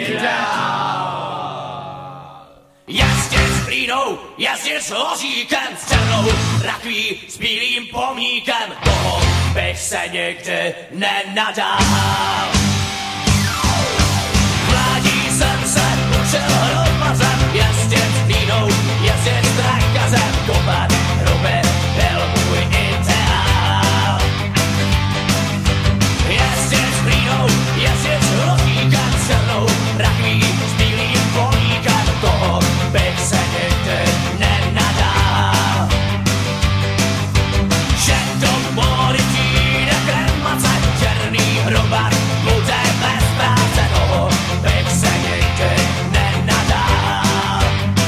ideál. Jezdit s hlínou, jezdit s hoříkem, s černou rakví, s bílým pomníkem, toho bych se nikdy nenadál. Mládí jsem se učil hrobařem, jezdit s hlínou, jezdit s mrákařem, kopat hroby, byl můj ideál. Jezdit s hlínou, jezdit s hoříkem, s černou rakví, s bílým pomníkem, toho bych se nikdy nenadál. Že do mory přijde kremace, černý hrobar bude bez práce, toho bych se nikdy nenadál.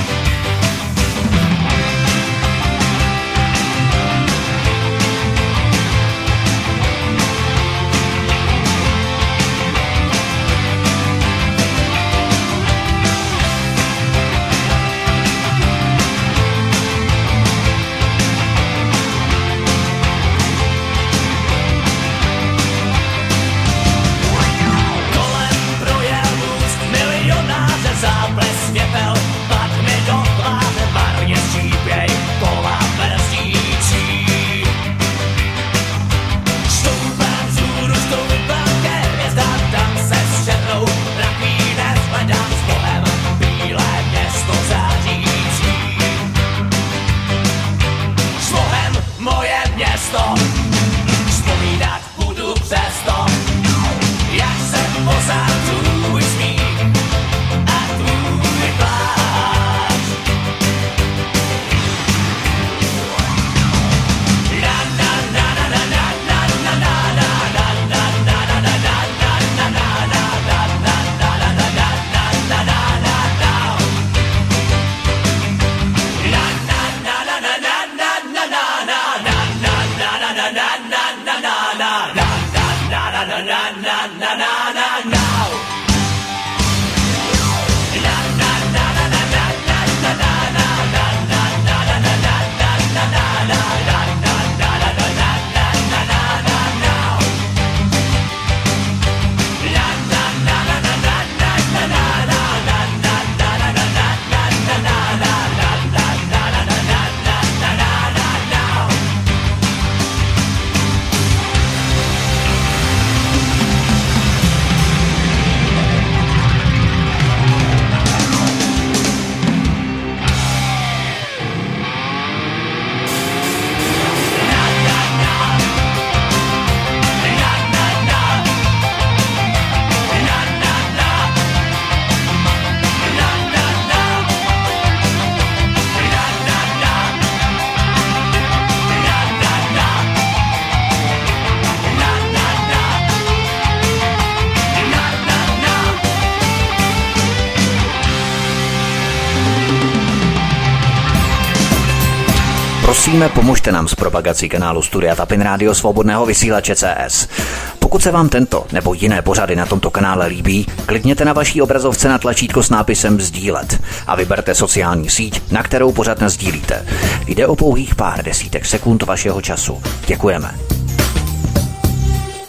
Kolem projel vůz milionáře, záblesk světel, pak mi do pláne marně střípěj kola brzdící. Stoupám vzhůru, stoupám ke hvězdám, tam se s černou rakví nezhledám, s Bohem bílé město zářící. S Bohem moje město, vzpomínat budu přesto, jak jsem poznal tvůj smích a tvůj pláč. Na na na na na na na na na na na na na na na na na Prosíme, pomožte nám s propagací kanálu Studia Tapin Rádio Svobodného vysílače C S. Pokud se vám tento nebo jiné pořady na tomto kanále líbí, klikněte na vaší obrazovce na tlačítko s nápisem sdílet a vyberte sociální síť, na kterou pořad nasdílíte. Jde o pouhých pár desítek sekund vašeho času. Děkujeme.